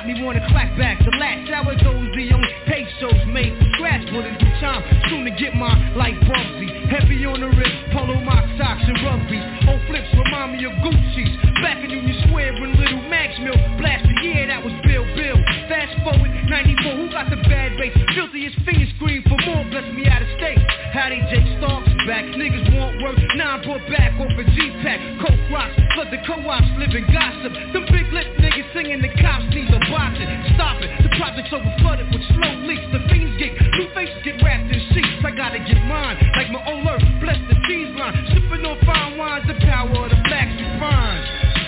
got me wanna clap back. The last how it goes, the only pesos made from scratch. But in due time, soon to get mine like Bugsy. Heavy on the wrist, polo my socks and rugbies. Old flips remind me of Gucci's. Back in Union Square when Little Max Mill blast the year, that was Bill. Fast forward, 94, who got the bad bass? Filthiest fingers scream for more, bless me out of state. Howdy, Jake Starks back, niggas want work. Now I'm brought back off a G-Pack. Coke rocks, flood the co-ops, living gossip. Them big lip niggas singing the cops need a boxing. Stop it, the project's over flooded with slow leaks. The fiends get, new faces get wrapped in sheets. I gotta get mine, like my old earth, bless the cheese line. Sipping on fine wines, the power of the blacks we find.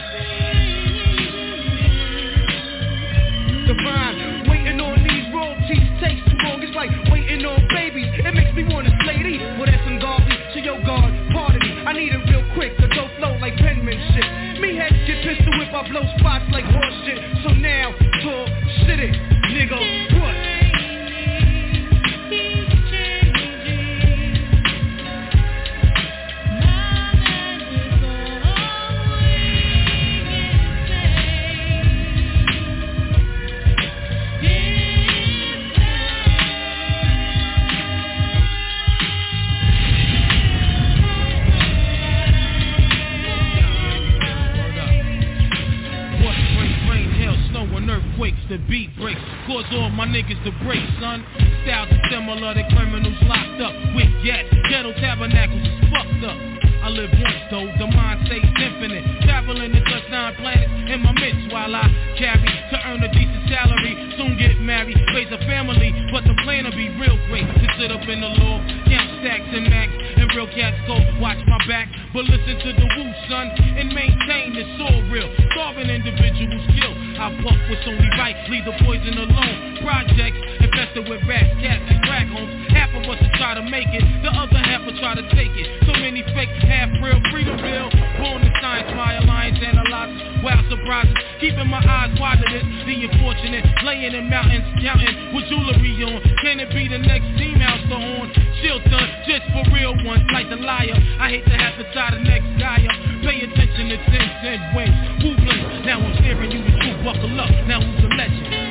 Divine, waiting on these royalties takes too long. It's like waiting on babies. It makes me wanna slay these. Well, that's some garbage. So yo, God, pardon me. I need it real quick to go flow like penmanship. Me heads get pistol whip, I blow spots like horse shit. So now, talk shit it, nigga. What? The beat breaks, cause all my niggas to break, son. Styles are similar to criminals locked up with yet ghetto tabernacles is fucked up. I live once though, the mind stays infinite. Traveling to touch 9 planets in my midst while I carry to earn a decent salary. Soon get married, raise a family, but the plan will be real great. To sit up in the law, count stacks and max, and real cats go watch my back. But listen to the woo, son, and maintain it's all real. Starving individuals kill. I puff what's only right, leave the poison alone. Projects infested with rats, cats, and crack homes. Half of us will try to make it, the other half will try to take it. So many fake, half real, freedom bill. Born to science, my alliance analyzes wild surprises. Keeping my eyes wide to this, the unfortunate. Laying in mountains, counting with jewelry on. Can it be the next team house to horn? Chilton, just for real ones, like the liar. I hate to have to tie the next guy up. Pay attention to 10 cent wings. Woo blink, now I'm staring you the truth. Buckle up, now who's the legend?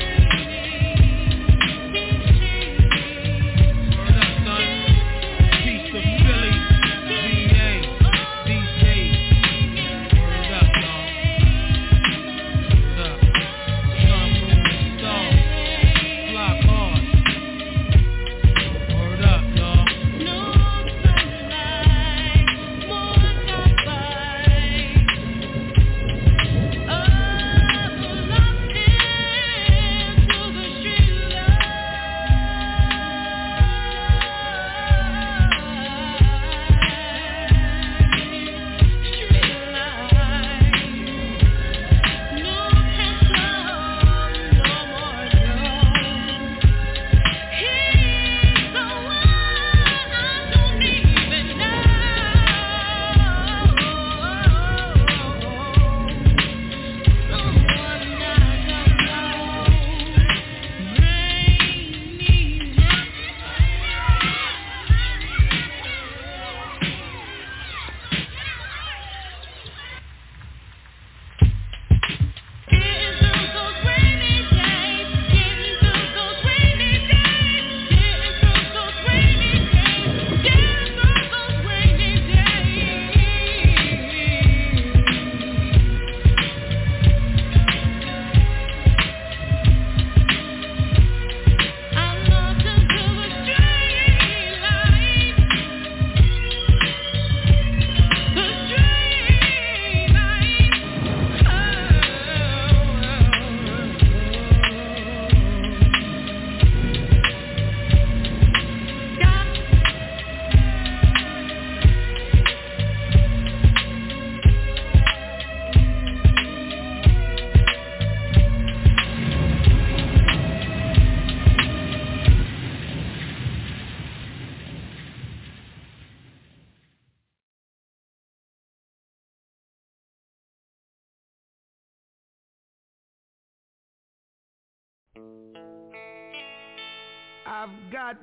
I've got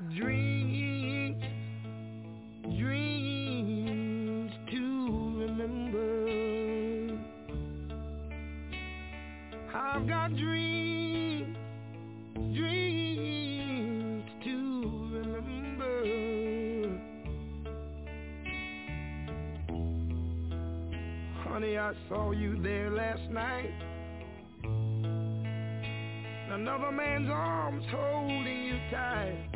dreams, dreams to remember. I've got dreams to remember. Honey, I saw you there last night. Another man's arms holding you tight.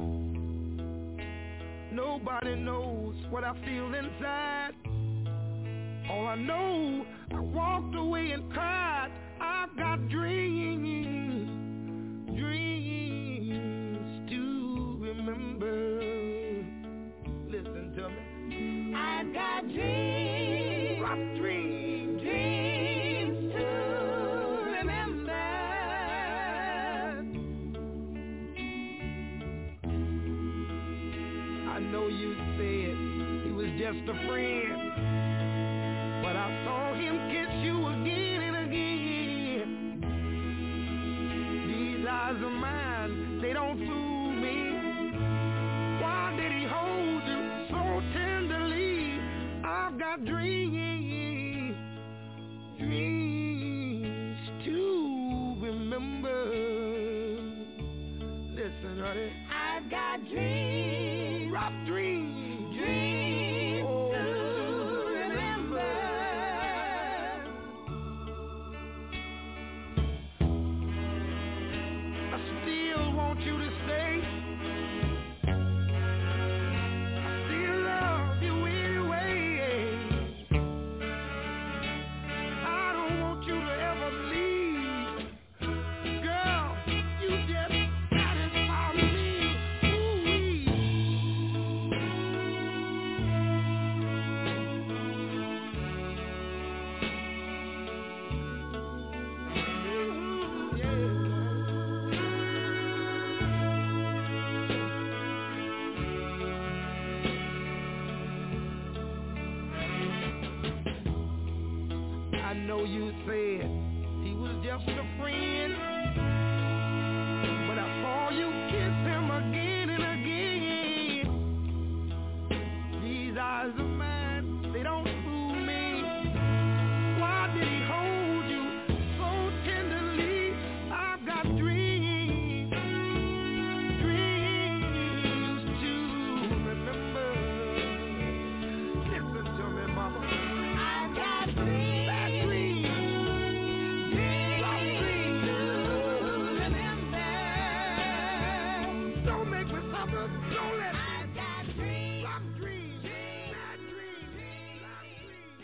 Nobody knows what I feel inside. All I know, I walked away and cried. I've got dreams to remember. Listen to me. I've got dreams. Rough dreams. Dreams to remember. I know you said he was just a friend, but I saw him kiss you again and again. These eyes of mine, they don't fool me. Why did he hold you so tenderly? I've got dreams to remember. Listen, honey. I've got dreams. Rough dreams. Dreams to remember. I still want you to stay. I still love you anyway. I don't want you to ever leave. Girl, you just satisfy me. Ooh-wee. I know you said he was just a friend, but I saw you kiss him again and again. These eyes of mine, they don't fool me. Why did he hold you so tenderly? I've got dreams to remember. Listen to me, mama. I've got dreams. Don't make me suffer. Don't let me. I've got dreams. Rough dreams. Bad dreams. Rough dreams.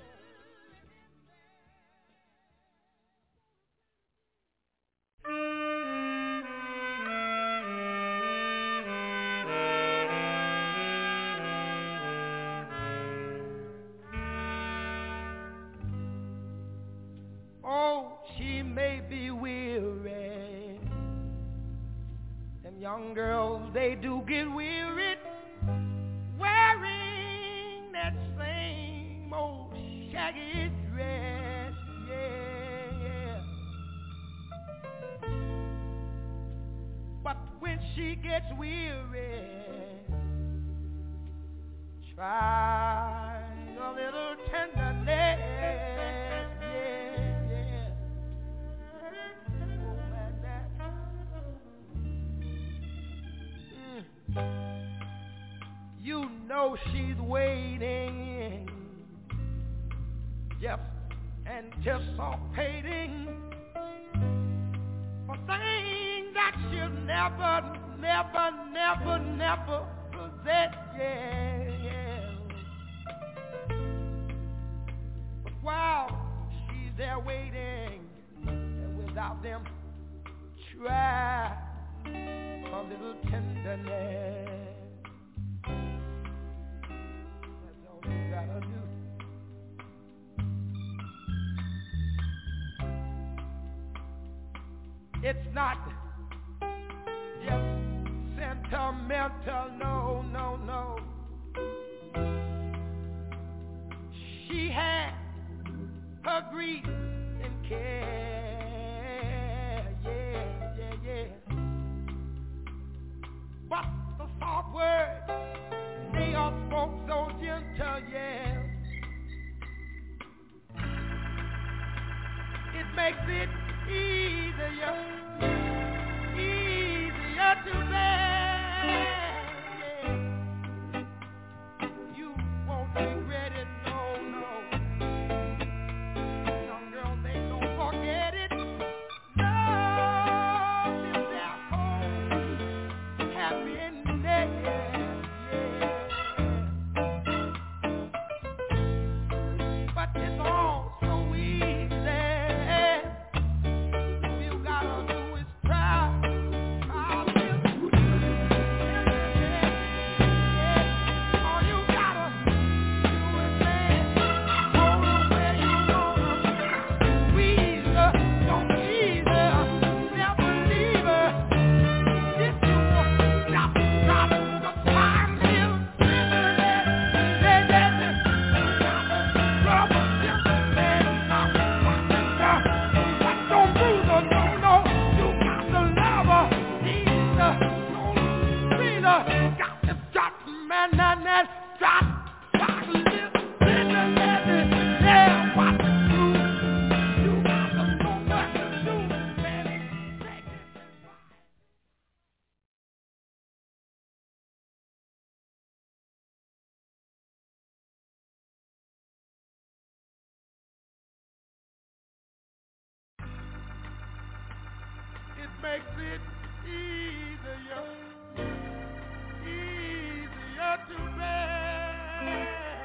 Oh, she may be weary. Them young girls, they do get weary wearing that same old shaggy dress. Yeah. But when she gets weary, try a little tenderness. You know she's waiting, just anticipating for things that she'll never possess. Yeah. But while she's there waiting, and without them, try a little tenderness. That's all you gotta do. It's not just sentimental, no. She had her grief and care, yeah. But the soft words, they are spoke so gentle, yeah. It makes it Makes it easier to bear.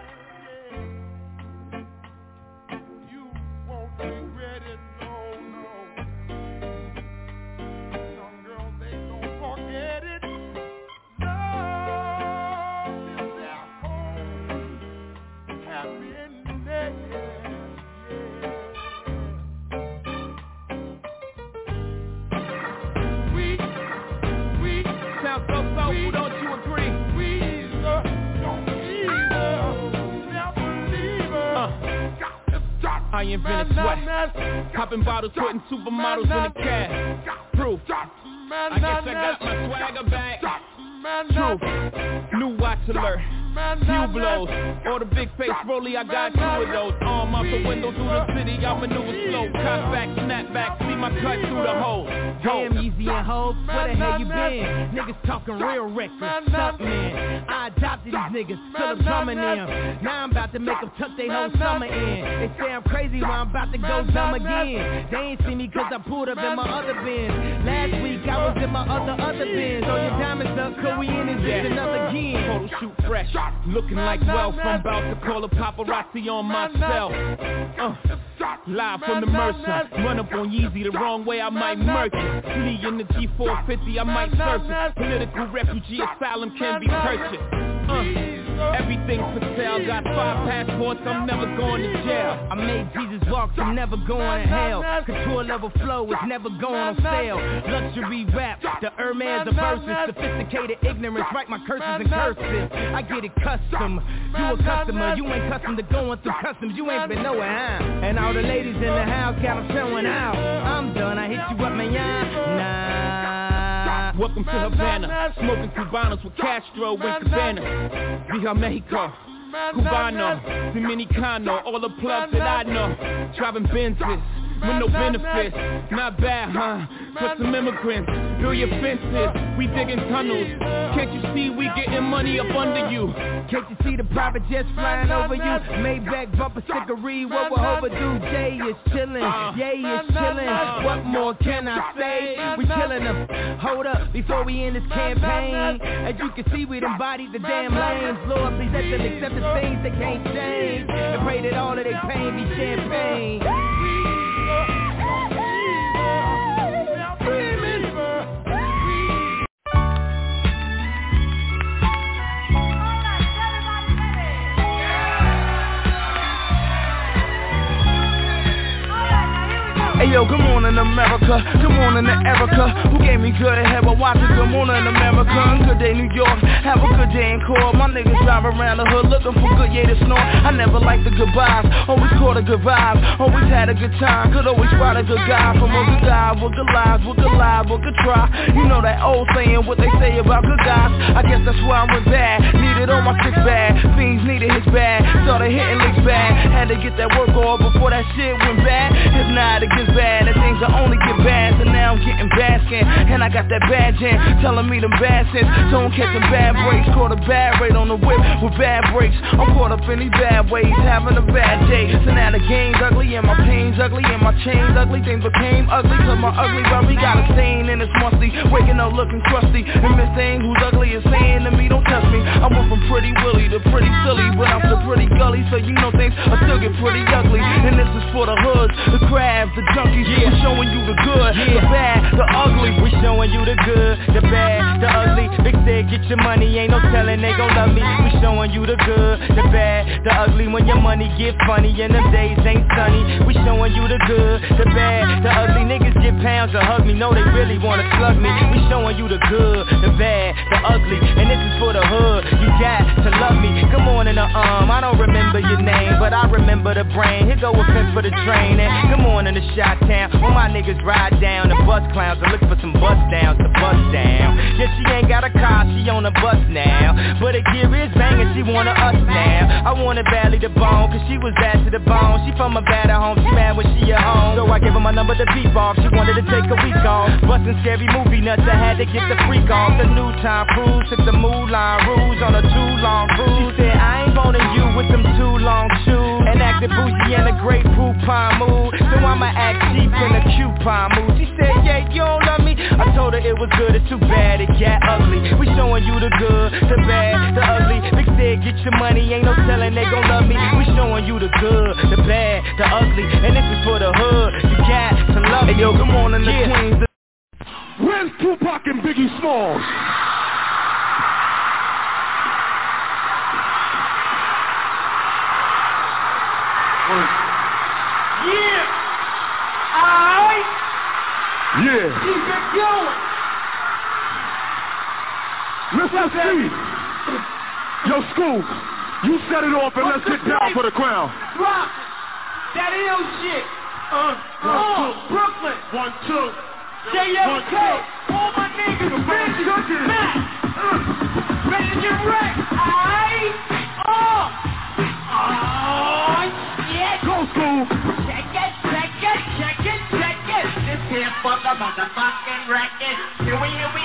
You won't regret it, no. Some girls, they don't forget it. Love is their home, happy in there. Don't you agree? I invented sweat, popping bottles, putting supermodels in the cab. Proof. I guess I got my swagger back. True. New watch alert. Few blows. Or the big face rollie, I got 2 of those. Arm out the window through the city, I maneuver slow. Cock back, snap back, see my cut through the hole. Damn, Easy and Hope, where the hell you been? Niggas talking real reckless, stuck man. I adopted these niggas, Philip drumming them. Now I'm about to make them tuck their whole summer in. They say I'm crazy, well I'm about to go dumb again. They ain't see me cause I pulled up in my other Benz. Last week I was in my other Benz. Throw your diamonds up, cause we in this bitch another again. Photo shoot fresh, looking like wealth. I'm about to call a paparazzi on myself. Live from the Mercer, run up on Yeezy the wrong way, I might murk it. Flee in the G450, I might surface. Political refugee asylum can be purchased. Everything's for sale, got 5 passports, I'm never going to jail. I made Jesus walk, I'm never going to hell. Couture level flow is never going on sale. Luxury rap, the Hermes of verses. Sophisticated ignorance, write my curses in cursive. I get it custom, you a customer. You ain't custom to going through customs, you ain't been nowhere, huh? And all the ladies in the house got them showing out. I'm done, I hit you up, man, nah. Welcome to Havana, smoking Cubanos with Castro and Cabana. Via Mexico, Cubano, Dominicano, all the plugs that I know. Driving Benzes with no benefits, not bad, huh? For some immigrants, build your fences, we digging tunnels. Can't you see we getting money up under you? Can't you see the private jets flying over you? Maybach bumper stickery, what we're overdue. Jay is chillin', Yay is chillin'. What more can I say? We killin' them. Hold up, before we end this campaign. As you can see, we embodied the damn lanes. Lord, please let them accept the things they can't change. And pray that all of their pain be champagne. Hey yo, good morning America, Erica. Good morning to Erica, who gave me good head while watching Good Morning America. Good day New York, have a good day in court. My niggas drive around the hood looking for good, yeah, to snort. I never liked the goodbyes, always caught a good vibe, always had a good time, could always spot a good guy from a good guy with good lives, with good lives, with good try. You know that old saying, what they say about good guys. I guess that's why I went bad, needed all my six bag, fiends needed his bag, started hitting licks bad, had to get that work off before that shit went bad. If not, it gets bad, and things will only get bad, so now I'm getting basking, and I got that badge in, telling me them bad sense, so I'm catching bad breaks, caught a bad rate on the whip with bad breaks. I'm caught up in these bad ways, having a bad day, so now the game's ugly, and my pain's ugly, and my chain's ugly, things became ugly, cause my ugly brother got a stain and it's musty, waking up looking crusty, and Miss Thing who's ugly is saying to me, don't touch me. I went from pretty Willie to pretty silly, but I'm still pretty gully, so you know things will still get pretty ugly. And this is for the hoods, the crabs, the junkies, yeah. We're showing you the good, the bad, the ugly. We showing you the good, the bad, the ugly. Big said get your money, ain't no telling they gon' love me. We showing you the good, the bad, the ugly. When your money get funny and them days ain't sunny. We showing you the good, the bad, the ugly. Niggas get pounds to hug me, know they really wanna slug me. We showing you the good, the bad, the ugly. And this is for the hood, you got to love me. Good morning, I don't remember your name, but I remember the brain. Here go a pimp for the train. And good morning to Chi-Town, when my niggas ride down the bus clowns and look for some bus downs to bust down. Yeah, she ain't got a car, she on a bus now, but a gear is banging, she wanna us now. I wanted badly to bone, cause she was bad to the bone. She from a bad at home, she mad when she at home, so I gave her my number to beep off. She wanted to take a week off, bustin' scary movie nuts, I had to get the freak off. The new Tom Cruise took the Moulin Rouge on a too long cruise. She said I ain't boning you with them too long shoes, and acted bougie in a great poupon mood, so I'ma act cheap in a coupon mood. She said yeah, you don't love me. I told her it was good, it's too bad it got ugly. We showing you the good, the bad, the ugly. Big said get your money, ain't no telling they gon' love me. We showing you the good, the bad, the ugly, and this is for the hood, you got to love me. Hey yo, good morning the Queens. Where's Tupac and Biggie Smalls? Yeah! Alright! Yeah! Keep it going! Mr. C! Yo, School, you set it off and let's get down for the crown. Drop! That ill shit! Brooklyn! 1, 2. JFK! All my niggas ready to smash! Ready to get wrecked! Alright! Yeah! Go, School! Check it! This here for the motherfucking record. Here we go!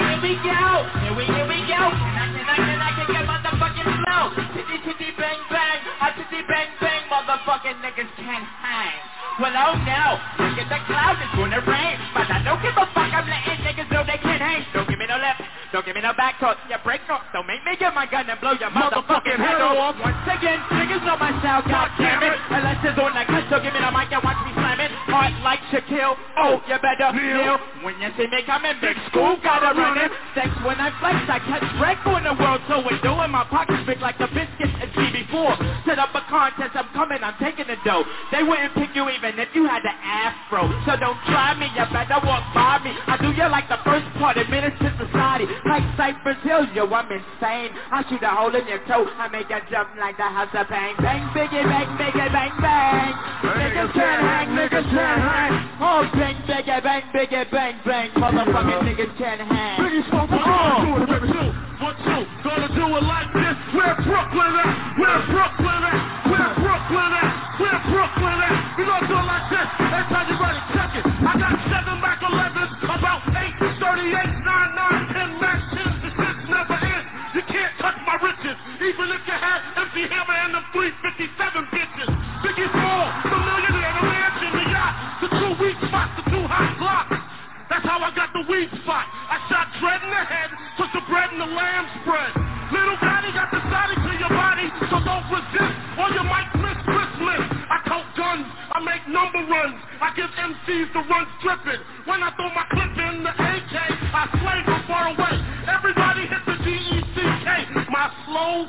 I can get motherfucking flow. Titty bang bang, titty bang bang, motherfucking niggas can't hang. Well, oh no, look at the clouds, it's gonna rain. But I don't give a fuck, I'm letting niggas know they can't hang. Don't give me no left, don't give me no back talk. You break off, don't make me get my gun and blow your motherfucking head off. Once again, niggas know my style, goddammit. Unless it's on that cut, so give me the mic and watch me slam it. Heart like Shaquille, oh, you better kneel. When you see me coming, Big School gotta run it. Sex when I flex, I catch wreck on the world. So we're doing my pockets big like the biscuits at GB4. Set up a contest, I'm coming, I'm taking the dough. They wouldn't pick you even if you had the afro. So don't try me, you better walk by me. I do you like the first part of Minister Society. Like Cypress Hill, yo, I'm insane. I shoot a hole in your toe, I make you jump like the house of bang. Bang, biggie, bang, biggie, bang, bang. Niggas can't hang, niggas can't hang. Oh, bang, biggie, bang, biggie, bang, bang. Motherfucking niggas can't hang. Biggie Smalls, what you gonna do? 1, 2, gonna do it like this. Where Brooklyn at? Where Brooklyn at? Where Brooklyn at? Where Brooklyn at? We gonna do it like this. Every time you ready, check it. I got 7 Mac 11s, about 8, 38, 9, 10 Mac 10s. The shit never ends. You can't touch my riches, even if you had MC Hammer and them 357 bitches. Biggie Smalls, the millionaire, the mansion, the yacht, the 2 weak spots, the 2 hot blocks. That's how I got the weed spot. I shot Dread in the head, took the bread and the lamb spread. Little Gotti got the Saudi to your body, so don't resist, or you might miss Christmas. I tote guns, I make number runs, I give MCs the runs dripping. When I throw my clip in the AK, I slay from far away. Everybody hit the DECK. My slow flow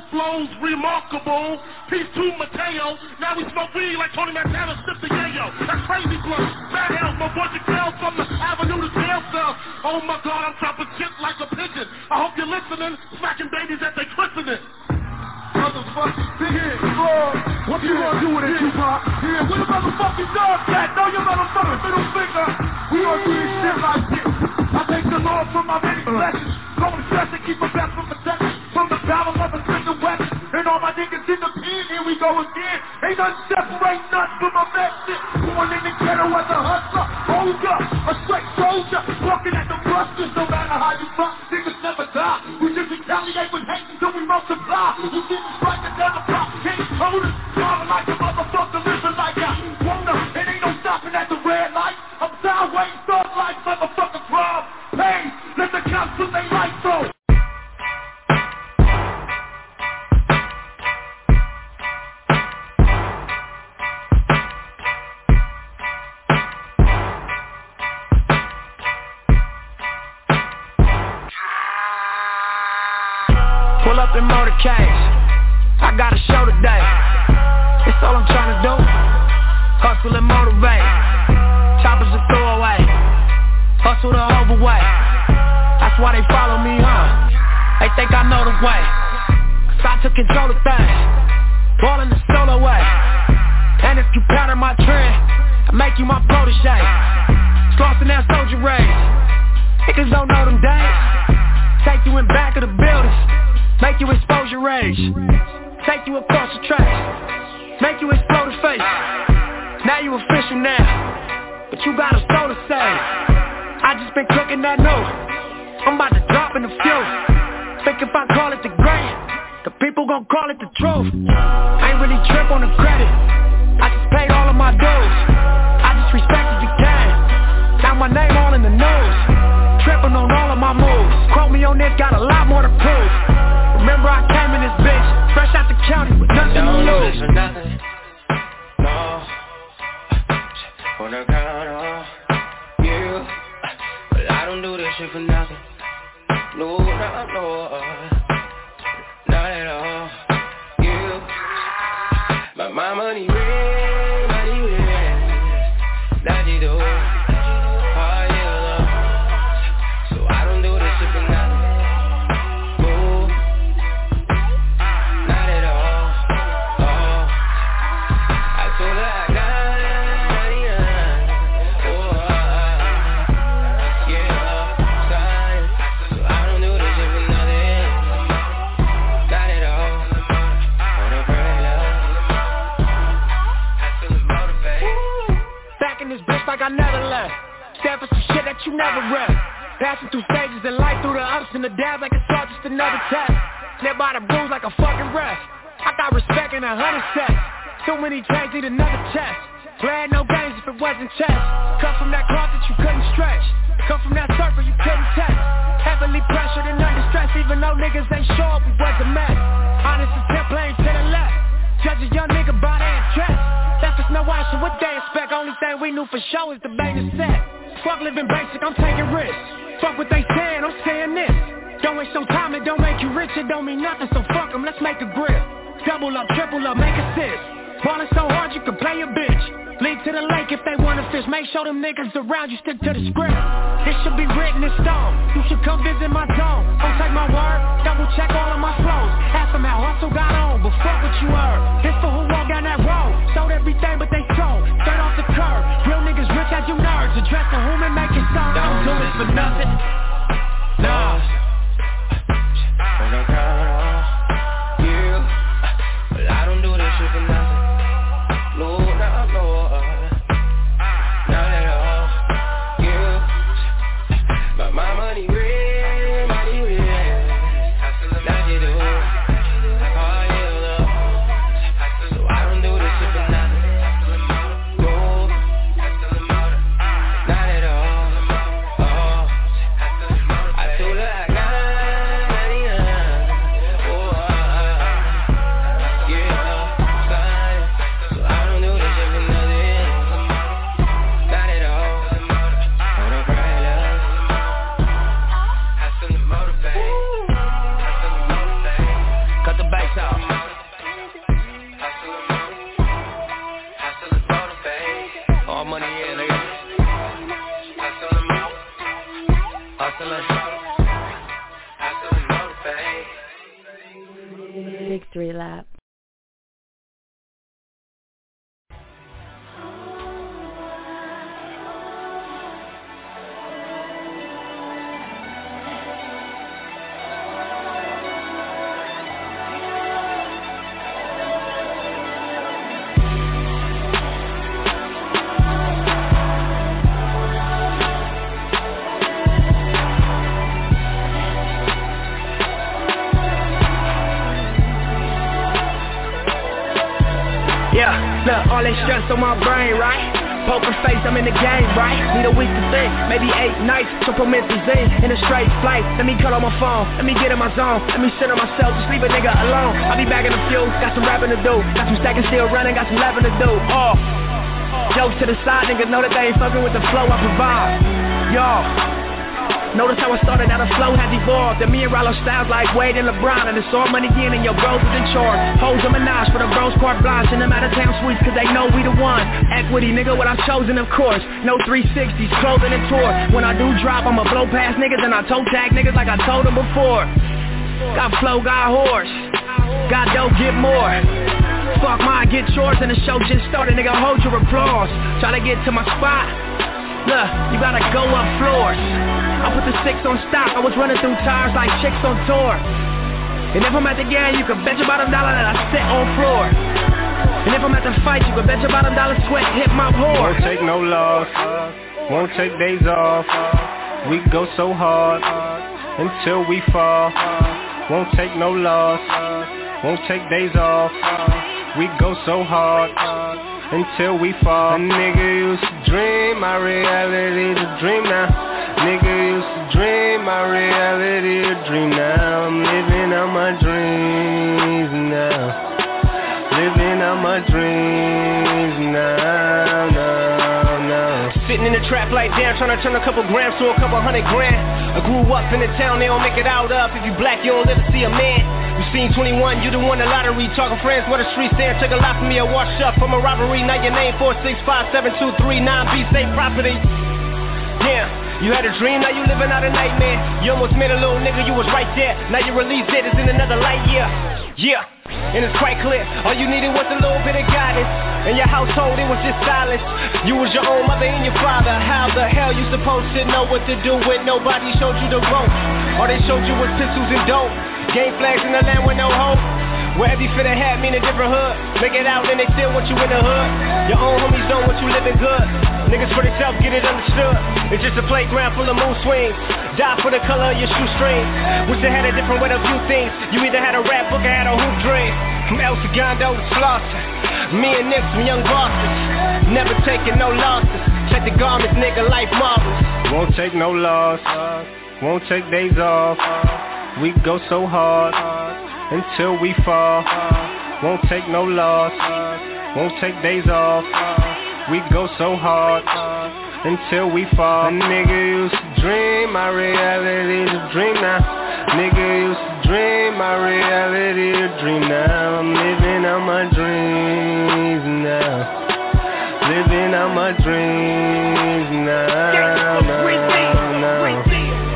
Jones, remarkable. Peace to Mateo. Now we smoke weed like Tony Montana, sip the yayo. That's crazy blood. Bad hell, my boy Jaquel from the Avenue to jail cell. Oh my God, I'm dropping shit like a pigeon. I hope you're listening, smacking babies at they christening. Motherfucker, big head, what you gonna do with it, Tupac? Yeah, where the motherfucking dog at? Know your motherfucking middle finger. We gonna do this shit like this. I thank the Lord for my many blessings. Going to stress and keep my back from protection. From the battle of a single weapon. And all my niggas in the pen, here we go again. Ain't nothing separate nothing from my message. Born in the ghetto as a hustler. Hold up, a straight soldier. Walking at the busters, no matter how you fuck, niggas never die. We just retaliate with hate until we multiply. You didn't strike the down the block, can't hold it. Driving like a motherfucker, living like I wanna. It ain't no stopping at the red light. I'm sideways, thug like motherfucker crime. Hey, let the cops put their lights on. Pull up in motorcades, I got a show today. It's all I'm trying to do, hustle and motivate. Choppers a throwaway, hustle the overweight. That's why they follow me, They think I know the way, cause I took control of things, ballin' the solo way. And if you pattern my trend, I make you my protege. Slossin' that soldier race, niggas don't know them days. Take you in back of the buildings, make you expose your rage. Take you across the tracks, make you explode the face. Now you official now, but you got a soul to save. I just been cooking that note, I'm about to drop in the fuel. Think if I call it the grand, the people gon' call it the truth. I ain't really trip on the credit, I just paid all of my dues. I just respected the game, now my name all in the news. Tripping on all of my moves, quote me on this, got a lot more to prove. Remember I came in this bitch, fresh out the county with nothing to lose. Don't do this for nothing, no. Wanna count on you, but I don't do this shit for nothing. No, not at all. You, but my money real, that you do. Like I never left, stand for some shit that you never read. Passing through stages in life, through the ups and the downs, like it's all just another test. Never by the bruise like a fucking ref. I got respect in 100 sets. Too many chains need another chest. Glad no games if it wasn't chess. Come from that cloth that you couldn't stretch. Come from that surfer you couldn't test. Heavily pressured and under stress, even though niggas ain't sure we was a mess. Honest attempt playing to the left. Judge a young nigga by their dress. Left us no option, what they expect? Only thing we knew for sure is the bait is set. Fuck living basic, I'm taking risks. Fuck what they saying, I'm saying this. Don't waste some time, it don't make you rich, it don't mean nothing, so fuck them, let's make a grip. Double up, triple up, make assist. Ballin' so hard you can play a bitch. Lead to the lake if they wanna fish. Make sure them niggas around you stick to the script. This should be written in stone. You should come visit my zone. Don't take my word, double check all of my flows. Ask them how hustle got on, but fuck what you heard. This for who walk down that road. Sold everything but they sold. Straight off the curb. Real niggas rich as you nerds. Addressing whom and making songs. Don't do it for nothing. Nah. Wanna count on you, but I don't do this shit for nothing. No, not at all. You, but my money real, that you do. Oh, you love, so I don't do this shit for nothing. Victory lap. Look, all that stress on my brain, right? Poker face, I'm in the game, right? Need a week to think, maybe 8 nights. So promethazine in a straight flight. Let me cut on my phone, let me get in my zone. Let me sit on myself, just leave a nigga alone. I'll be back in a few, got some rapping to do. Got some stacking still running, got some laughing to do. Jokes to the side, niggas know that they ain't fucking with the flow I provide. Y'all, notice how I started out, the flow has evolved. And me and Rollo styles like Wade and LeBron. And it's all money in and your bros is in charge. Hoes a menage for the bros carte blanche. And them out of town suites cause they know we the one. Equity, nigga, what I've chosen of course. No 360s, clothing and tour. When I do drop, I'ma blow past niggas. And I toe tag niggas like I told them before. Got flow, got horse. Got dope, get more. Fuck mine, get yours. And the show just started, nigga, hold your applause. Try to get to my spot. Look, you gotta go up floors. I put the 6 on stock, I was running through tires like chicks on tour. And if I'm at the game, you can bet your bottom dollar that I sit on floor. And if I'm at the fight, you can bet your bottom dollar sweat hip my whore. Won't take no loss, won't take days off. We go so hard until we fall. Won't take no loss, won't take days off. We go so hard until we fall. A nigga used to dream, my reality to dream now. Nigga used to dream, my reality to dream now. I'm living out my dreams now. Living out my dreams now, now. Sitting in the trap like damn, trying to turn a couple grams to a couple $100 grand. I grew up in the town, they don't make it out up. If you black, you don't live to see a man. You seen 21, you done won the lottery. Talking friends where the streets stand. Took a lot from me, I washed up from a robbery. Now your name 4657239B state property. Yeah. You had a dream, now you living out a nightmare. You almost met a little nigga, you was right there. Now your release date is in another light year. Yeah, and it's quite clear. All you needed was a little bit of guidance. In your household, it was just silence. You was your own mother and your father. How the hell you supposed to know what to do when nobody showed you the ropes? All they showed you was pistols and dope. Game flags in the land with no hope. Where every fit of hat mean a different hood. Make it out and they still want you in the hood. Your own homies don't want you living good. Niggas for themselves get it understood. It's just a playground full of moon swings. Die for the color of your shoestring. Wish they had a different way to view things. You either had a rap book or had a hoop dream. From El Segundo to Slaughter. Me and Nick some young bosses. Never taking no losses. Check the garments, nigga, life marvelous. Won't take no loss, won't take days off. We go so hard until we fall. Won't take no loss, won't take days off. We go so hard until we fall. A nigga used to dream, my reality to dream now. Nigga used to dream, my reality to dream now. I'm living out my dreams now. Living out my dreams now, now.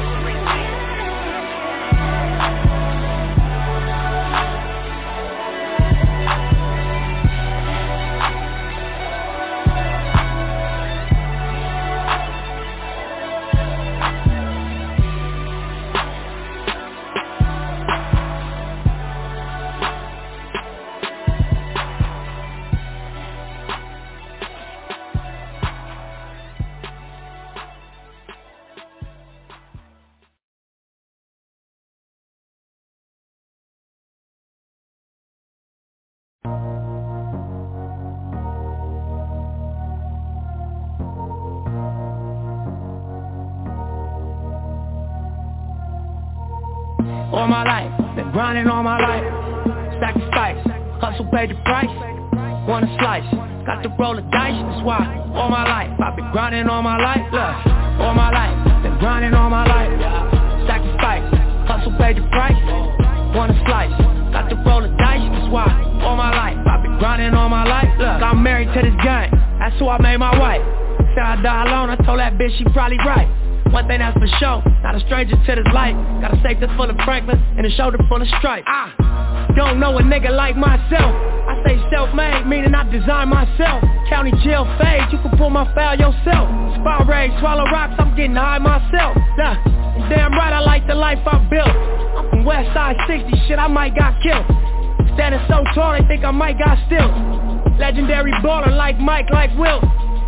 All my life, been grinding all my life. Sacrifice, hustle paid the price. Want a slice, got to roll the dice. That's why all my life, I've been grinding all my life. Look, all my life, been grinding all my life. Sacrifice, hustle paid the price. Want a slice, got to roll the dice. That's why all my life, I've been grinding all my life. Look, I'm married to this game, that's who I made my wife. Said I die alone, I told that bitch she probably right. One thing that's for sure, not a stranger to this life. Got a safe that's full of Franklin and a shoulder full of stripe. Don't know a nigga like myself. I say self-made, meaning I design myself. County jail fade, you can pull my foul yourself. Spy raid, swallow rocks, I'm getting high myself. Nah, damn right I like the life I built. I'm from West Side 60, shit I might got killed. Standing so tall, they think I might got still. Legendary baller like Mike, like Will.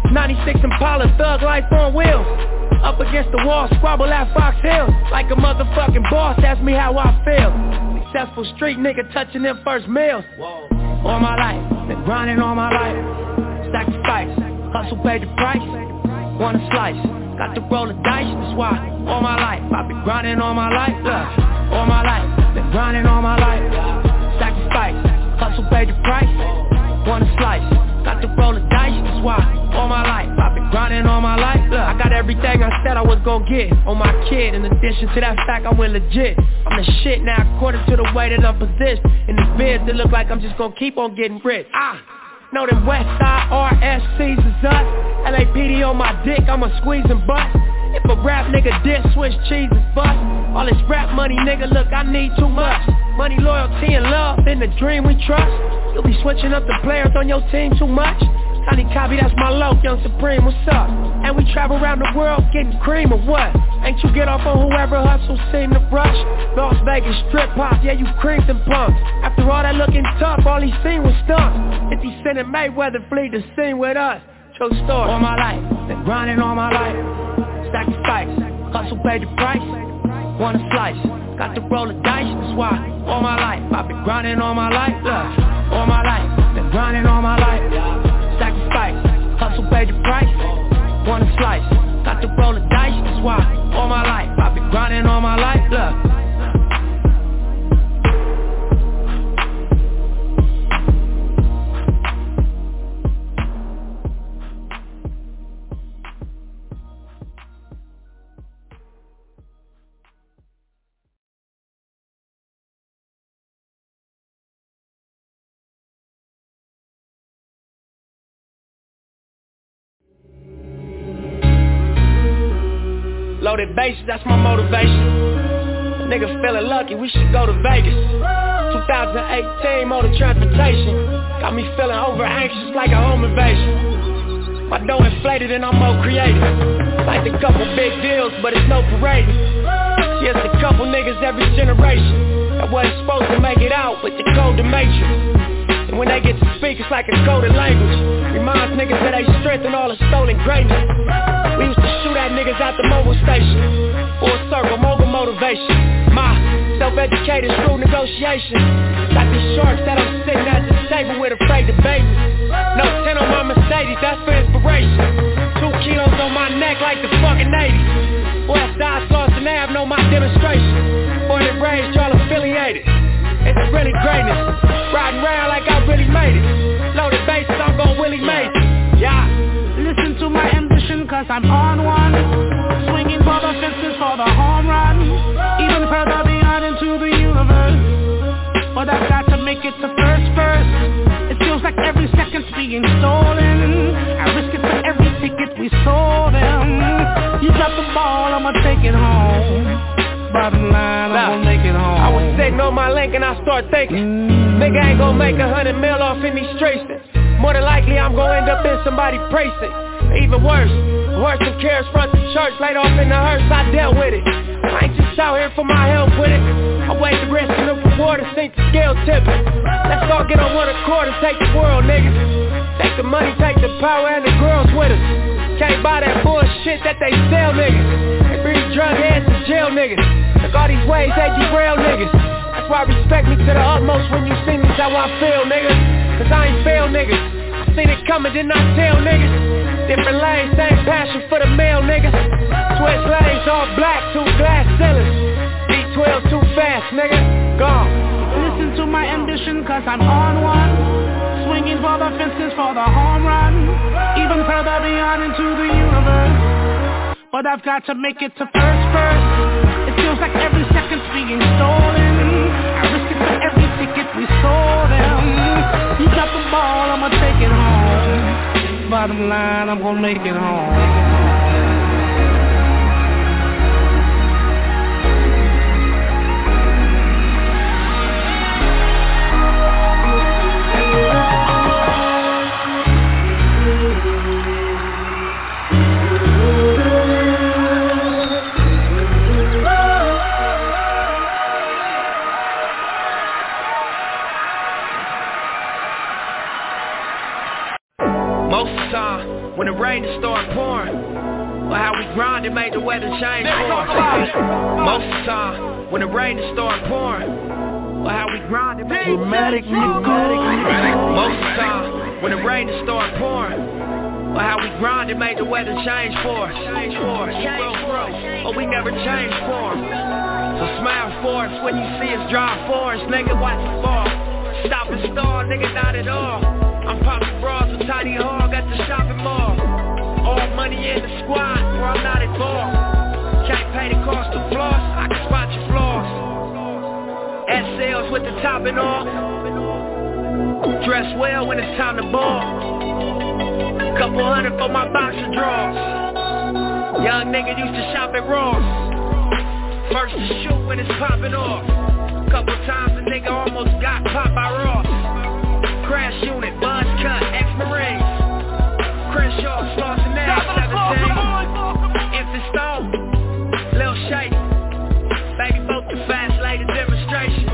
96 Impala, thug life on wheels. Up against the wall, squabble at Fox Hill. Like a motherfucking boss, ask me how I feel. Successful street nigga touching them first meals. All my life, been grinding all my life. Sacrifice, hustle paid the price. Want a slice, got to roll the dice. That's why all my life, I've been grinding all my life. All my life, been grinding all my life. Sacrifice, hustle paid the price. Want a slice, got to roll the dice. That's why all my life, I've been grinding all my life. Look, I got everything I said I was gonna get on my kid. In addition to that fact, I went legit. I'm the shit now according to the way that I'm positioned. In this biz, it look like I'm just gonna keep on getting rich. Know them Westside RSCs is us. LAPD on my dick, I'ma squeeze and bust. If a rap nigga diss, Swiss cheese is bust. All this rap money, nigga, look, I need too much. Money, loyalty, and love, in the dream we trust. You'll be switching up the players on your team too much. Tiny Copy, that's my low, Young Supreme, what's up? And we travel around the world getting cream or what? Ain't you get off on whoever hustles seem to rush? Las Vegas strip pop, yeah, you creams and punks. After all that looking tough, all he seen was stunts. 50 Cent and Mayweather flee the scene with us. True story. All my life, been grinding all my life. Sacrifice, hustle paid the price. Want a slice, got to roll the dice. That's why all my life, I've been grinding all my life. Look, all my life, been grinding all my life. Sacrifice, hustle paid the price. Want a slice, got to roll the dice. That's why all my life, I've been grinding all my life. Look. Loaded bases, that's my motivation. Nigga feeling lucky, we should go to Vegas. 2018 motor transportation got me feeling over anxious like a home invasion. My dough inflated and I'm more creative. Like a couple big deals, but it's no parading. Yes, a couple niggas every generation that wasn't supposed to make it out, but they code the matrix. And when they get to speak, it's like a coded language. Reminds niggas that they strength and all the stolen greatness. We used to shoot at niggas at the mobile station. Full circle, mogul motivation. My self-educated, shrewd negotiation. Got these sharks that I'm sitting at the table with afraid to bait me. No 10 on my Mercedes, that's for inspiration. 2 kilos on my neck like the fucking 80s. Westside Slauson Ave know my demonstration. Born and raised, y'all affiliated. It's really greatness. Riding around like I really made it. Loaded bases, I'm gon' Willie Mays. Yeah. Listen to my ambition, cause I'm on one. Swinging for the fences for the home run. Even further beyond into the universe. But I've got to make it to first. It feels like every second's being stolen. I risk it for every ticket we sold them. You got the ball, I'ma take it home. Bottom line, I'm gonna make it home. I was sitting on my link and I start thinking, nigga ain't gonna make 100 mil off in these streets. More than likely I'm gonna end up in somebody's precinct. Even worse than cares front the church, laid off in the hearse, I dealt with it. I ain't just out here for my help with it. I weighed the risk and the reward and sink the scale tipping. Let's all get on one accord and take the world, niggas. Take the money, take the power and the girls with us. Can't buy that bullshit that they sell, niggas. They bring drug heads to jail, niggas. Look all these ways they derail, niggas. That's why respect me to the utmost when you see me, that's how I feel, niggas. Cause I ain't fail, niggas. I seen it coming, did not tell, niggas. Different lanes, same passion for the male, niggas. Switch lanes, all black, 2 glass ceilings. B12 too fast, nigga. Gone. Listen to my ambition, cause I'm on one. Swinging for the fences for the home run. Even further beyond into the universe. But I've got to make it to first. It feels like every second's being stolen. I risk it for every ticket we sold them. You got the ball, I'ma take it home. Bottom line, I'm gonna make it home. weather changed for us. Most of the time, when the rain starts pouring, or how we grind it, dramatic. Most of the time, when the rain starts pouring, or how we grind it, made the weather change for us. Or we never change for us. So smile for us when you see us drive for us, nigga, watch it fall. Stop and stall, nigga, not at all. I'm popping bras with Tiny Hog at the shopping mall. All money in the squad, where I'm not involved. Can't pay the cost of floss, I can spot your flaws. SLs with the top and all. Dress well when it's time to ball. Couple hundred for my boxer drawers. Young nigga used to shop at Ross. First to shoot when it's popping off. Couple times a nigga almost got popped by Ross. Crash unit, buzz cut, ex-Marines. Crenshaw, Slauson now, 17. Infant Stone, Lil Shake. Baby boat the fast lady demonstration.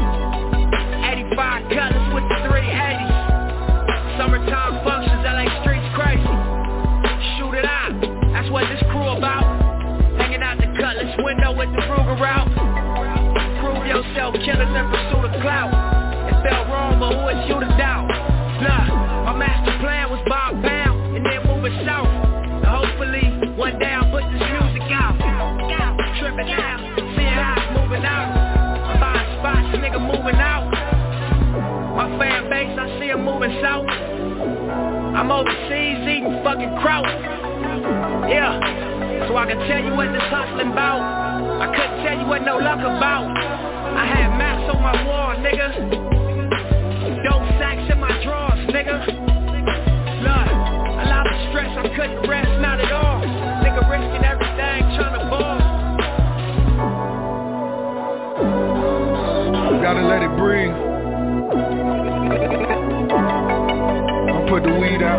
85 colors with the 380s. Summertime functions, LA streets crazy. Shoot it out, that's what this crew about. Hanging out the Cutlass window with the Ruger out. Prove yourself, killers in pursuit of clout. It felt wrong, but who is you to doubt? Nah, my master plan was Bob Pound, and then moving south. And hopefully, one day I'll put this music out. Tripping out, seeing how it's moving out. I'm buying spots, nigga moving out. My fan base, I see 'em moving south. I'm overseas eating fucking kraut. Yeah, so I can tell you what this hustling about. I couldn't tell you what no luck about. I had maps on my wall, nigga. Dope sacks in my drawers, nigga. Look, a lot of stress, I couldn't rest, not at all. Nigga risking everything, trying to ball. Gotta let it breathe. I'll put the weed out.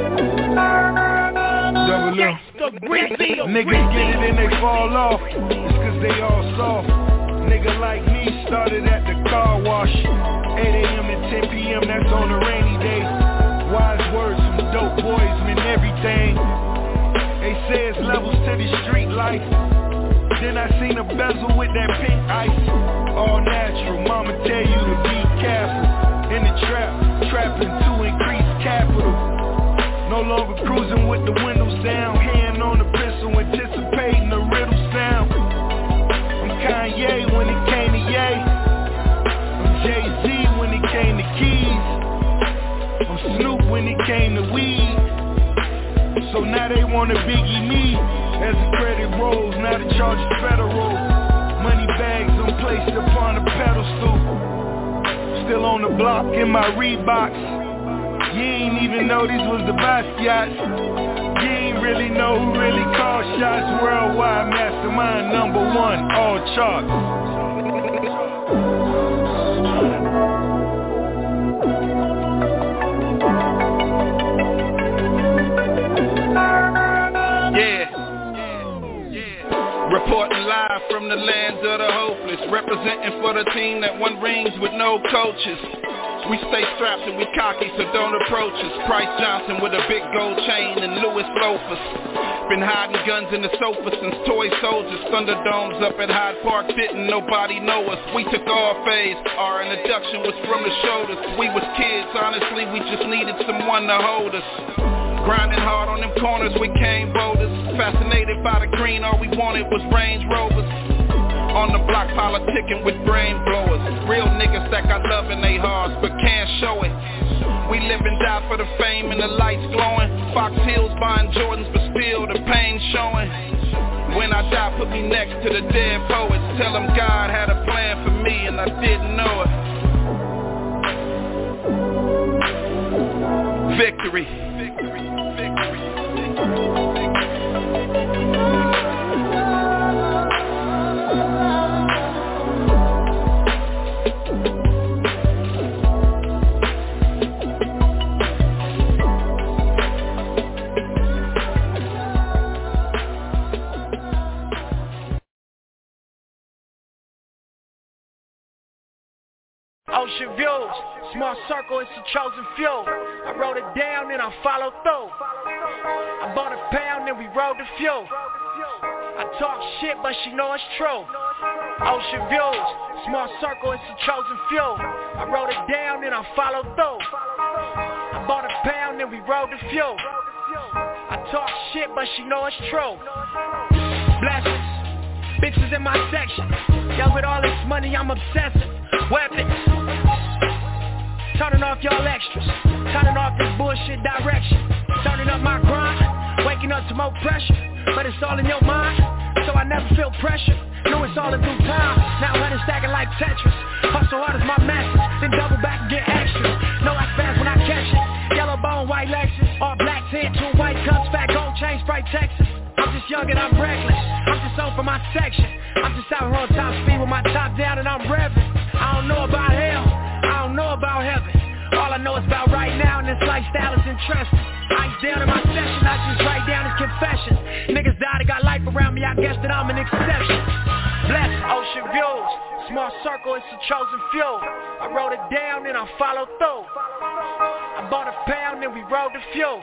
Double M. Niggas get it and they fall off. It's cause they all soft. Nigga like me started at the car wash. 8 a.m. to 10 p.m. that's on a rainy day. Wise words from dope boys mean everything. They say it's levels to the street life. Then I seen a bezel with that pink ice. All natural, mama tell you to be careful. In the trap, trapping to increase capital. No longer cruising with the windows down. Hand on the pistol, anticipating the riddle sound. I'm Kanye when it came to Ye. I'm Jay-Z when it came to keys. I'm Snoop when it came to weed. So now they wanna Biggie me. As the credit rolls, now the charge is federal. Money bags I'm placed upon a pedestal. Still on the block in my Reeboks. You ain't even know these was the Basquiat's. You ain't really know who really called shots. Worldwide mastermind #1, all charts. Reporting live from the lands of the hopeless, representing for the team that won rings with no coaches. We stay strapped and we cocky, so don't approach us. Price Johnson with a big gold chain and Louis loafers. Been hiding guns in the sofa since Toy Soldiers. Thunderdomes up at Hyde Park, didn't nobody know us. We took our phase, our introduction was from the shoulders. We was kids, honestly, we just needed someone to hold us. Grinding hard on them corners, we came boulders. Fascinated by the green, all we wanted was Range Rovers. On the block politicking with brain blowers. Real niggas that got love in they hearts but can't show it. We live and die for the fame and the lights glowing. Fox Hills buying Jordans but still the pain showing. When I die put me next to the dead poets. Tell them God had a plan for me and I didn't know it. Victory. Ocean views, small circle, it's a chosen few. I wrote it down and I followed through. I bought a pound and we rode the fuel. I talk shit, but she know it's true. Ocean views, small circle, it's the chosen few. I wrote it down and I followed through. I bought a pound and we rode the fuel. I talk shit, but she know it's true. Blessings, bitches in my section. Yo, with all this money, I'm obsessive. Weapons, turning off y'all extras. Turning off this bullshit direction. Turning up my grind, waking up to more pressure. But it's all in your mind, so I never feel pressure. Know it's all in due time. Now 100 stacking like Tetris. Hustle hard as my message, then double back and get extra. Know I fast when I catch it. Yellow bone, white Lexus, all black tint, 2 white cups, fat gold chain, Sprite Texas. I'm just young and I'm reckless. I'm just on for my section. I'm just out here on top speed with my top down and I'm revving. I don't know about hell, I don't know about heaven. All I know is about right now and this lifestyle is interesting. I ain't down in my session, I just write down his confessions. Niggas died and got life around me, I guess that I'm an exception. Blessed ocean views, small circle, it's the chosen few. I wrote it down and I followed through. I bought a pound and we rode the fuel.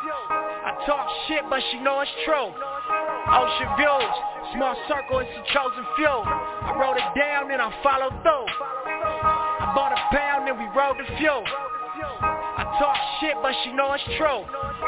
I talk shit, but she know it's true. Ocean views, small circle, it's the chosen few. I wrote it down and I followed through. I bought a pound and we rode the fuel. I talk shit, but she know it's true.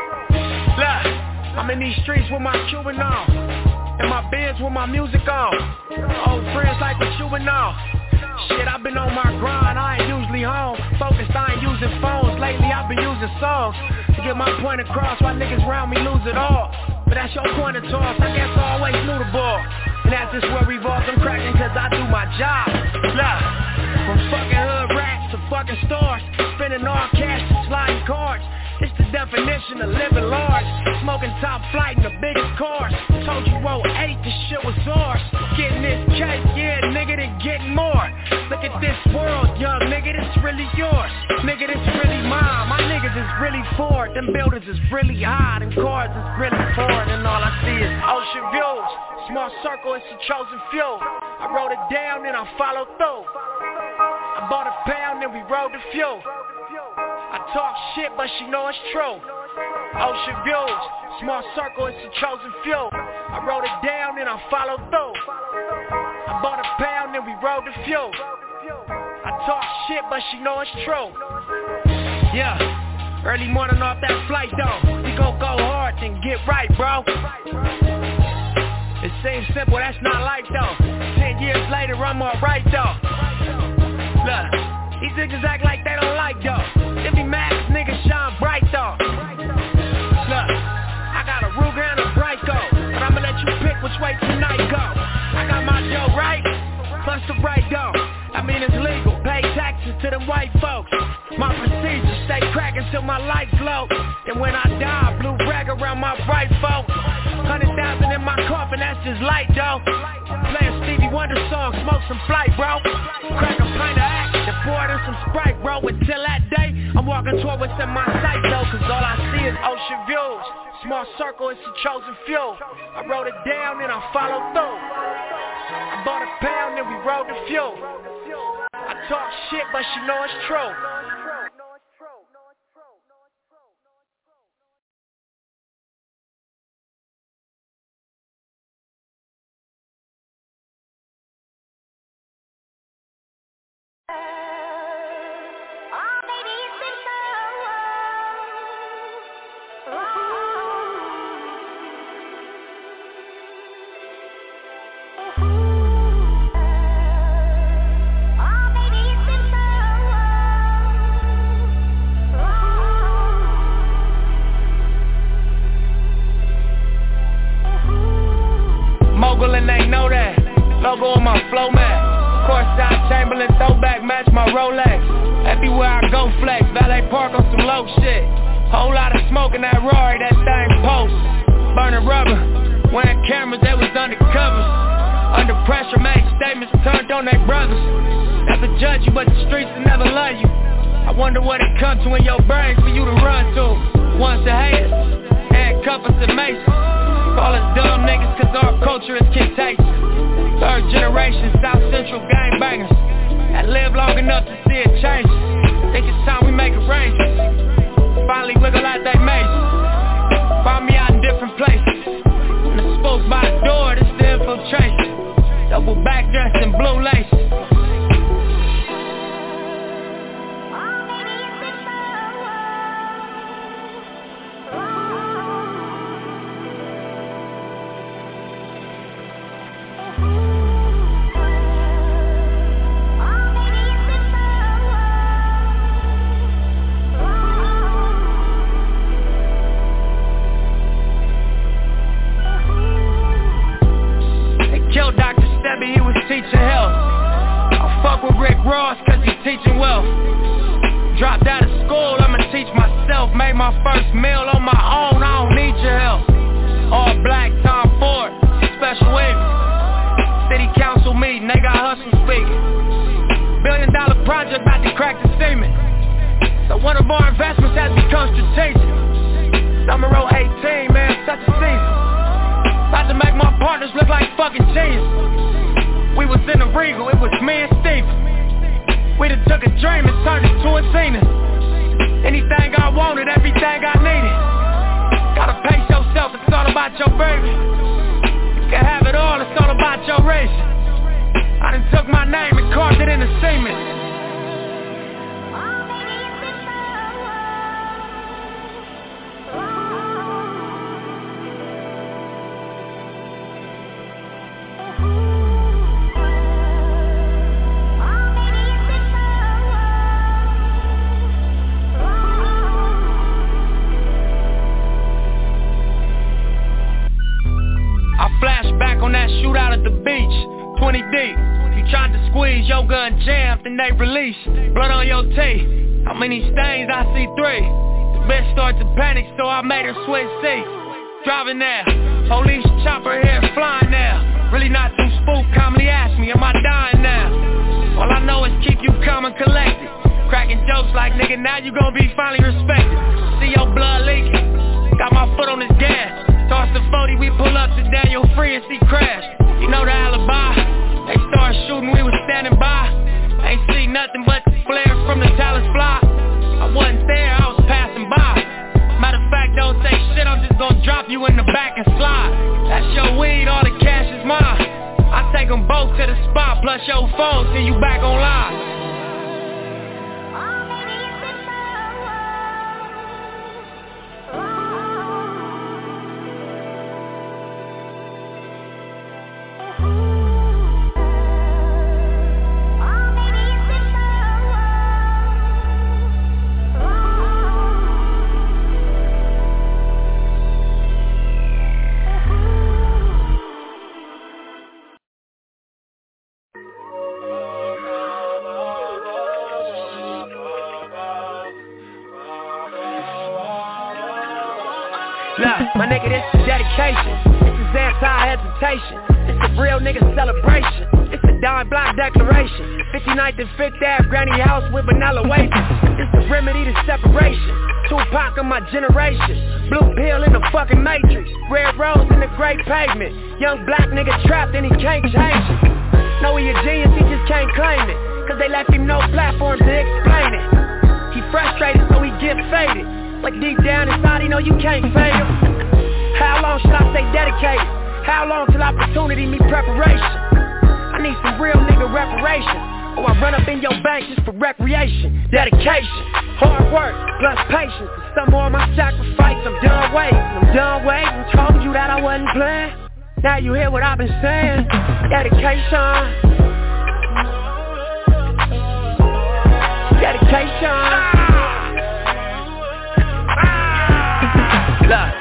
Look, I'm in these streets with my Cuban on, and my Benz with my music on. Old friends like what you been on. Shit, I've been on my grind, I ain't usually home. Focused, I ain't using phones. Lately I've been using songs to get my point across while niggas around me lose it all. But that's your point of toss, I guess I always knew the ball. And that's just where revolves, I'm cracking cause I do my job. Look, from fucking hood rats to fucking stars, spending all cash to sliding cards. It's the definition of living large. Smoking top flight in the biggest cars. Told you 08, this shit was ours. Getting this cake, yeah, nigga, then getting more. Look at this world, young nigga, this really yours. Nigga, this really mine. My niggas is really Ford. Them buildings is really high. Them cars is really Ford. And all I see is ocean views. Small circle, it's the chosen few. I wrote it down and I followed through. I bought a pound and we rode the fuel. I talk shit, but she know it's true. Ocean views, small circle, it's the chosen few. I wrote it down and I followed through. I bought a pound and we rode the fuel. I talk shit, but she know it's true. Yeah, early morning off that flight though. We gon' go hard and get right, bro. It seems simple, that's not life though. 10 years later, I'm alright though. Look, these niggas act like they don't like though. They be mad cause niggas shine bright though. Look, I got a Ruger and a Bryco, but I'ma let you pick which way tonight go. I got my dough right, plus the right dough. I mean it's legal, pay taxes to them white folks. My procedure, stay cracking till my lights low. And when I die, blue rag around my bright folk. 100,000 in my coffin, that's just light though. Playing Stevie Wonder songs, smoke some flight, bro. Crack a pint of axe, and pour it in some Sprite, bro. Until that day, I'm walking toward what's in my sight though. Cause all I see is ocean views. Small circle, it's the chosen few. I wrote it down and I followed through. I bought a pound and we rode the fuel. I talk shit, but she know it's true. Mogul and they know that. Logo on my flow mat. Courtside Chamberlain throwback match my Rolex. Everywhere I go flex. Valet park on some low shit. Whole lot of smoke in that Rory, that thing post. Burning rubber. Wearing cameras that was undercover. Under pressure, made statements turned on their brothers. Never judge you, but the streets will never love you. I wonder what it comes to in your brain for you to run to. Once a hater, handcuff us and mason. Call us dumb niggas cause our culture is contagious. Third generation South Central gangbangers that live long enough to see it change. Think it's time we make arrangements. Finally wiggle out that maze. Find me out in different places. When the spoke by the door, this traces. Double back dress and blue laces. Ross, cause he's teaching wealth. Dropped out of school, I'ma teach myself. Made my first meal on my own, I don't need your help. All black, Tom Ford, special agent. City council meeting, they got hustle speaking. $1 billion project about to crack the cement. So one of our investments has become strategic. Summer 18, man, such a season. About to make my partners look like fucking cheese. We was in the Regal, it was me and Steven. We done took a dream and turned it to a scene. Anything I wanted, everything I needed. Gotta pace yourself, it's all about your baby. You can have it all, it's all about your race. I done took my name and carved it in the cement. Shootout at the beach, 20 deep. You tried to squeeze, your gun jammed and they released. Blood on your teeth, how many stains? I see 3. The bitch started to panic, so I made her switch seats. Driving there, police chopper here flying there. Really not too spooked, calmly ask me, am I dying now? All I know is keep you calm and collected. Cracking jokes like, nigga, now you gon' be finally respected. See your blood leaking, got my foot on his gas. Toss the 40, we pull up to Daniel Free and see crash. You know the alibi. They started shooting, we was standing by. Ain't see nothing but the flares from the Talus fly. I wasn't there, I was passing by. Matter of fact, don't say shit, I'm just gonna drop you in the back and slide. That's your weed, all the cash is mine. I take them both to the spot, plus your phone, till you back online. My nigga, this is dedication. This is anti-hesitation. This a real nigga celebration. It's a dime block declaration. 59th and 5th Ave, granny house with vanilla wafers. This the remedy to separation. Tupac of my generation. Blue pill in the fucking matrix. Red rose in the great pavement. Young black nigga trapped and he can't change it. Know he a genius, he just can't claim it. Cause they left him no platform to explain it. He frustrated so he get faded. Like deep down inside he know you can't fade him. How long should I stay dedicated? How long till opportunity meet preparation? I need some real nigga reparation, or I run up in your bank just for recreation. Dedication, hard work, plus patience. Some more of my sacrifice, I'm done waiting. Told you that I wasn't playing. Now you hear what I've been saying. Dedication. Look.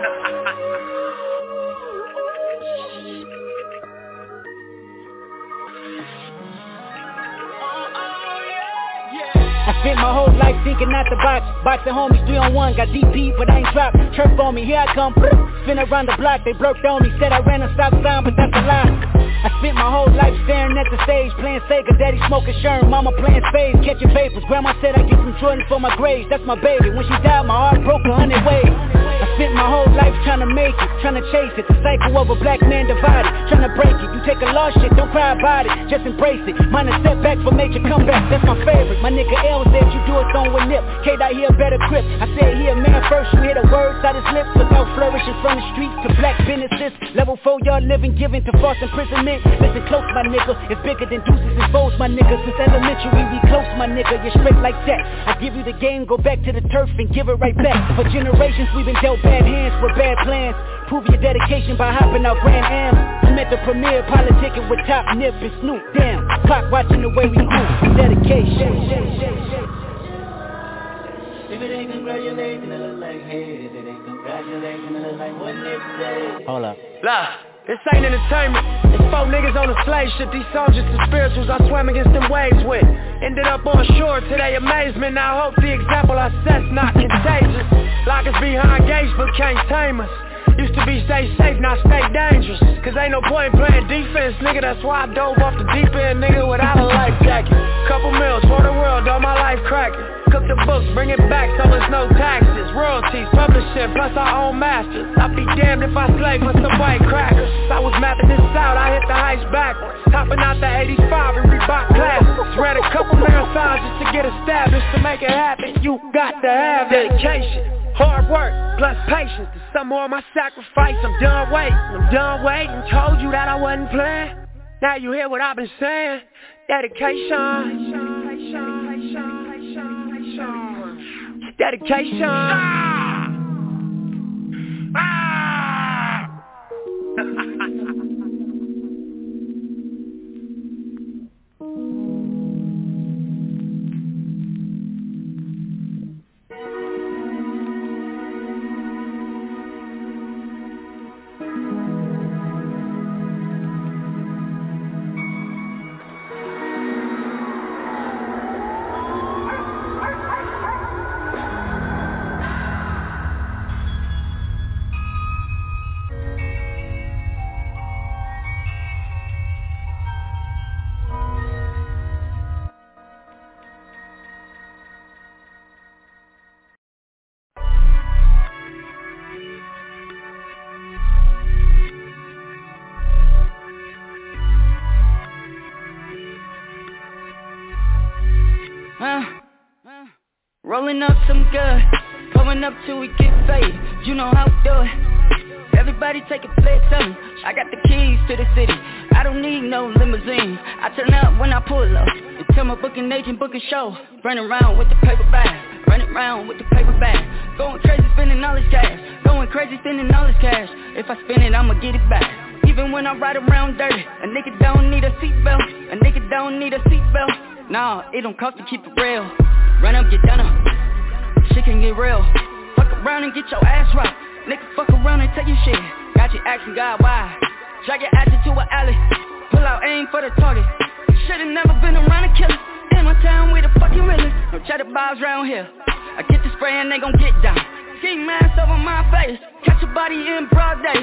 I spent my whole life thinking out the box. Boxing homies 3-on-1, got DP but I ain't dropped. Chirp on me, here I come. Spin around the block, they blurked on me. Said I ran a stop sign, but that's a lie. I spent my whole life staring at the stage, playing Sega, daddy smoking Sherm, mama playing spades, catching papers. Grandma said I get some Jordan for my grades, that's my baby. When she died, my heart broke 100 ways. I spent my whole life trying to make it, trying to chase it. The cycle of a black man divided, trying to break it. You take a lost shit, don't cry about it, just embrace it. Mine a setback for major comeback, that's my favorite. My nigga L said you do it on with nip. K-Dot here better grip. I said here man first, you hear the words out his lips. Look out flourishing from the streets to black businesses. Level 4 y'all living, giving to false imprisonment. Listen close my nigga, it's bigger than deuces and foes my nigga. Since elementary we close my nigga, you're straight like that. I give you the game, go back to the turf and give it right back. For generations we've been dealt bad hands with bad plans. Prove your dedication by hopping out Grand Am. I'm at the premiere, politicking with Top Nip and Snoop. Damn, clock watching the way we move. Dedication. If it ain't congratulating, it look like hate. If it ain't congratulating, it look like what it say. Hold up. Look, this ain't entertainment. It's 4 niggas on a slave ship. These soldiers and spirituals I swam against them waves with. Ended up on shore to their amazement. Now I hope the example I set's not contagious. Lock us behind gates but can't tame us. Used to be stay safe, now stay dangerous. Cause ain't no point playing defense, nigga. That's why I dove off the deep end, nigga, without a life jacket. Couple meals for the world, all my life cracking. Cook the books, bring it back so there's no taxes. Royalties, publishing, plus our own masters. I'd be damned if I slave with some white crackers. I was mapping this out, I hit the heights backwards. Topping out the 85 and Reebok classics. Ran a couple marathons just to get established. To make it happen, you got to have dedication. Hard work, plus patience. To some more of my sacrifice. I'm done waiting. Told you that I wasn't playing. Now you hear what I've been saying. Dedication. Rolling up some good, pouring up till we get paid. You know how we do it. Everybody take a plate, tell me. I got the keys to the city. I don't need no limousine. I turn up when I pull up. And tell my booking agent, book a show. Running around with the paper bag. Running around with the paper bag. Going crazy spending all this cash. Going crazy spending all this cash. If I spend it, I'ma get it back. Even when I ride around dirty. A nigga don't need a seatbelt. A nigga don't need a seatbelt. Nah, it don't cost to keep it real. Run up, get done up. Shit can get real. Fuck around and get your ass rocked. Nigga fuck around and tell you shit. Got you asking God why. Drag your ass into an alley. Pull out aim for the target. Should've never been around a killer. In my town we the fucking realest. No cheddar bars round here. I get the spray and they gon' get down. Ski mask over my face. Catch a body in broad day.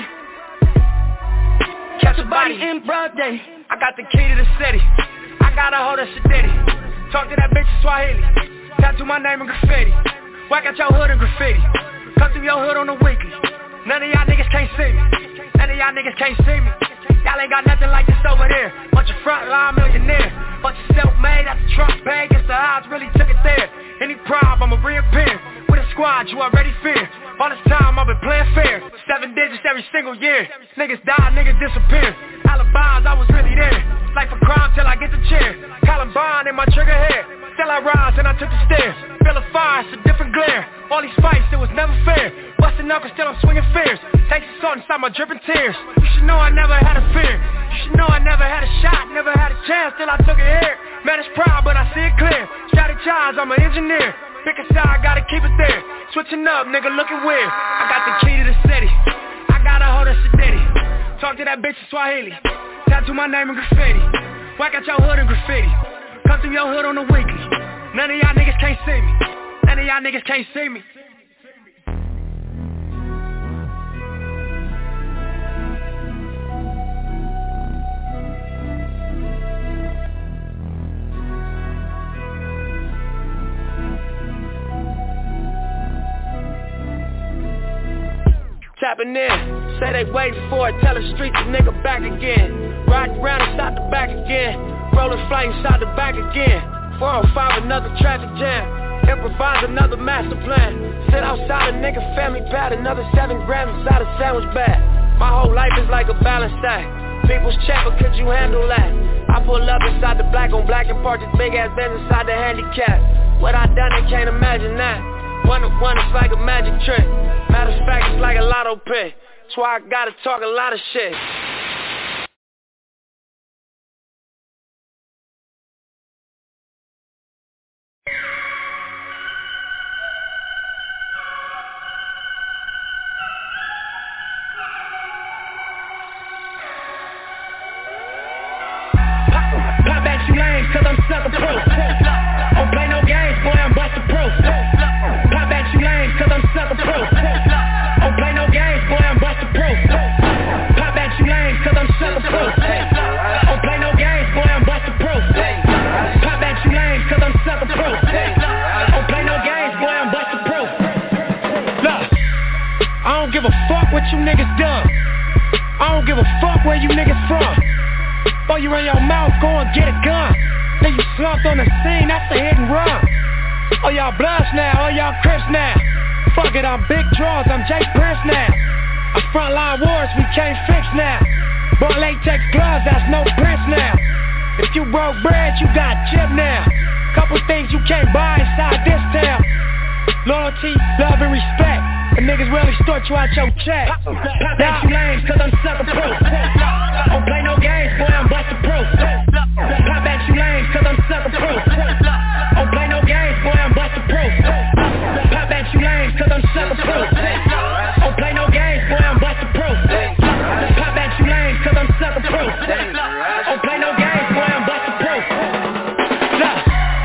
Catch a body in broad day. I got the key to the city. I got a hold of Shadidi. Talk to that bitch in Swahili. Tattoo my name in graffiti. Whack out your hood in graffiti. Come through your hood on the weekly. None of y'all niggas can't see me. None of y'all niggas can't see me. Y'all ain't got nothing like this over there. Bunch of frontline millionaires. Bunch of self-made at the Trump bag. Guess the odds really took it there. Any problem, I'ma reappear. With a squad you already fear. All this time I've been playing fair. 7 digits every single year. Niggas die, niggas disappear. Alibis, I was really there. Life a crime till I get the chair. Columbine in my trigger hair. Still I rise and I took the stairs. Feel a fire, it's a different glare. All these fights, it was never fair. Busting knuckles, still I'm swinging fierce. Takes the salt inside my dripping tears. You should know I never had a fear. You should know I never had a shot, never had a chance till I took it here. Man, it's proud, but I see it clear. Shotty chives, I'm an engineer. Pick a side, gotta keep it there. Switching up, nigga looking weird. I got the key to the city. I got a hold of Shadidi. Talk to that bitch in Swahili. Tattoo my name in graffiti. Whack out your hood in graffiti. Come through your hood on the weekly. None of y'all niggas can't see me. None of y'all niggas can't see me. tapping in. Say they waiting for it, tell the street the nigga back again. Ride around and stop the back again. Rolling flames, stop the back again. 405, another traffic jam. Improvise another master plan. Sit outside a nigga family pad. Another 7 grams inside a sandwich bag. My whole life is like a balance act. People's check, but could you handle that? I pull up inside the black on black and park this big ass Benz inside the handicap. What I done, they can't imagine that. 1 to 1, it's like a magic trick. Matter of fact, it's like a lotto pick. That's why I gotta talk a lot of shit. Pop back you lame, cause I'm sucker proof. Don't play no games, boy, I'm buster proof. Pop back you lame, cause I'm sucker proof. Don't play no games, boy, I'm buster proof. Pop back you lame, cause I'm sucker proof. Don't play no games, boy, I'm buster proof. Pop back you lame, cause I'm sucker proof. Don't play no games, boy, I'm buster proof. Look, I don't give a fuck what you niggas done. I don't give a fuck where you niggas from. Throw you in your mouth, go and get a gun. Then you slumped on the scene, that's a hit and run. Oh y'all bloods now, oh y'all crips now. Fuck it, I'm Big Draws, I'm Jay Prince now. Our frontline wars, we can't fix now. Bought latex gloves, that's no Prince now. If you broke bread, you got chip now. Couple things you can't buy inside this town. Loyalty, love and respect. The niggas will extort you out your check. Pop back you lames, cause I'm sucker proof. Don't play no games, boy, I'm buster proof. Pop back you lames, cause I'm sucker proof. Don't play no games, boy, I'm buster proof. Pop back you lames, cause I'm sucker proof. Don't play no games, boy, I'm buster proof. Pop back you lames, cause I'm sucker proof. Don't play no games, boy, I'm buster proof. Look,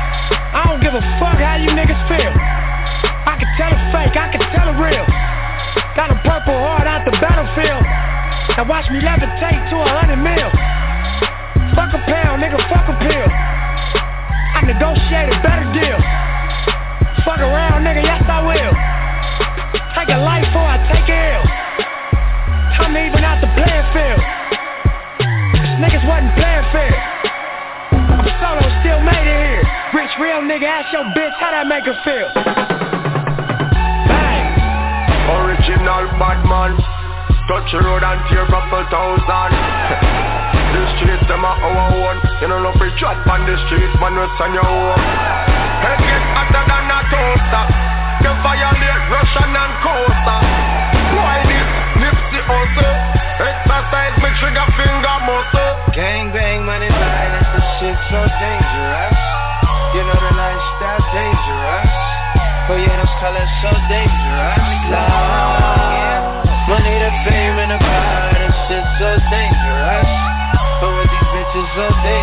I don't give a fuck how you niggas feel. I can tell a fake, I can tell a real. Got a purple heart out the battlefield. Now watch me levitate to 100 mil. Fuck a pound, nigga, fuck a pill. I negotiate a better deal. Fuck around, nigga, yes I will. Take a life or I take a ill. I'm even out the playing field. These niggas wasn't playing fair. I'm solo, still made it here. Rich, real nigga, ask your bitch how that make her feel. Original bad man. Touch the road and tear up 1,000. The streets them are our own. You know no free chat on the streets, man, what's on your own. Head get hotter than a toaster. You violate Russian and Costa. Why this Nipsey also? Exercise me trigger finger muscle. Gang bang, money line, it's the shit so dangerous. You know the lifestyle dangerous. Oh yeah, those colors so dangerous. Love, money, the fame, and the power, this shit so dangerous. But with these bitches so dangerous.